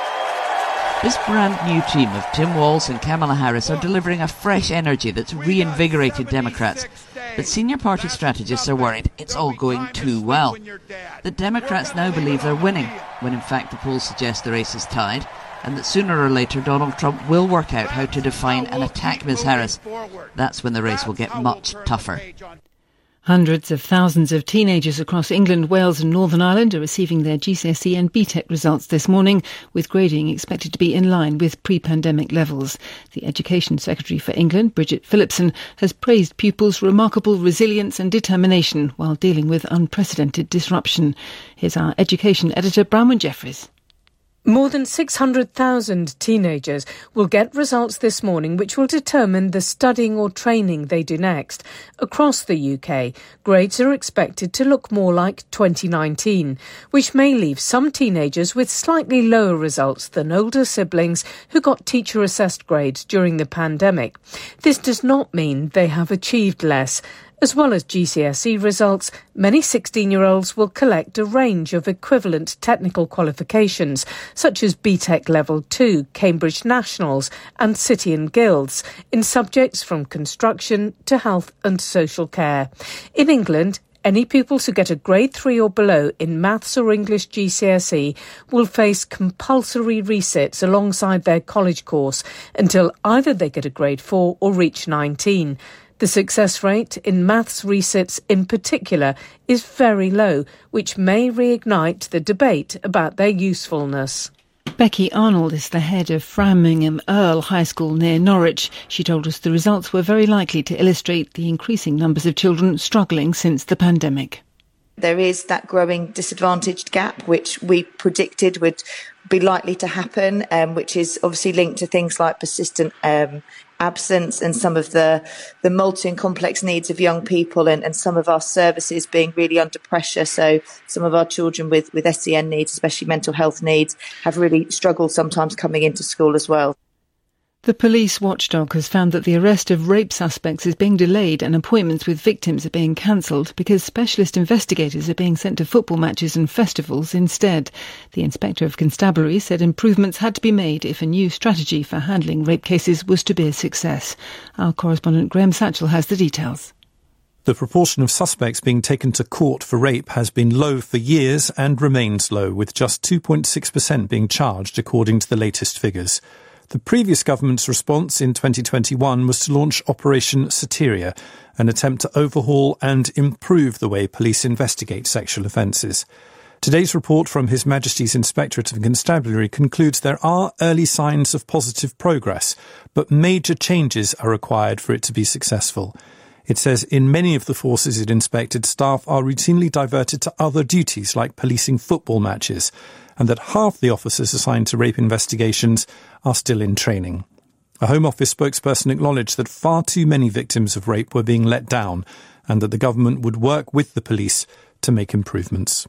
This brand new team of Tim Walz and Kamala Harris are delivering a fresh energy that's reinvigorated Democrats. But senior party strategists are worried it's all going too well. The Democrats now believe they're winning, when in fact the polls suggest the race is tied, and that sooner or later Donald Trump will work out how to define and attack Ms. Harris. That's when the race will get much tougher. Hundreds of thousands of teenagers across England, Wales and Northern Ireland are receiving their GCSE and BTEC results this morning, with grading expected to be in line with pre-pandemic levels. The Education Secretary for England, Bridget Phillipson, has praised pupils' remarkable resilience and determination while dealing with unprecedented disruption. Here's our Education Editor, Bronwyn Jeffries. More than 600,000 teenagers will get results this morning which will determine the studying or training they do next. Across the UK, grades are expected to look more like 2019, which may leave some teenagers with slightly lower results than older siblings who got teacher-assessed grades during the pandemic. This does not mean they have achieved less. As well as GCSE results, many 16-year-olds will collect a range of equivalent technical qualifications, such as BTEC Level 2, Cambridge Nationals and City and Guilds, in subjects from construction to health and social care. In England, any pupils who get a grade 3 or below in maths or English GCSE will face compulsory resits alongside their college course until either they get a grade 4 or reach 19. The success rate in maths resits in particular is very low, which may reignite the debate about their usefulness. Becky Arnold is the head of Framingham Earl High School near Norwich. She told us the results were very likely to illustrate the increasing numbers of children struggling since the pandemic. There is that growing disadvantaged gap, which we predicted would be likely to happen, which is obviously linked to things like persistent absence and some of the multi and complex needs of young people and some of our services being really under pressure. So some of our children with SEN needs, especially mental health needs, have really struggled sometimes coming into school as well. The police watchdog has found that the arrest of rape suspects is being delayed and appointments with victims are being cancelled because specialist investigators are being sent to football matches and festivals instead. The Inspector of Constabulary said improvements had to be made if a new strategy for handling rape cases was to be a success. Our correspondent Graham Satchell has the details. The proportion of suspects being taken to court for rape has been low for years and remains low, with just 2.6% being charged according to the latest figures. The previous government's response in 2021 was to launch Operation Soteria, an attempt to overhaul and improve the way police investigate sexual offences. Today's report from His Majesty's Inspectorate of Constabulary concludes there are early signs of positive progress, but major changes are required for it to be successful. It says in many of the forces it inspected, staff are routinely diverted to other duties like policing football matches, and that half the officers assigned to rape investigations are still in training. A Home Office spokesperson acknowledged that far too many victims of rape were being let down and that the government would work with the police to make improvements.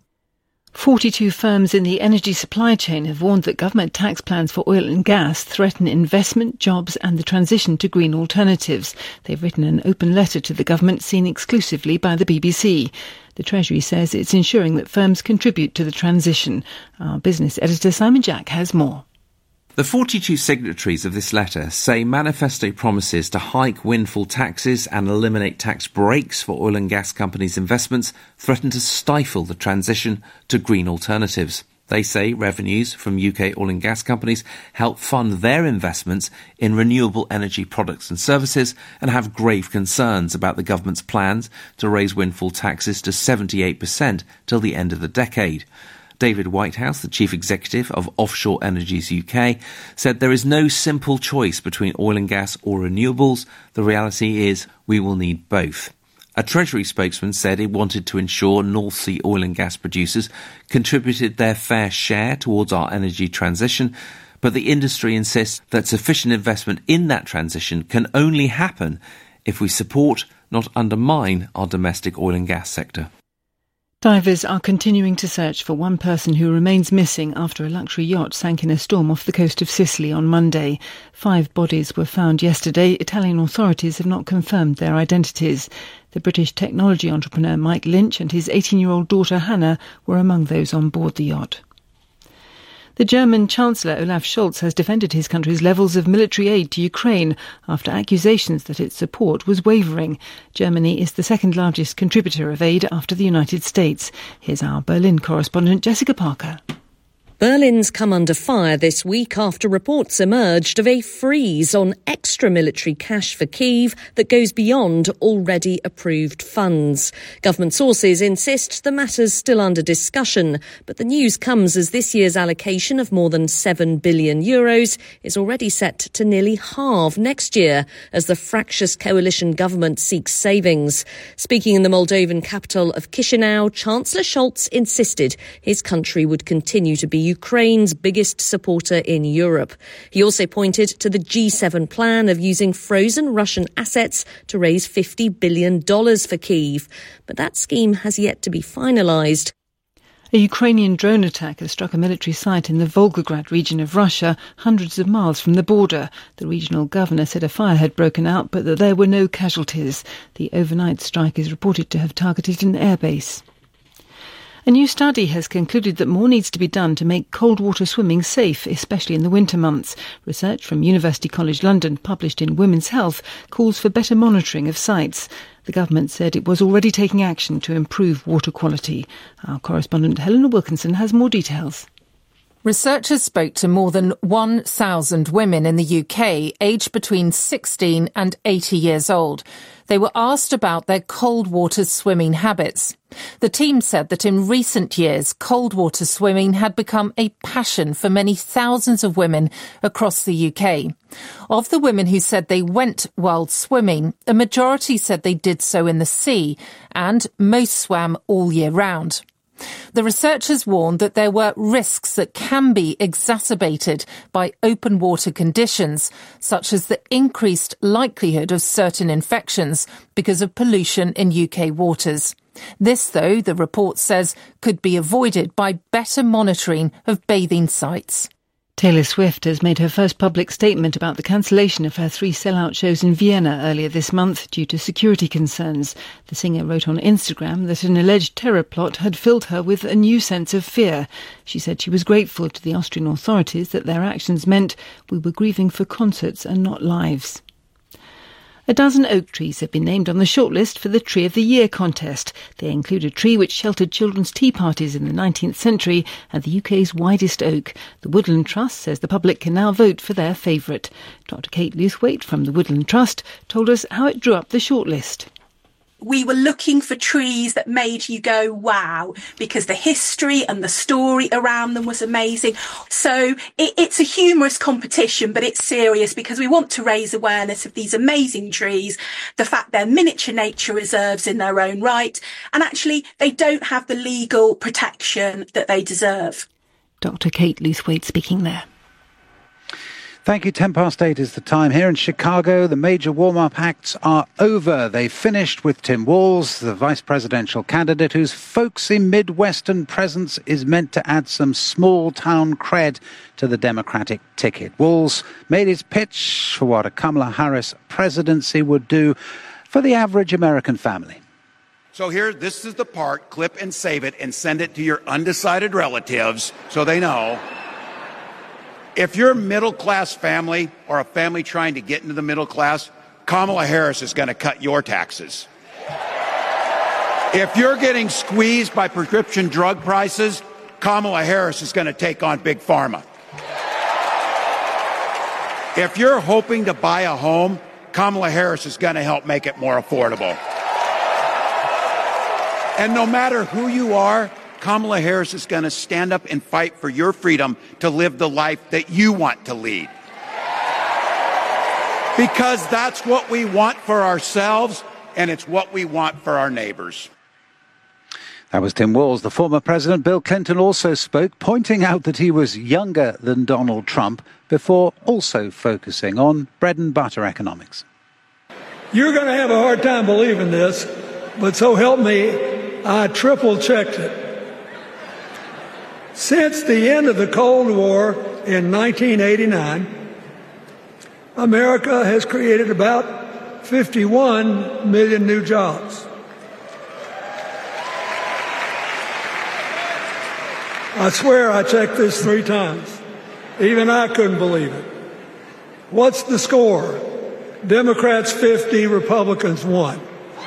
42 firms in the energy supply chain have warned that government tax plans for oil and gas threaten investment, jobs and the transition to green alternatives. They've written an open letter to the government seen exclusively by the BBC. The Treasury says it's ensuring that firms contribute to the transition. Our business editor Simon Jack has more. The 42 signatories of this letter say manifesto promises to hike windfall taxes and eliminate tax breaks for oil and gas companies' investments threaten to stifle the transition to green alternatives. They say revenues from UK oil and gas companies help fund their investments in renewable energy products and services and have grave concerns about the government's plans to raise windfall taxes to 78% till the end of the decade. David Whitehouse, the chief executive of Offshore Energies UK, said there is no simple choice between oil and gas or renewables. The reality is we will need both. A Treasury spokesman said it wanted to ensure North Sea oil and gas producers contributed their fair share towards our energy transition, but the industry insists that sufficient investment in that transition can only happen if we support, not undermine, our domestic oil and gas sector. Divers are continuing to search for one person who remains missing after a luxury yacht sank in a storm off the coast of Sicily on Monday. 5 bodies were found yesterday. Italian authorities have not confirmed their identities. The British technology entrepreneur Mike Lynch and his 18-year-old daughter Hannah were among those on board the yacht. The German Chancellor Olaf Scholz has defended his country's levels of military aid to Ukraine after accusations that its support was wavering. Germany is the second largest contributor of aid after the United States. Here's our Berlin correspondent Jessica Parker. Berlin's come under fire this week after reports emerged of a freeze on extra military cash for Kyiv that goes beyond already approved funds. Government sources insist the matter's still under discussion, but the news comes as this year's allocation of more than €7 billion is already set to nearly halve next year as the fractious coalition government seeks savings. Speaking in the Moldovan capital of Chisinau, Chancellor Scholz insisted his country would continue to be Ukraine's biggest supporter in Europe. He also pointed to the G7 plan of using frozen Russian assets to raise $50 billion for Kyiv. But that scheme has yet to be finalised. A Ukrainian drone attack has struck a military site in the Volgograd region of Russia, hundreds of miles from the border. The regional governor said a fire had broken out, but that there were no casualties. The overnight strike is reported to have targeted an airbase. A new study has concluded that more needs to be done to make cold water swimming safe, especially in the winter months. Research from University College London, published in Women's Health, calls for better monitoring of sites. The government said it was already taking action to improve water quality. Our correspondent Helena Wilkinson has more details. Researchers spoke to more than 1,000 women in the UK aged between 16 and 80 years old. They were asked about their cold water swimming habits. The team said that in recent years, cold water swimming had become a passion for many thousands of women across the UK. Of the women who said they went while swimming, a majority said they did so in the sea, and most swam all year round. The researchers warned that there were risks that can be exacerbated by open water conditions, such as the increased likelihood of certain infections because of pollution in UK waters. This, though, the report says, could be avoided by better monitoring of bathing sites. Taylor Swift has made her first public statement about the cancellation of her 3 sellout shows in Vienna earlier this month due to security concerns. The singer wrote on Instagram that an alleged terror plot had filled her with a new sense of fear. She said she was grateful to the Austrian authorities that their actions meant we were grieving for concerts and not lives. A dozen oak trees have been named on the shortlist for the Tree of the Year contest. They include a tree which sheltered children's tea parties in the 19th century and the UK's widest oak. The Woodland Trust says the public can now vote for their favourite. Dr. Kate Luthwaite from the Woodland Trust told us how it drew up the shortlist. We were looking for trees that made you go, wow, because the history and the story around them was amazing. So it's a humorous competition, but it's serious because we want to raise awareness of these amazing trees, the fact they're miniature nature reserves in their own right, and actually they don't have the legal protection that they deserve. Dr. Kate Luthwaite speaking there. Thank you. 8:10 is the time here in Chicago. The major warm-up acts are over. They finished with Tim Walz, the vice presidential candidate whose folksy Midwestern presence is meant to add some small-town cred to the Democratic ticket. Walz made his pitch for what a Kamala Harris presidency would do for the average American family. So here, this is the part, clip and save it and send it to your undecided relatives so they know. If you're a middle-class family or a family trying to get into the middle class, Kamala Harris is going to cut your taxes. If you're getting squeezed by prescription drug prices, Kamala Harris is going to take on Big Pharma. If you're hoping to buy a home, Kamala Harris is going to help make it more affordable. And no matter who you are, Kamala Harris is going to stand up and fight for your freedom to live the life that you want to lead. Because that's what we want for ourselves, and it's what we want for our neighbors. That was Tim Walz. The former president, Bill Clinton, also spoke, pointing out that he was younger than Donald Trump, before also focusing on bread and butter economics. You're going to have a hard time believing this, but so help me, I triple-checked it. Since the end of the Cold War in 1989, America has created about 51 million new jobs. I swear I checked this 3 times. Even I couldn't believe it. What's the score? Democrats 50, Republicans 1.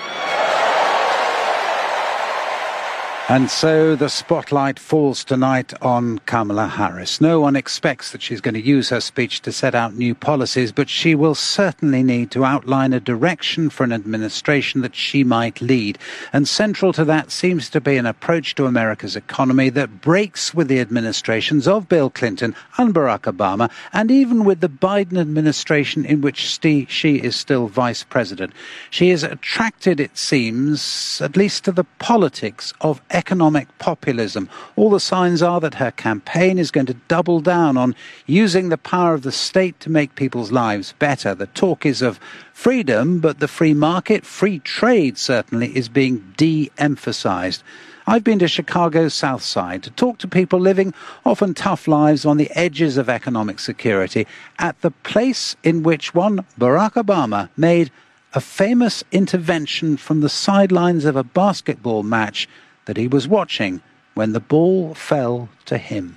And so the spotlight falls tonight on Kamala Harris. No one expects that she's going to use her speech to set out new policies, but she will certainly need to outline a direction for an administration that she might lead. And central to that seems to be an approach to America's economy that breaks with the administrations of Bill Clinton and Barack Obama, and even with the Biden administration in which she is still vice president. She is attracted, it seems, at least to the politics of economic populism. All the signs are that her campaign is going to double down on using the power of the state to make people's lives better. The talk is of freedom, but the free market, free trade certainly, is being de-emphasized. I've been to Chicago's South Side to talk to people living often tough lives on the edges of economic security at the place in which one Barack Obama made a famous intervention from the sidelines of a basketball match that he was watching when the ball fell to him.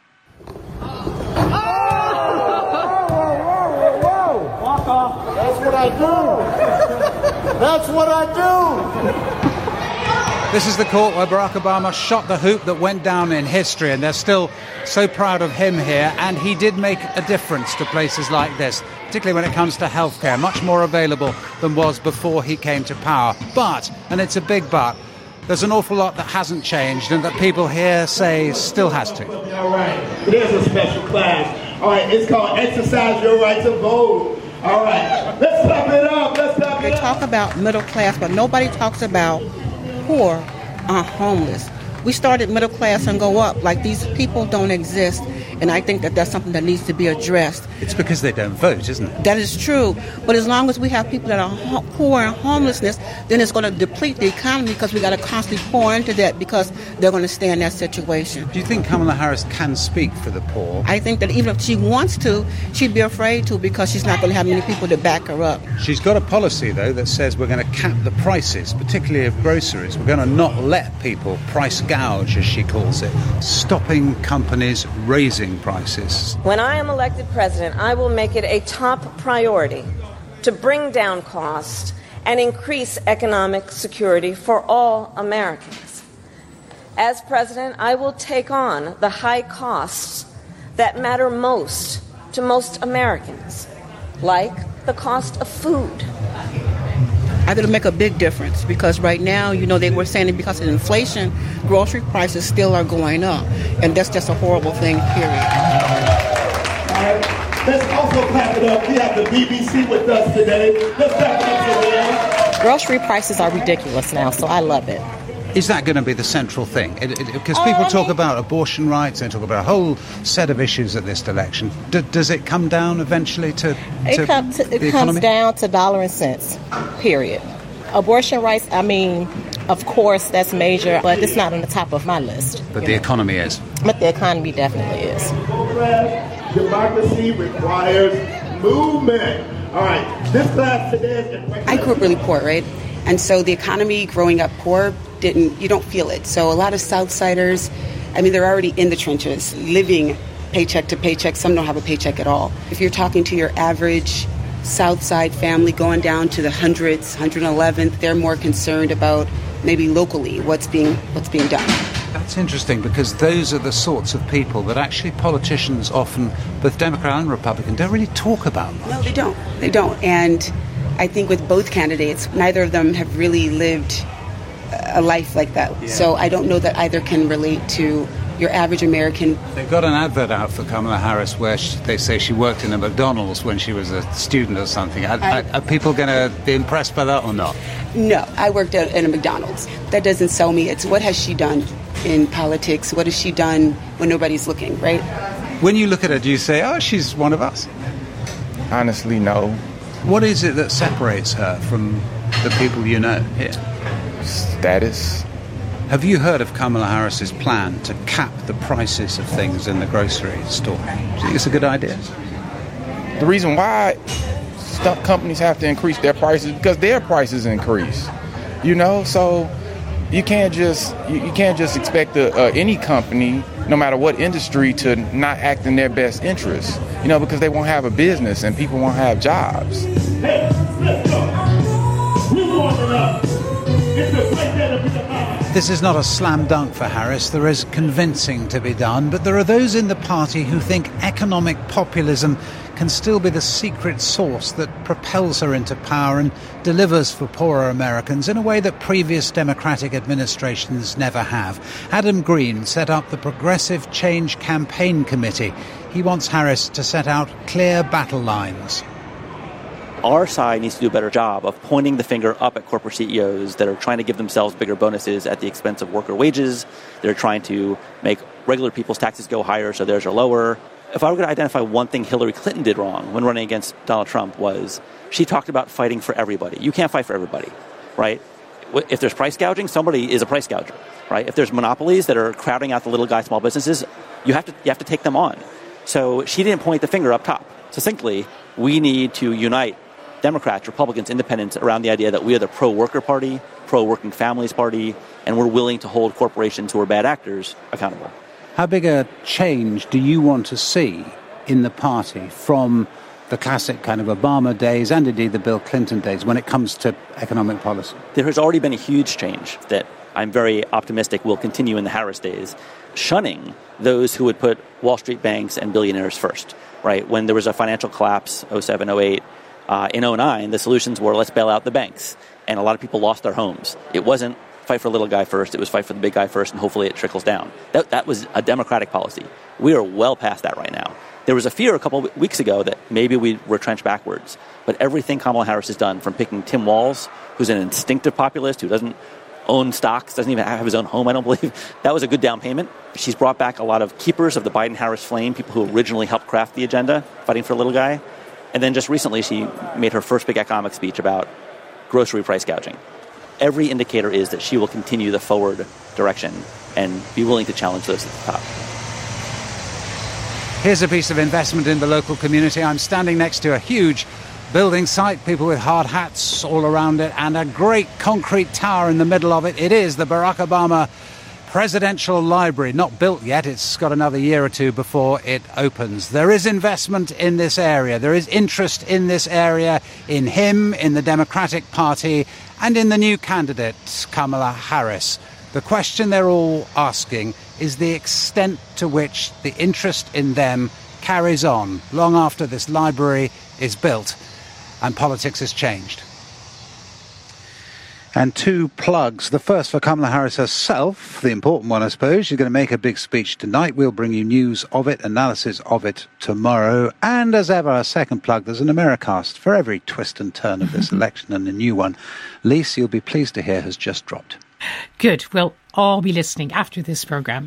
Walk off. That's what I do. That's what I do. This is the court where Barack Obama shot the hoop that went down in history, and they're still so proud of him here. And he did make a difference to places like this, particularly when it comes to healthcare, much more available than was before he came to power. But, and it's a big but, there's an awful lot that hasn't changed and that people here say still has to. All right, there's a special class. All right, it's called Exercise Your Right to Vote. All right, let's clap it up. Let's clap it up. They talk about middle class, but nobody talks about poor are homeless. We started middle class and go up. Like, these people don't exist, and I think that that's something that needs to be addressed. It's because they don't vote, isn't it? That is true, but as long as we have people that are poor and homelessness, then it's going to deplete the economy because we got to constantly pour into that because they're going to stay in that situation. Do you think Kamala Harris can speak for the poor? I think that even if she wants to, she'd be afraid to because she's not going to have many people to back her up. She's got a policy, though, that says we're going to cap the prices, particularly of groceries. We're going to not let people price gouge, as she calls it, stopping companies raising prices. When I am elected president, I will make it a top priority to bring down costs and increase economic security for all Americans. As president, I will take on the high costs that matter most to most Americans, like the cost of food. I think it'll make a big difference because right now, you know, they were saying that because of inflation, grocery prices still are going up. And that's just a horrible thing, period. All right. Let's also clap it up. We have the BBC with us today. Let's clap it up today. Grocery prices are ridiculous now, so I love it. Is that going to be the central thing? Because people talk about abortion rights, they talk about a whole set of issues at this election. Does it come down eventually to it comes down to dollar and cents, period. Abortion rights, I mean, of course, that's major, but it's not on the top of my list. But the economy is. But the economy definitely is. Democracy requires movement. All right, this class today is... I grew up really poor, right? And so the economy growing up poor, you don't feel it. So a lot of Southsiders, I mean, they're already in the trenches, living paycheck to paycheck. Some don't have a paycheck at all. If you're talking to your average Southside family going down to the hundreds, 111th, they're more concerned about maybe locally what's being done. That's interesting because those are the sorts of people that actually politicians often, both Democrat and Republican, don't really talk about much. No, they don't. They don't. And I think with both candidates, neither of them have really lived a life like that. Yeah. So I don't know that either can relate to your average American. They've got an advert out for Kamala Harris where they say she worked in a McDonald's when she was a student or something. Are people going to be impressed by that or not? No, I worked in a McDonald's. That doesn't sell me. It's what has she done in politics? What has she done when nobody's looking, right? When you look at her, do you say, oh, she's one of us? Honestly, no. What is it that separates her from the people you know here? Status. Have you heard of Kamala Harris's plan to cap the prices of things in the grocery store? Do you think it's a good idea? The reason why companies have to increase their prices is because their prices increase. So you can't just expect any company, no matter what industry, to not act in their best interest. Because they won't have a business and people won't have jobs. Hey, let's go. We're warming up. It's the place that This is not a slam dunk for Harris. There is convincing to be done, but there are those in the party who think economic populism can still be the secret sauce that propels her into power and delivers for poorer Americans in a way that previous Democratic administrations never have. Adam Green set up the Progressive Change Campaign Committee. He wants Harris to set out clear battle lines. Our side needs to do a better job of pointing the finger up at corporate CEOs that are trying to give themselves bigger bonuses at the expense of worker wages. They're trying to make regular people's taxes go higher so theirs are lower. If I were going to identify one thing Hillary Clinton did wrong when running against Donald Trump was she talked about fighting for everybody. You can't fight for everybody, right? If there's price gouging, somebody is a price gouger, right? If there's monopolies that are crowding out the little guy small businesses, you have to take them on. So she didn't point the finger up top. Succinctly, we need to unite Democrats, Republicans, Independents around the idea that we are the pro-worker party, pro-working families party, and we're willing to hold corporations who are bad actors accountable. How big a change do you want to see in the party from the classic kind of Obama days and indeed the Bill Clinton days when it comes to economic policy? There has already been a huge change that I'm very optimistic will continue in the Harris days, shunning those who would put Wall Street banks and billionaires first, right? When there was a financial collapse, 07, 08, in 09, the solutions were let's bail out the banks. And a lot of people lost their homes. It wasn't fight for the little guy first. It was fight for the big guy first, and hopefully it trickles down. That was a Democratic policy. We are well past that right now. There was a fear a couple of weeks ago that maybe we retrench backwards. But everything Kamala Harris has done, from picking Tim Walz, who's an instinctive populist who doesn't own stocks, doesn't even have his own home, I don't believe, that was a good down payment. She's brought back a lot of keepers of the Biden-Harris flame, people who originally helped craft the agenda, fighting for the little guy. And then just recently, she made her first big economic speech about grocery price gouging. Every indicator is that she will continue the forward direction and be willing to challenge those at the top. Here's a piece of investment in the local community. I'm standing next to a huge building site, people with hard hats all around it, and a great concrete tower in the middle of it. It is the Barack Obama Presidential Library. Not built yet. It's got another year or two before it opens. There is investment in this area. There is interest in this area, in him, in the Democratic Party, and in the new candidate, Kamala Harris. The question they're all asking is the extent to which the interest in them carries on long after this library is built and politics has changed. And two plugs. The first for Kamala Harris herself, the important one, I suppose. She's going to make a big speech tonight. We'll bring you news of it, analysis of it tomorrow. And as ever, a second plug, there's an Americast for every twist and turn of this election, and a new one, Lise, you'll be pleased to hear, has just dropped. Good. We'll all be listening after this programme.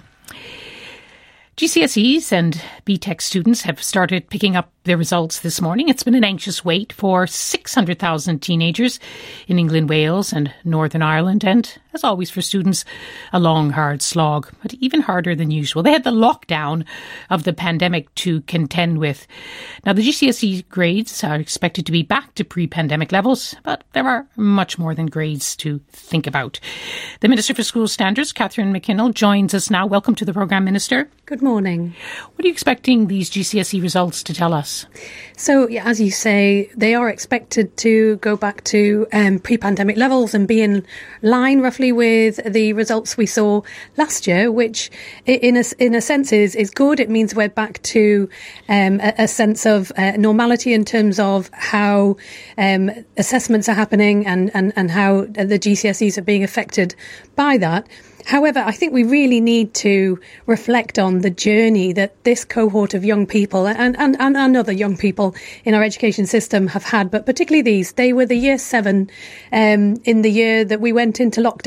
GCSEs and BTEC students have started picking up their results this morning. It's been an anxious wait for 600,000 teenagers in England, Wales and Northern Ireland. And as always for students, a long, hard slog, but even harder than usual. They had the lockdown of the pandemic to contend with. Now, the GCSE grades are expected to be back to pre-pandemic levels, but there are much more than grades to think about. The Minister for School Standards, Catherine McKinnell, joins us now. Welcome to the programme, Minister. Good morning. What are you expecting these GCSE results to tell us? So, yeah, as you say, they are expected to go back to pre-pandemic levels and be in line roughly with the results we saw last year, which in a sense is good. It means we're back to a sense of normality in terms of how assessments are happening and how the GCSEs are being affected by that. However, I think we really need to reflect on the journey that this cohort of young people and other young people in our education system have had, but particularly these. They were the year 7 in the year that we went into lockdown.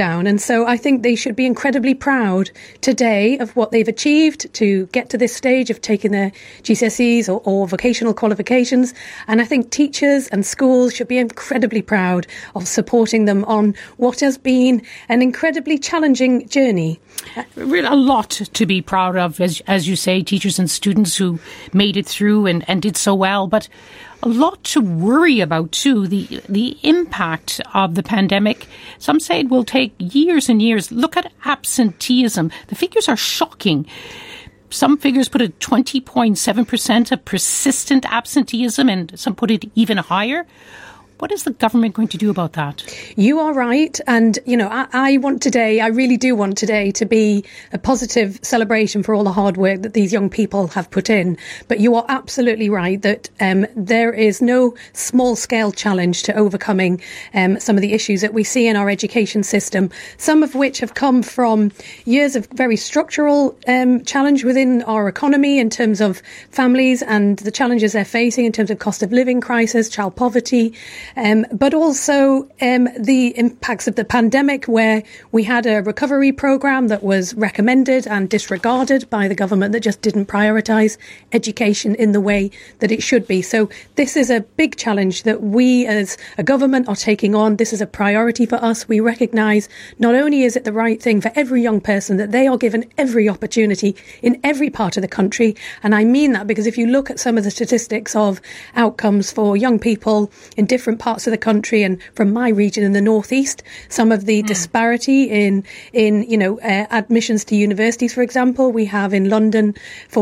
down. And so I think they should be incredibly proud today of what they've achieved to get to this stage of taking their GCSEs or vocational qualifications. And I think teachers and schools should be incredibly proud of supporting them on what has been an incredibly challenging journey. A lot to be proud of, as you say, teachers and students who made it through and did so well. But a lot to worry about, too, the impact of the pandemic. Some say it will take years and years. Look at absenteeism. The figures are shocking. Some figures put it 20.7% of persistent absenteeism, and some put it even higher. What is the government going to do about that? You are right. And, I want today, I really do want today to be a positive celebration for all the hard work that these young people have put in. But you are absolutely right that there is no small scale challenge to overcoming some of the issues that we see in our education system, some of which have come from years of very structural challenge within our economy in terms of families and the challenges they're facing in terms of cost of living crisis, child poverty, but also the impacts of the pandemic, where we had a recovery programme that was recommended and disregarded by the government that just didn't prioritise education in the way that it should be. So this is a big challenge that we as a government are taking on. This is a priority for us. We recognise not only is it the right thing for every young person that they are given every opportunity in every part of the country, and I mean that because if you look at some of the statistics of outcomes for young people in different parts of the country, and from my region in the northeast, some of the disparity in admissions to universities, for example, we have in London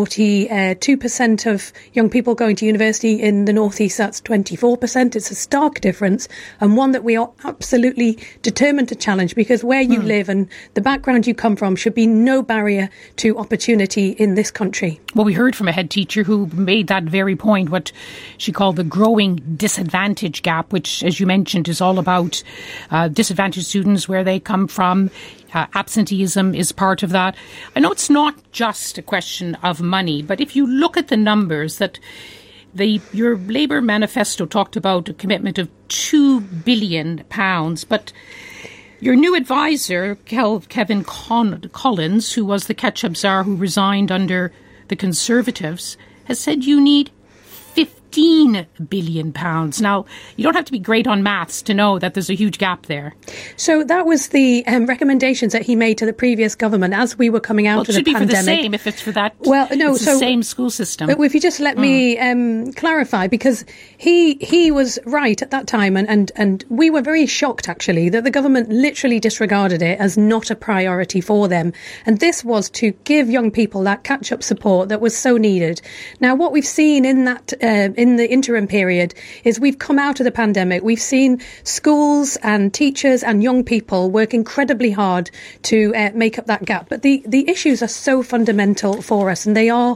42% of young people going to university. In the northeast, that's 24%. It's a stark difference, and one that we are absolutely determined to challenge, because where you live and the background you come from should be no barrier to opportunity in this country. Well, we heard from a head teacher who made that very point, what she called the growing disadvantage gap, which, as you mentioned, is all about disadvantaged students, where they come from. Absenteeism is part of that. I know it's not just a question of money, but if you look at the numbers that your Labour manifesto talked about, a commitment of £2 billion, but your new advisor, Kevin Collins, who was the ketchup czar who resigned under the Conservatives, has said you need £15 billion. Now, you don't have to be great on maths to know that there's a huge gap there. So that was the recommendations that he made to the previous government as we were coming out of the pandemic. It should be for the same if it's for that. Well, no, it's the same school system. If you just let me clarify, because he was right at that time, and we were very shocked actually that the government literally disregarded it as not a priority for them. And this was to give young people that catch-up support that was so needed. Now, what we've seen in that in the interim period is we've come out of the pandemic. We've seen schools and teachers and young people work incredibly hard to make up that gap. But the issues are so fundamental for us, and they are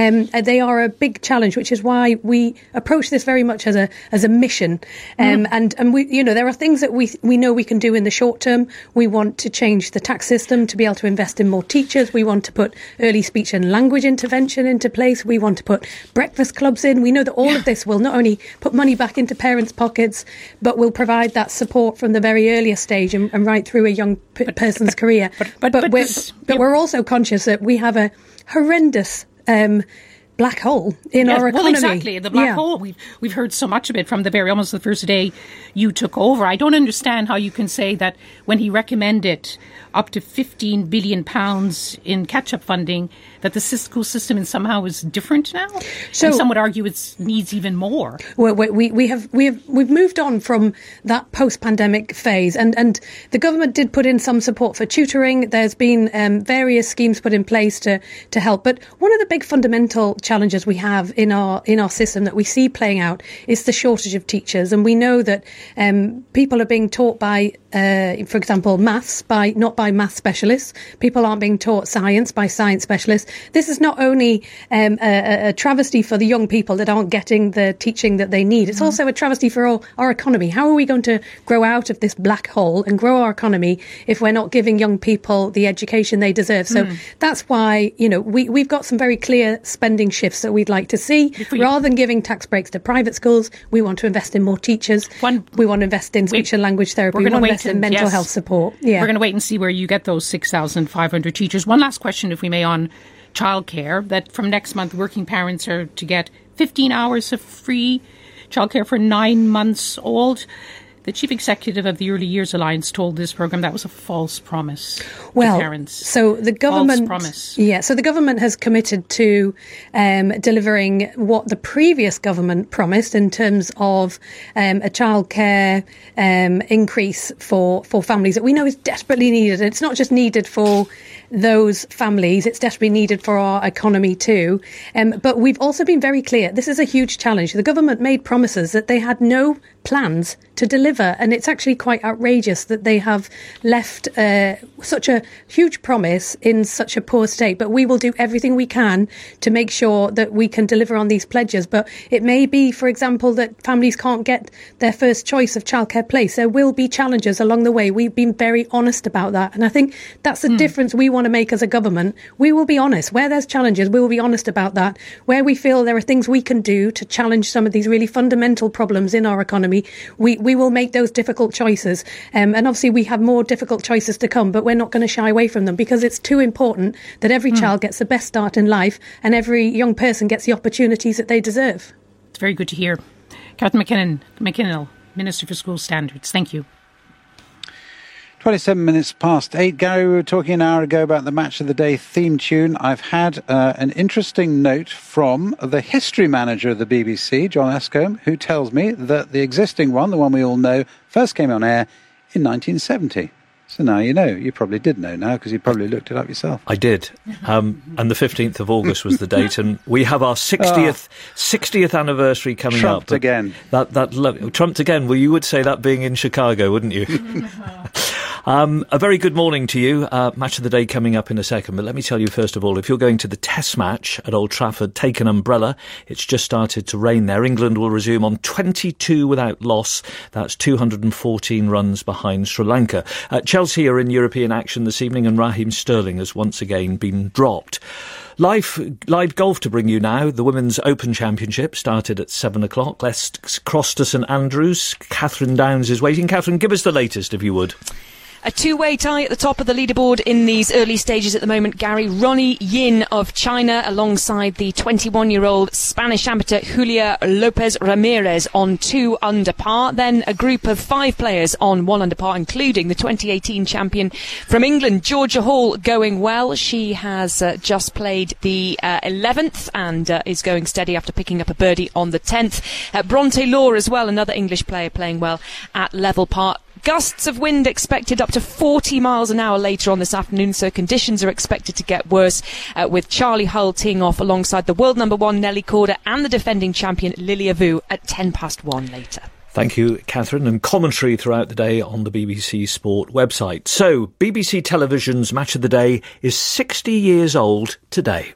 a big challenge, which is why we approach this very much as a mission. And we, there are things that we know we can do in the short term. We want to change the tax system to be able to invest in more teachers. We want to put early speech and language intervention into place. We want to put breakfast clubs in. We know that all of this will not only put money back into parents' pockets, but will provide that support from the very earliest stage and right through a young person's career. But we're also conscious that we have a horrendous black hole in our economy. Well, exactly. The black hole. We've heard so much of it from almost the first day you took over. I don't understand how you can say that when he recommended up to £15 billion in catch-up funding, that the school system somehow is different now. So, and some would argue it needs even more. Well, we've moved on from that post-pandemic phase, and the government did put in some support for tutoring. There's been various schemes put in place to help. But one of the big fundamental challenges we have in our system that we see playing out is the shortage of teachers, and we know that people are being taught by, for example, maths not by maths specialists. People aren't being taught science by science specialists. This is not only a travesty for the young people that aren't getting the teaching that they need. It's also a travesty for our economy. How are we going to grow out of this black hole and grow our economy if we're not giving young people the education they deserve? So that's why we've got some very clear spending shifts that we'd like to see. Rather than giving tax breaks to private schools, we want to invest in more teachers. We want to invest in speech and language therapy. We want to invest in mental health support. Yeah. We're going to wait and see where you get those 6,500 teachers. One last question, if we may, on childcare, that from next month, working parents are to get 15 hours of free childcare for 9 months old. The chief executive of the Early Years Alliance told this programme that was a false promise to parents. So the government, false promise. Yeah, so the government has committed to delivering what the previous government promised in terms of a childcare increase for families that we know is desperately needed. It's not just needed for those families, it's desperately needed for our economy too. But we've also been very clear, this is a huge challenge. The government made promises that they had no plans to deliver, and it's actually quite outrageous that they have left such a huge promise in such a poor state. But we will do everything we can to make sure that we can deliver on these pledges. But it may be, for example, that families can't get their first choice of childcare place. There will be challenges along the way. We've been very honest about that, and I think that's the difference we want to make as a government. We will be honest. Where there's challenges, we will be honest about that. Where we feel there are things we can do to challenge some of these really fundamental problems in our economy, we will make those difficult choices. And obviously we have more difficult choices to come, but we're not going to shy away from them, because it's too important that every child gets the best start in life and every young person gets the opportunities that they deserve. It's very good to hear. Catherine McKinnell, Minister for School Standards. Thank you. 27 minutes past 8. Gary, we were talking an hour ago about the Match of the Day theme tune. I've had an interesting note from the history manager of the BBC, John Escombe, who tells me that the existing one, the one we all know, first came on air in 1970. So now you know. You probably did know now, because you probably looked it up yourself. I did. And the 15th of August was the date. And we have our 60th anniversary coming up. Trumped again. Trumped again. Well, you would say that being in Chicago, wouldn't you? A very good morning to you. Match of the Day coming up in a second. But let me tell you, first of all, if you're going to the Test match at Old Trafford, take an umbrella. It's just started to rain there. England will resume on 22 without loss. That's 214 runs behind Sri Lanka. Chelsea are in European action this evening, and Raheem Sterling has once again been dropped. Live golf to bring you now. The Women's Open Championship started at 7 o'clock. Let's cross to St Andrews. Catherine Downs is waiting. Catherine, give us the latest, if you would. A two-way tie at the top of the leaderboard in these early stages at the moment, Gary. Ronnie Yin of China alongside the 21-year-old Spanish amateur Julia Lopez Ramirez on 2 under par. Then a group of 5 players on 1 under par, including the 2018 champion from England, Georgia Hall, going well. She has just played the 11th and is going steady after picking up a birdie on the 10th. Bronte Law as well, another English player playing well at level par. Gusts of wind expected up to 40 miles an hour later on this afternoon, so conditions are expected to get worse, with Charlie Hull teeing off alongside the world number 1 Nelly Korda and the defending champion Lilia Vu at 1:10 later. Thank you, Catherine, and commentary throughout the day on the BBC Sport website. So, BBC Television's Match of the Day is 60 years old today.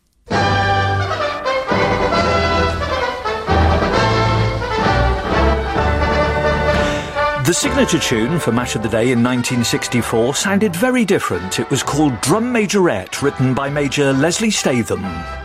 The signature tune for Match of the Day in 1964 sounded very different. It was called Drum Majorette, written by Major Leslie Statham.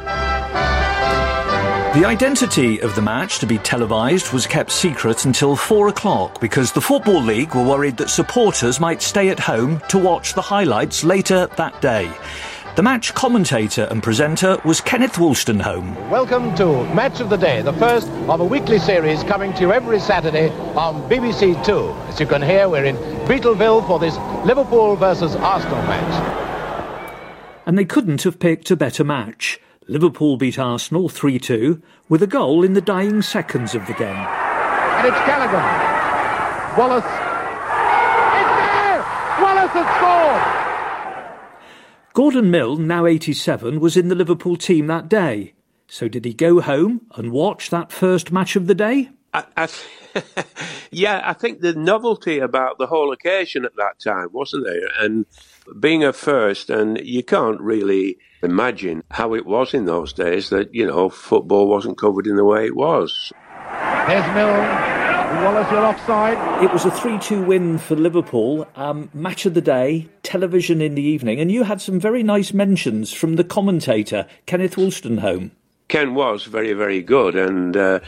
The identity of the match to be televised was kept secret until 4 o'clock because the Football League were worried that supporters might stay at home to watch the highlights later that day. The match commentator and presenter was Kenneth Wolstenholme. Welcome to Match of the Day, the first of a weekly series coming to you every Saturday on BBC Two. As you can hear, we're in Beetleville for this Liverpool versus Arsenal match. And they couldn't have picked a better match. Liverpool beat Arsenal 3-2 with a goal in the dying seconds of the game. And it's Callaghan. Wallace. It's there! Wallace has scored! Gordon Milne, now 87, was in the Liverpool team that day. So did he go home and watch that first match of the day? Yeah, I think the novelty about the whole occasion at that time, wasn't there? And being a first, and you can't really imagine how it was in those days that, you know, football wasn't covered in the way it was. There's Milne. Wallace, you're offside. It was a 3-2 win for Liverpool. Match of the Day, television in the evening, and you had some very nice mentions from the commentator, Kenneth Wolstenholme. Ken was very, very good, and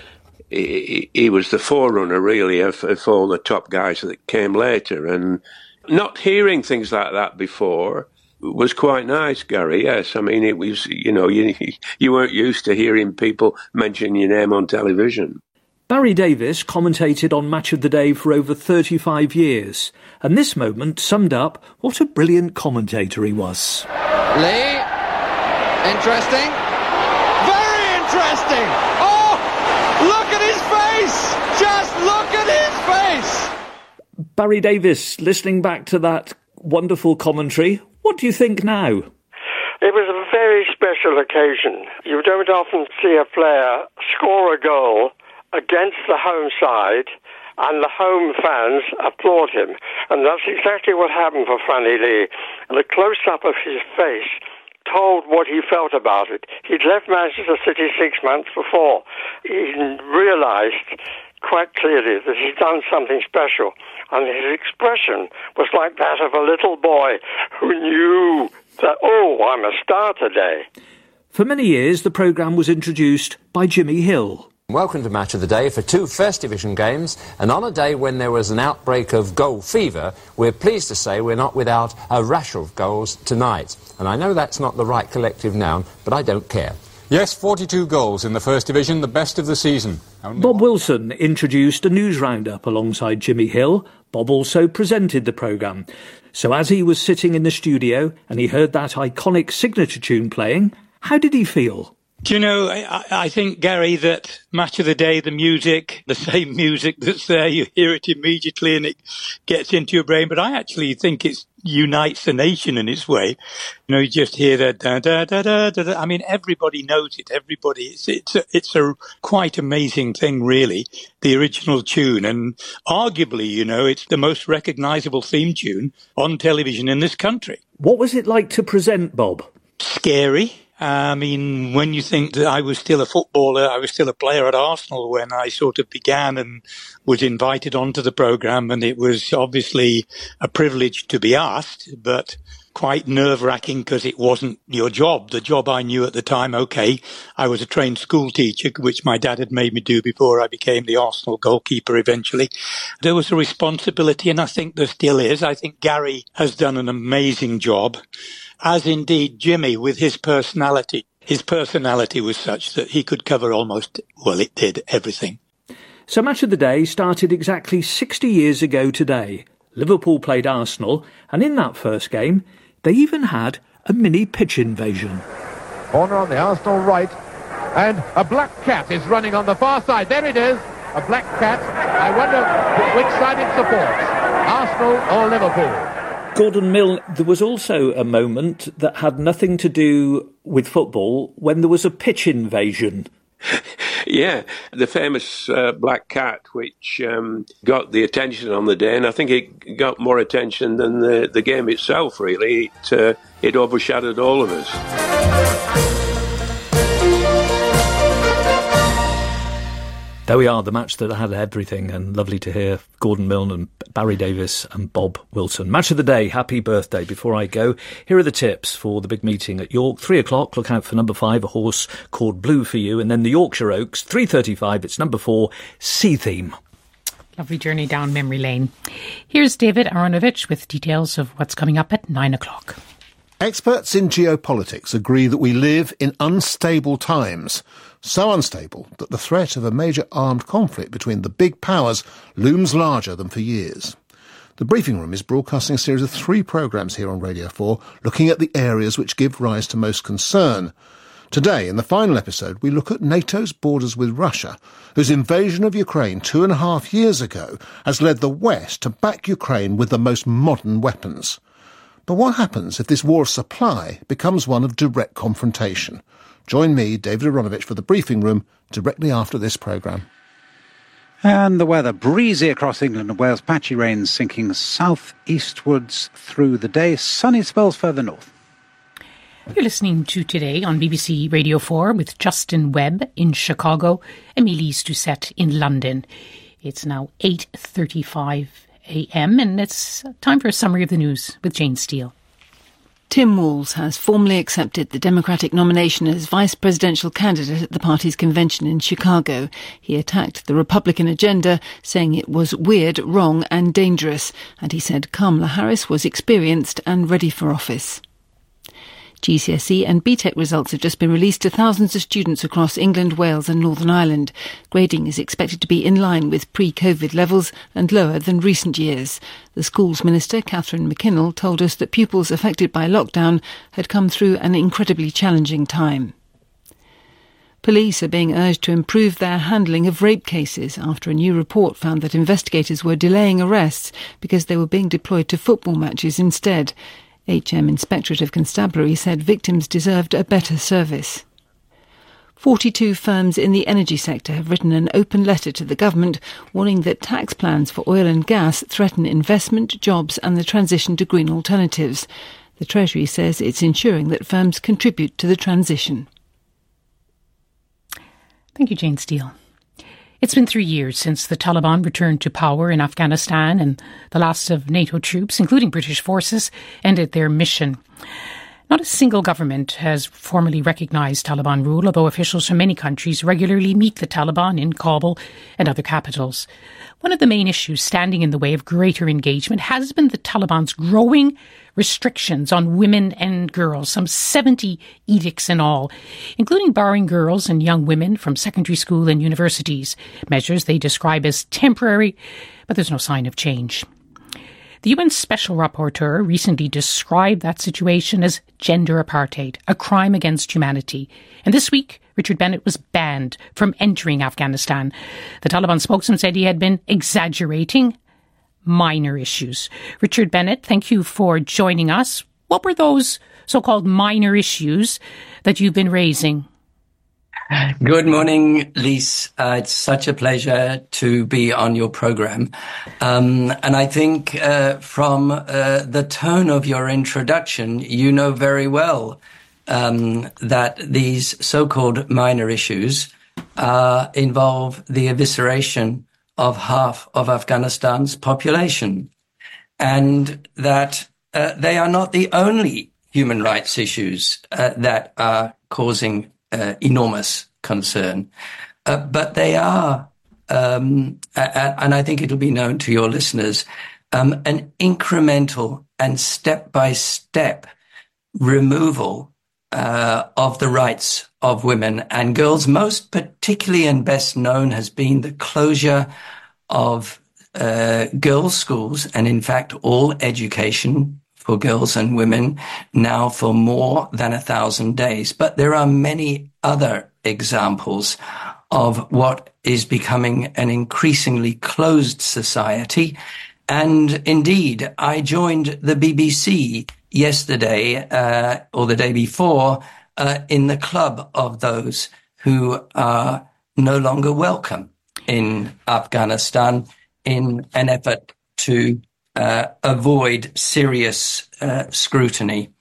he was the forerunner, really, of all the top guys that came later. And not hearing things like that before was quite nice, Gary, yes. I mean, it was, you weren't used to hearing people mention your name on television. Barry Davies commentated on Match of the Day for over 35 years, and this moment summed up what a brilliant commentator he was. Lee, interesting. Very interesting. Oh, look at his face. Just look at his face. Barry Davies, listening back to that wonderful commentary, what do you think now? It was a very special occasion. You don't often see a player score a goal against the home side and the home fans applaud him. And that's exactly what happened for Franny Lee. The close-up of his face told what he felt about it. He'd left Manchester City 6 months before. He realised quite clearly that he'd done something special. And his expression was like that of a little boy who knew that, oh, I'm a star today. For many years, the programme was introduced by Jimmy Hill. Welcome to Match of the Day for 2 First Division games, and on a day when there was an outbreak of goal fever, we're pleased to say we're not without a rash of goals tonight. And I know that's not the right collective noun, but I don't care. Yes, 42 goals in the First Division, the best of the season. Bob Wilson introduced a news roundup alongside Jimmy Hill. Bob also presented the programme. So as he was sitting in the studio and he heard that iconic signature tune playing, how did he feel? Do you know, I think, Gary, that Match of the Day, the music, the same music that's there, you hear it immediately and it gets into your brain. But I actually think it unites the nation in its way. You know, you just hear that da da da da da. I mean, everybody knows it. Everybody. It's a quite amazing thing, really. The original tune, and arguably, you know, it's the most recognisable theme tune on television in this country. What was it like to present, Bob? Scary. I mean, when you think that I was still a footballer, I was still a player at Arsenal when I sort of began and was invited onto the programme, and it was obviously a privilege to be asked, but quite nerve-wracking because it wasn't your job. The job I knew at the time, OK, I was a trained school teacher, which my dad had made me do before I became the Arsenal goalkeeper eventually. There was a responsibility, and I think there still is. I think Gary has done an amazing job, as indeed Jimmy with his personality. His personality was such that he could cover almost, well, it did everything. So Match of the Day started exactly 60 years ago today. Liverpool played Arsenal, and in that first game, they even had a mini pitch invasion. Corner on the Arsenal right, and a black cat is running on the far side. There it is, a black cat. I wonder which side it supports, Arsenal or Liverpool. Gordon Milne, there was also a moment that had nothing to do with football when there was a pitch invasion. Yeah, the famous black cat, which got the attention on the day, and I think it got more attention than the game itself, really. It overshadowed all of us. There we are, the match that had everything, and lovely to hear Gordon Milne and Barry Davies and Bob Wilson. Match of the Day, happy birthday. Before I go, here are the tips for the big meeting at York. 3 o'clock, look out for number 5, A Horse Called Blue for You. And then the Yorkshire Oaks, 3:35, it's number 4, Sea Theme. Lovely journey down memory lane. Here's David Aronovich with details of what's coming up at 9 o'clock. Experts in geopolitics agree that we live in unstable times. So unstable that the threat of a major armed conflict between the big powers looms larger than for years. The Briefing Room is broadcasting a series of 3 programmes here on Radio 4 looking at the areas which give rise to most concern. Today, in the final episode, we look at NATO's borders with Russia, whose invasion of Ukraine 2.5 years ago has led the West to back Ukraine with the most modern weapons. But what happens if this war of supply becomes one of direct confrontation? Join me, David Aronovich, for the Briefing Room directly after this programme. And the weather, breezy across England and Wales, patchy rain sinking south-eastwards through the day, sunny spells further north. You're listening to Today on BBC Radio 4 with Justin Webb in Chicago and Elise Doucette in London. It's now 8:35 a.m. and it's time for a summary of the news with Jane Steele. Tim Walz has formally accepted the Democratic nomination as vice presidential candidate at the party's convention in Chicago. He attacked the Republican agenda, saying it was weird, wrong and dangerous, and he said Kamala Harris was experienced and ready for office. GCSE and BTEC results have just been released to thousands of students across England, Wales and Northern Ireland. Grading is expected to be in line with pre-COVID levels and lower than recent years. The Schools Minister, Catherine McKinnell, told us that pupils affected by lockdown had come through an incredibly challenging time. Police are being urged to improve their handling of rape cases after a new report found that investigators were delaying arrests because they were being deployed to football matches instead. HM Inspectorate of Constabulary said victims deserved a better service. 42 firms in the energy sector have written an open letter to the government warning that tax plans for oil and gas threaten investment, jobs and the transition to green alternatives. The Treasury says it's ensuring that firms contribute to the transition. Thank you, Jane Steele. It's been 3 years since the Taliban returned to power in Afghanistan and the last of NATO troops, including British forces, ended their mission. Not a single government has formally recognised Taliban rule, although officials from many countries regularly meet the Taliban in Kabul and other capitals. One of the main issues standing in the way of greater engagement has been the Taliban's growing restrictions on women and girls, some 70 edicts in all, including barring girls and young women from secondary school and universities, measures they describe as temporary, but there's no sign of change. The UN Special Rapporteur recently described that situation as gender apartheid, a crime against humanity. And this week, Richard Bennett was banned from entering Afghanistan. The Taliban spokesman said he had been exaggerating minor issues. Richard Bennett, thank you for joining us. What were those so-called minor issues that you've been raising? Good morning, Lise. It's such a pleasure to be on your program. And I think from the tone of your introduction, you know very well that these so-called minor issues involve the evisceration of half of Afghanistan's population, and that they are not the only human rights issues that are causing enormous concern, but they are, and I think it'll be known to your listeners, an incremental and step-by-step removal of the rights of women and girls. Most particularly and best known has been the closure of girls' schools and, in fact, all education for girls and women now for more than 1,000 days. But there are many other examples of what is becoming an increasingly closed society. And indeed, I joined the BBC yesterday or the day before in the club of those who are no longer welcome in Afghanistan in an effort to avoid serious scrutiny.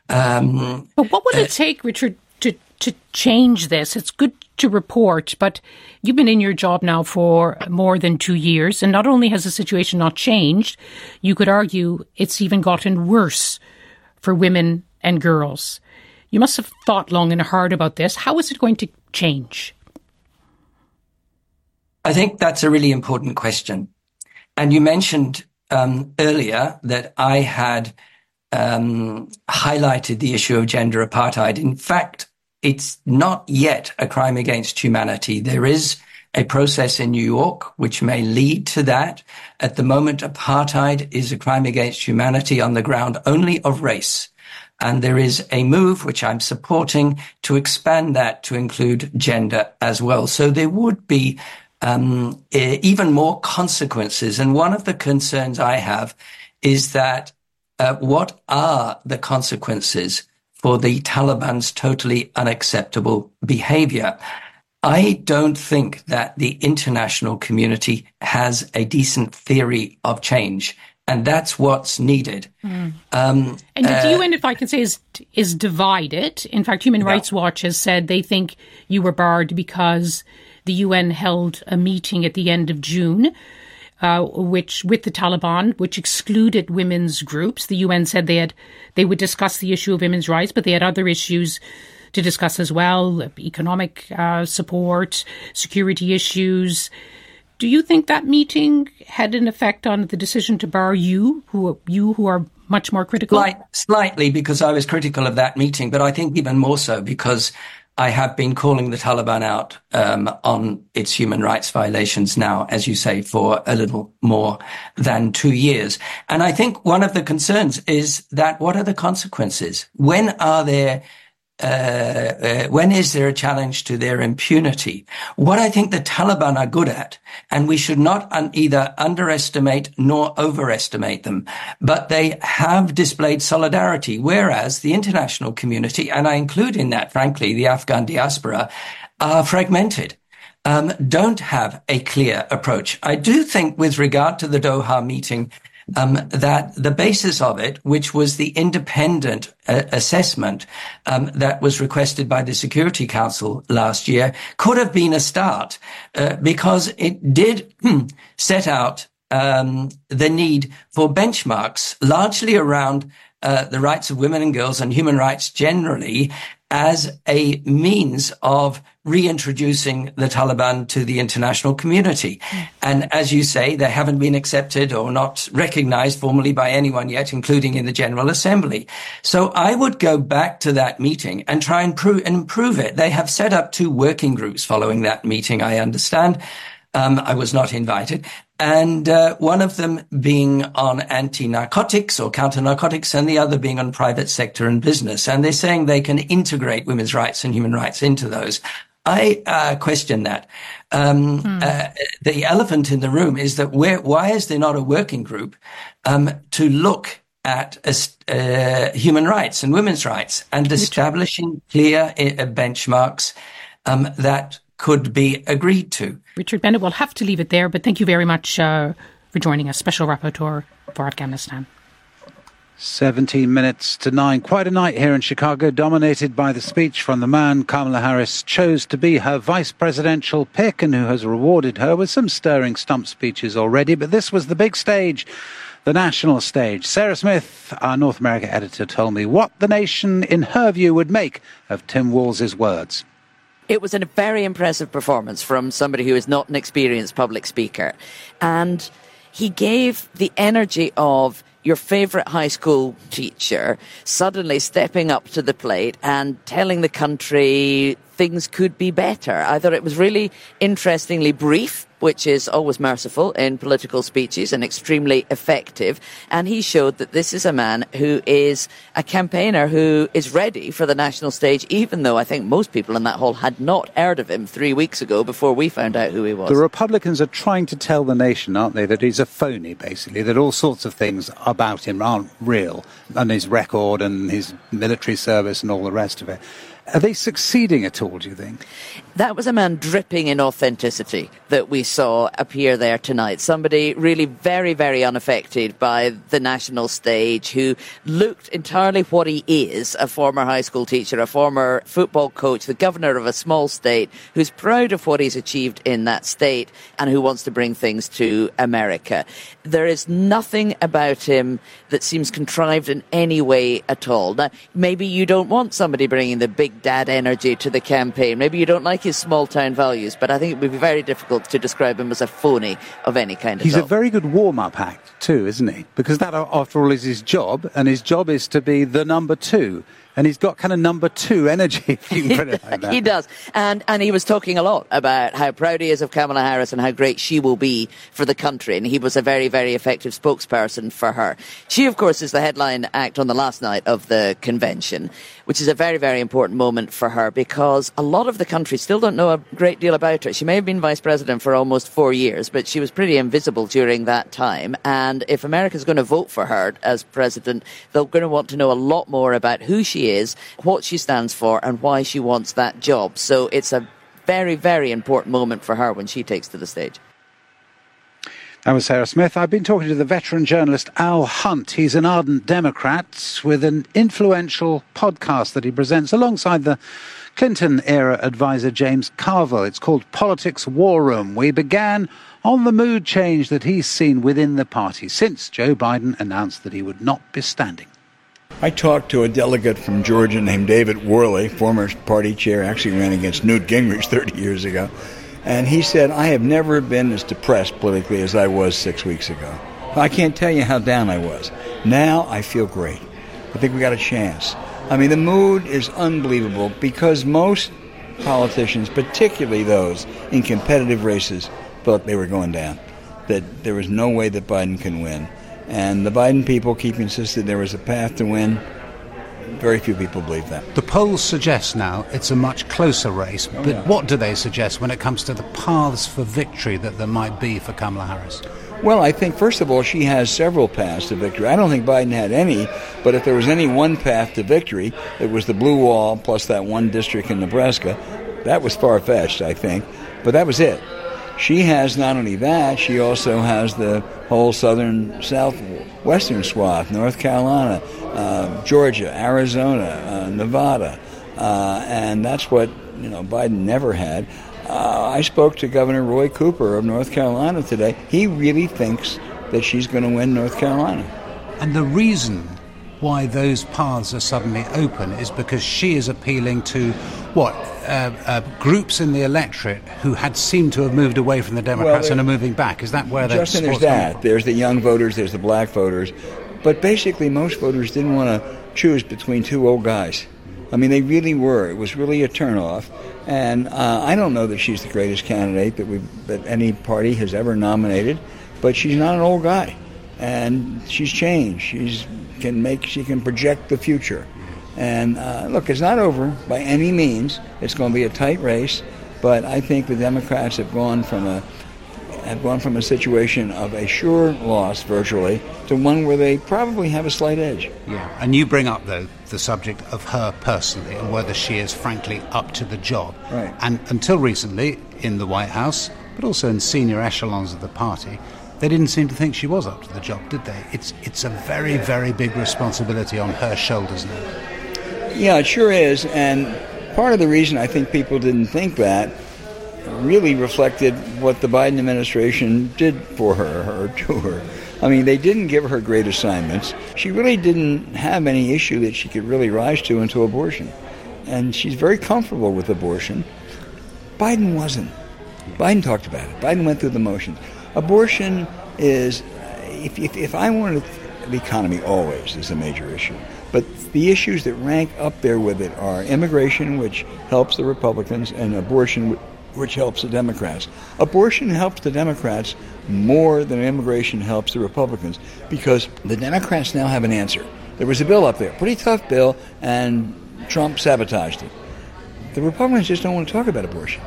But what would it take, Richard, to change this? It's good to report, but you've been in your job now for more than 2 years, and not only has the situation not changed, you could argue it's even gotten worse for women and girls. You must have thought long and hard about this. How is it going to change? I think that's a really important question. And you mentioned earlier that I had highlighted the issue of gender apartheid. In fact, it's not yet a crime against humanity. There is a process in New York which may lead to that. At the moment, apartheid is a crime against humanity on the ground only of race. And there is a move which I'm supporting to expand that to include gender as well. So there would be even more consequences. And one of the concerns I have is that what are the consequences for the Taliban's totally unacceptable behavior? I don't think that the international community has a decent theory of change, and that's what's needed. And the UN, if I can say, is divided. In fact, Human Rights Watch has said they think you were barred because the UN held a meeting at the end of June which with the Taliban, which excluded women's groups. The UN said they would discuss the issue of women's rights, but they had other issues to discuss as well, economic support, security issues. Do you think that meeting had an effect on the decision to bar you who are much more critical? Slightly, because I was critical of that meeting, but I think even more so because I have been calling the Taliban out on its human rights violations now, as you say, for a little more than 2 years. And I think one of the concerns is that what are the consequences? When is there a challenge to their impunity? What I think the Taliban are good at, and we should not either underestimate nor overestimate them, but they have displayed solidarity, whereas the international community, and I include in that, frankly, the Afghan diaspora, are fragmented, don't have a clear approach. I do think with regard to the Doha meeting, that the basis of it, which was the independent assessment that was requested by the Security Council last year, could have been a start because it did set out the need for benchmarks largely around the rights of women and girls and human rights generally as a means of reintroducing the Taliban to the international community. And as you say, they haven't been accepted or not recognized formally by anyone yet, including in the General Assembly. So I would go back to that meeting and try and improve it. They have set up 2 working groups following that meeting, I understand. I was not invited. And one of them being on anti-narcotics or counter-narcotics and the other being on private sector and business. And they're saying they can integrate women's rights and human rights into those. I question that. The elephant in the room is that why is there not a working group to look at human rights and women's rights and establishing clear benchmarks that could be agreed to? Richard Bennett, we'll have to leave it there, but thank you very much for joining us, Special Rapporteur for Afghanistan. 17 minutes to 9. Quite a night here in Chicago, dominated by the speech from the man Kamala Harris chose to be her vice presidential pick and who has rewarded her with some stirring stump speeches already. But this was the big stage, the national stage. Sarah Smith, our North America editor, told me what the nation, in her view, would make of Tim Walz's words. It was a very impressive performance from somebody who is not an experienced public speaker. And he gave the energy of your favourite high school teacher suddenly stepping up to the plate and telling the country things could be better. I thought it was really interestingly brief, which is always merciful in political speeches and extremely effective. And he showed that this is a man who is a campaigner who is ready for the national stage, even though I think most people in that hall had not heard of him 3 weeks ago before we found out who he was. The Republicans are trying to tell the nation, aren't they, that he's a phony, basically, that all sorts of things about him aren't real, and his record and his military service and all the rest of it. Are they succeeding at all, do you think? That was a man dripping in authenticity that we saw appear there tonight. Somebody really very, very unaffected by the national stage, who looked entirely what he is, a former high school teacher, a former football coach, the governor of a small state, who's proud of what he's achieved in that state and who wants to bring things to America. There is nothing about him that seems contrived in any way at all. Now, maybe you don't want somebody bringing the big dad energy to the campaign. Maybe you don't like his small town values, but I think it would be very difficult to describe him as a phony of any kind. He's a very good warm-up act too, isn't he? Because that, after all, is his job, and his job is to be the number 2. And he's got kind of number 2 energy, if you can put it like that. He does. And he was talking a lot about how proud he is of Kamala Harris and how great she will be for the country. And he was a very, very effective spokesperson for her. She, of course, is the headline act on the last night of the convention, which is a very, very important moment for her because a lot of the country still don't know a great deal about her. She may have been vice president for almost 4 years, but she was pretty invisible during that time. And if America's going to vote for her as president, they're going to want to know a lot more about who she is, what she stands for, and why she wants that job. So it's a very, very important moment for her when she takes to the stage. That was Sarah Smith. I've been talking to the veteran journalist Al Hunt. He's an ardent Democrat with an influential podcast that he presents alongside the Clinton-era advisor James Carville. It's called Politics War Room. We began on the mood change that he's seen within the party since Joe Biden announced that he would not be standing. I talked to a delegate from Georgia named David Worley, former party chair, actually ran against Newt Gingrich 30 years ago. And he said, I have never been as depressed politically as I was 6 weeks ago. I can't tell you how down I was. Now I feel great. I think we got a chance. I mean, the mood is unbelievable because most politicians, particularly those in competitive races, thought they were going down, that there was no way that Biden can win. And the Biden people keep insisting there was a path to win. Very few people believe that. The polls suggest now it's a much closer race, but what do they suggest when it comes to the paths for victory that there might be for Kamala Harris? Well, I think, first of all, she has several paths to victory. I don't think Biden had any, but if there was any one path to victory, it was the blue wall plus that one district in Nebraska. That was far-fetched, I think, but that was it. She has not only that, she also has the whole southwestern swath, North Carolina, Georgia, Arizona, Nevada, and that's what Biden never had. I spoke to Governor Roy Cooper of North Carolina today. He really thinks that she's going to win North Carolina. And the reason why those paths are suddenly open is because she is appealing to groups in the electorate who had seemed to have moved away from the Democrats and are moving back. Is that where Justin, there's that. There's the young voters, there's the black voters. But basically most voters didn't want to choose between two old guys. I mean, they really were. It was really a turnoff. And I don't know that she's the greatest candidate that any party has ever nominated, but she's not an old guy. And she's changed. She can project the future. And look, it's not over by any means. It's going to be a tight race, but I think the Democrats have gone from a situation of a sure loss virtually to one where they probably have a slight edge. Yeah, and you bring up though the subject of her personally and whether she is frankly up to the job. Right. And until recently in the White House, but also in senior echelons of the party, they didn't seem to think she was up to the job, did they? It's a very, very big responsibility on her shoulders now. Yeah, it sure is. And part of the reason I think people didn't think that really reflected what the Biden administration did for her or to her. I mean, they didn't give her great assignments. She really didn't have any issue that she could really rise to into abortion. And she's very comfortable with abortion. Biden wasn't. Biden talked about it. Biden went through the motions. Abortion is, if I wanted the economy always is a major issue. But the issues that rank up there with it are immigration, which helps the Republicans, and abortion, which helps the Democrats. Abortion helps the Democrats more than immigration helps the Republicans because the Democrats now have an answer. There was a bill up there, pretty tough bill, and Trump sabotaged it. The Republicans just don't want to talk about abortion.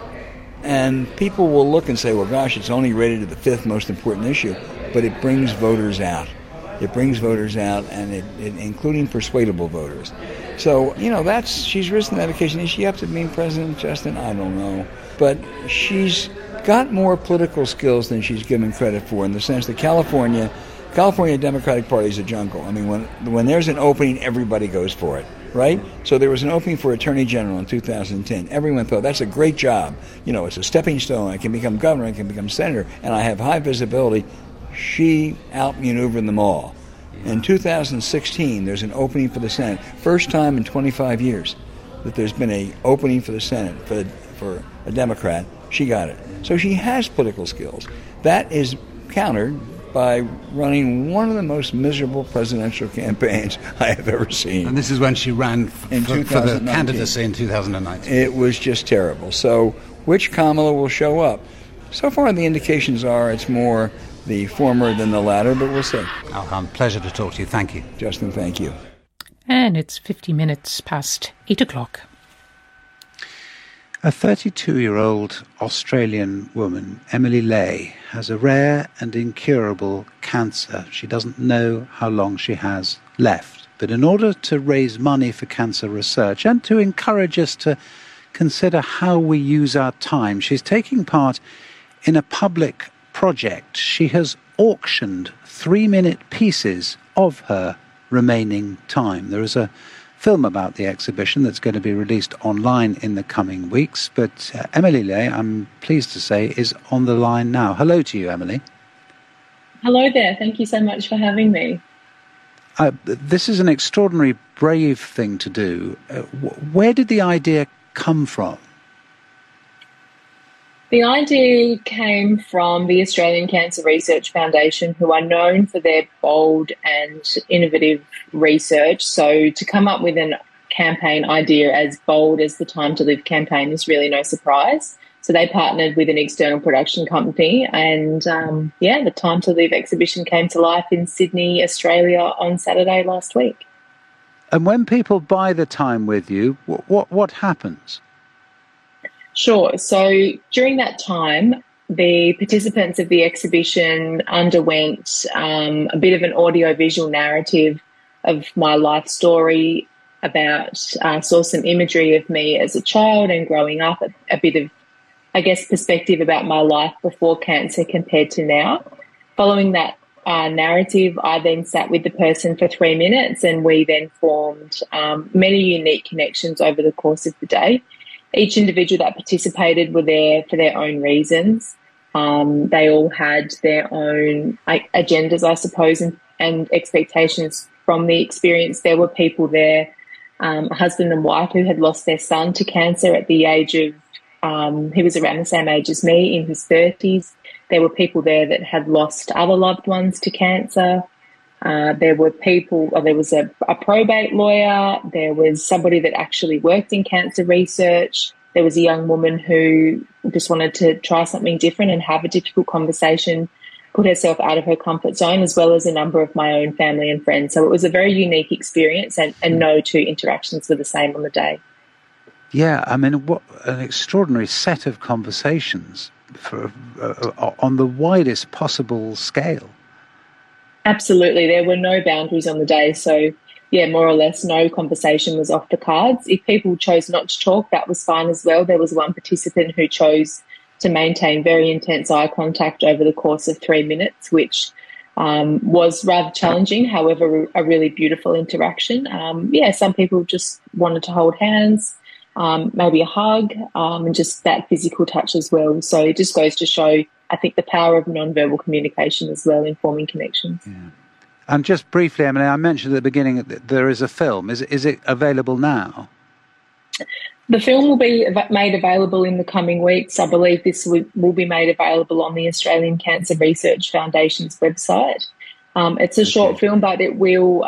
And people will look and say, well, gosh, it's only rated at the fifth most important issue, but it brings voters out. It brings voters out, and it including persuadable voters. So, she's risen to that occasion. Is she up to being president, Justin? I don't know. But she's got more political skills than she's given credit for in the sense that California Democratic Party is a jungle. I mean, when there's an opening, everybody goes for it, right? So there was an opening for Attorney General in 2010. Everyone thought, that's a great job. It's a stepping stone. I can become governor. I can become senator. And I have high visibility. She outmaneuvered them all. In 2016, there's an opening for the Senate. First time in 25 years that there's been an opening for the Senate for a Democrat. She got it. So she has political skills. That is countered by running one of the most miserable presidential campaigns I have ever seen. And this is when she ran for the candidacy in 2019. It was just terrible. So which Kamala will show up? So far the indications are it's more the former than the latter, but we'll see. Al Hunt, pleasure to talk to you. Thank you. Justin, thank you. And it's 50 minutes past 8 o'clock. A 32-year-old Australian woman, Emily Ley, has a rare and incurable cancer. She doesn't know how long she has left. But in order to raise money for cancer research and to encourage us to consider how we use our time, she's taking part in a public project. She has auctioned 3-minute pieces of her remaining time. There is a film about the exhibition that's going to be released online in the coming weeks, but Emily Ley, I'm pleased to say, is on the line now. Hello to you, Emily. Hello there. Thank you so much for having me. This is an extraordinary, brave thing to do. Where did the idea come from? The idea came from the Australian Cancer Research Foundation, who are known for their bold and innovative research. So to come up with a campaign idea as bold as the Time to Live campaign is really no surprise. So they partnered with an external production company and, the Time to Live exhibition came to life in Sydney, Australia on Saturday last week. And when people buy the time with you, what happens? Sure. So during that time, the participants of the exhibition underwent a bit of an audio-visual narrative of my life story saw some imagery of me as a child and growing up, a bit of, perspective about my life before cancer compared to now. Following that narrative, I then sat with the person for 3 minutes and we then formed many unique connections over the course of the day. Each individual that participated were there for their own reasons. They all had their own agendas, I suppose, and expectations from the experience. There were people there, a husband and wife who had lost their son to cancer at the age of, he was around the same age as me, in his 30s. There were people there that had lost other loved ones to cancer. There was a probate lawyer. There was somebody that actually worked in cancer research. There was a young woman who just wanted to try something different and have a difficult conversation, put herself out of her comfort zone, as well as a number of my own family and friends. So it was a very unique experience and no two interactions were the same on the day. Yeah, I mean, what an extraordinary set of conversations on the widest possible scale. Absolutely. There were no boundaries on the day. So, more or less no conversation was off the cards. If people chose not to talk, that was fine as well. There was one participant who chose to maintain very intense eye contact over the course of 3 minutes, which was rather challenging, however, a really beautiful interaction. Some people just wanted to hold hands, maybe a hug, and just that physical touch as well. So it just goes to show, I think, the power of non-verbal communication as well in forming connections. Yeah. And just briefly, Emily, I mentioned at the beginning that there is a film. Is it available now? The film will be made available in the coming weeks. I believe this will be made available on the Australian Cancer Research Foundation's website. It's a short film, but it will,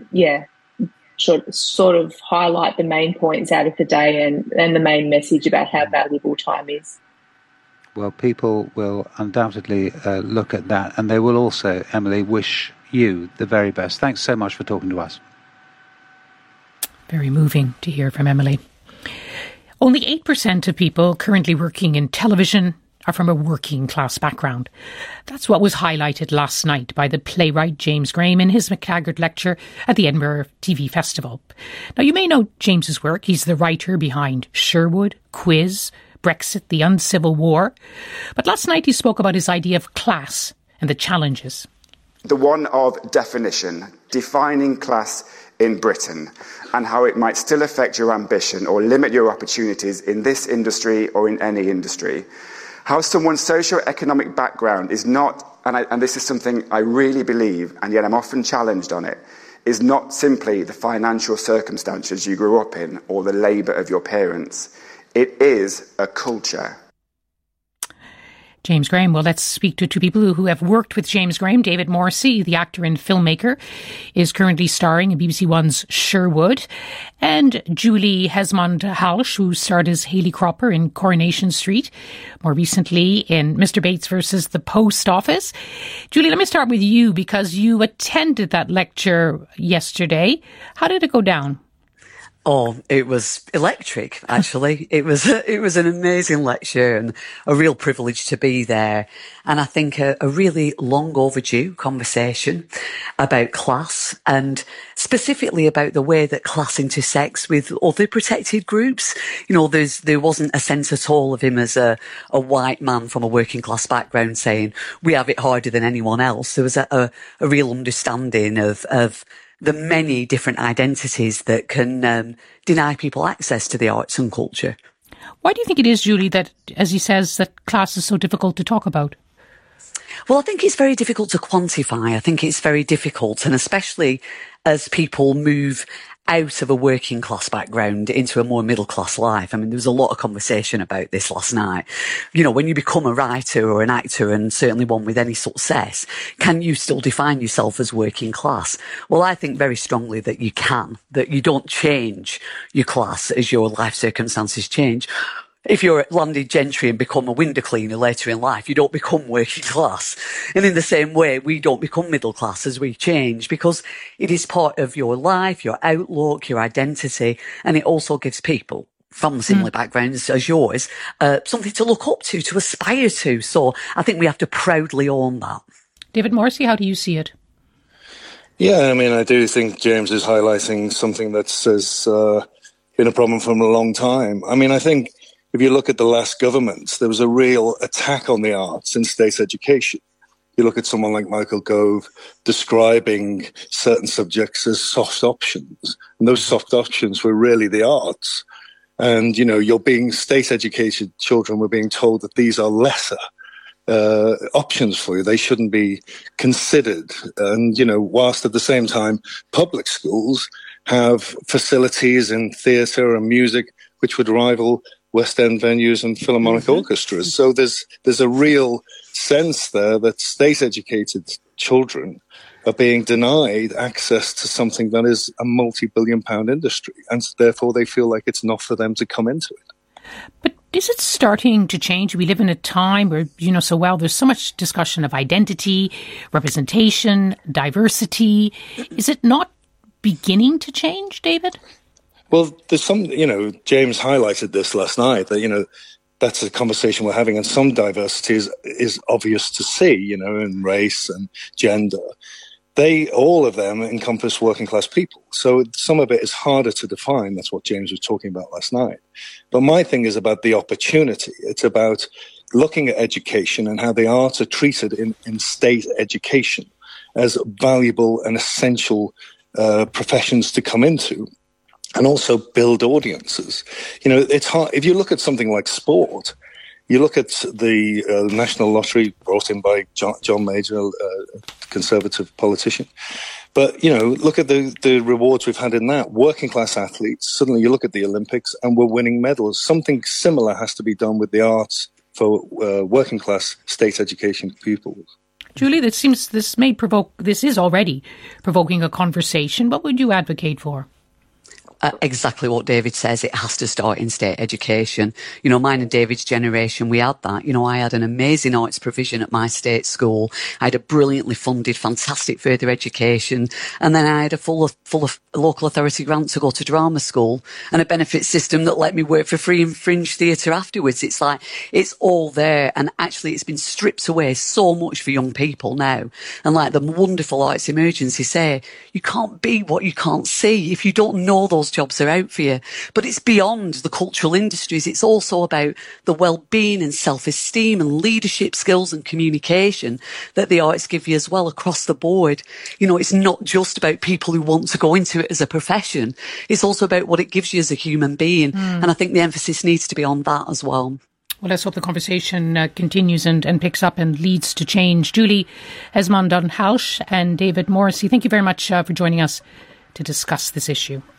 sort of highlight the main points out of the day and the main message about how valuable time is. Well, people will undoubtedly look at that, and they will also, Emily, wish you the very best. Thanks so much for talking to us. Very moving to hear from Emily. Only 8% of people currently working in television are from a working class background. That's what was highlighted last night by the playwright James Graham in his MacTaggart lecture at the Edinburgh TV Festival. Now, you may know James's work. He's the writer behind Sherwood, Quiz, Brexit, the Uncivil War. But last night he spoke about his idea of class and the challenges. The one of definition, defining class in Britain, and how it might still affect your ambition or limit your opportunities in this industry or in any industry. How someone's socio-economic background is not, and this is something I really believe, and yet I'm often challenged on it, is not simply the financial circumstances you grew up in or the labour of your parents. It is a culture. James Graham. Well, let's speak to two people who have worked with James Graham. David Morrissey, the actor and filmmaker, is currently starring in BBC One's Sherwood. And Julie Hesmond-Halche, who starred as Hayley Cropper in Coronation Street, more recently in Mr. Bates versus the Post Office. Julie, let me start with you because you attended that lecture yesterday. How did it go down? Oh, it was electric, actually. It was an amazing lecture and a real privilege to be there. And I think a really long overdue conversation about class and specifically about the way that class intersects with other protected groups. You know, there wasn't a sense at all of him as a white man from a working class background saying, we have it harder than anyone else. There was a real understanding of the many different identities that can deny people access to the arts and culture. Why do you think it is, Julie, that, as he says, that class is so difficult to talk about? Well, I think it's very difficult to quantify. I think it's very difficult, and especially as people move out of a working class background into a more middle class life. I mean, there was a lot of conversation about this last night. You know, when you become a writer or an actor, and certainly one with any success, can you still define yourself as working class? Well, I think very strongly that you can, that you don't change your class as your life circumstances change. If you're a landed gentry and become a window cleaner later in life, you don't become working class. And in the same way, we don't become middle class as we change, because it is part of your life, your outlook, your identity, and it also gives people from similar backgrounds as yours something to look up to aspire to. So I think we have to proudly own that. David Morrissey, how do you see it? Yeah, I mean, I do think James is highlighting something that's been a problem for a long time. I mean, I think if you look at the last governments, there was a real attack on the arts in state education. You look at someone like Michael Gove describing certain subjects as soft options, and those soft options were really the arts. And, you know, state-educated children were being told that these are lesser options for you. They shouldn't be considered. And, you know, whilst at the same time, public schools have facilities in theatre and music which would rival West End venues and philharmonic orchestras. So there's a real sense there that state-educated children are being denied access to something that is a multi-billion-pound industry, and therefore they feel like it's not for them to come into it. But is it starting to change? We live in a time where, you know, there's so much discussion of identity, representation, diversity. Is it not beginning to change, David? Well, there's some, you know, James highlighted this last night, that, you know, that's a conversation we're having, and some diversity is obvious to see, you know, in race and gender. All of them encompass working class people. So some of it is harder to define. That's what James was talking about last night. But my thing is about the opportunity. It's about looking at education and how the arts are treated in state education as valuable and essential professions to come into, and also build audiences. You know, it's hard. If you look at something like sport, you look at the National Lottery brought in by John Major, a Conservative politician. But, you know, look at the rewards we've had in that. Working class athletes, suddenly you look at the Olympics and we're winning medals. Something similar has to be done with the arts for working class state education pupils. Julie, this is already provoking a conversation. What would you advocate for? Exactly what David says. It has to start in state education. You know, mine and David's generation, we had that. You know, I had an amazing arts provision at my state school. I had a brilliantly funded, fantastic further education. And then I had a full of local authority grant to go to drama school, and a benefit system that let me work for free in fringe theatre afterwards. It's like, it's all there. And actually it's been stripped away so much for young people now. And like the wonderful Arts Emergency say, you can't be what you can't see. If you don't know those jobs are out for you. But it's beyond the cultural industries. It's also about the well-being and self-esteem and leadership skills and communication that the arts give you as well across the board. You know, it's not just about people who want to go into it as a profession. It's also about what it gives you as a human being. And I think the emphasis needs to be on that as well. Well, let's hope the conversation continues and picks up and leads to change. Julie Hesmond-Halche and David Morrissey, thank you very much for joining us to discuss this issue.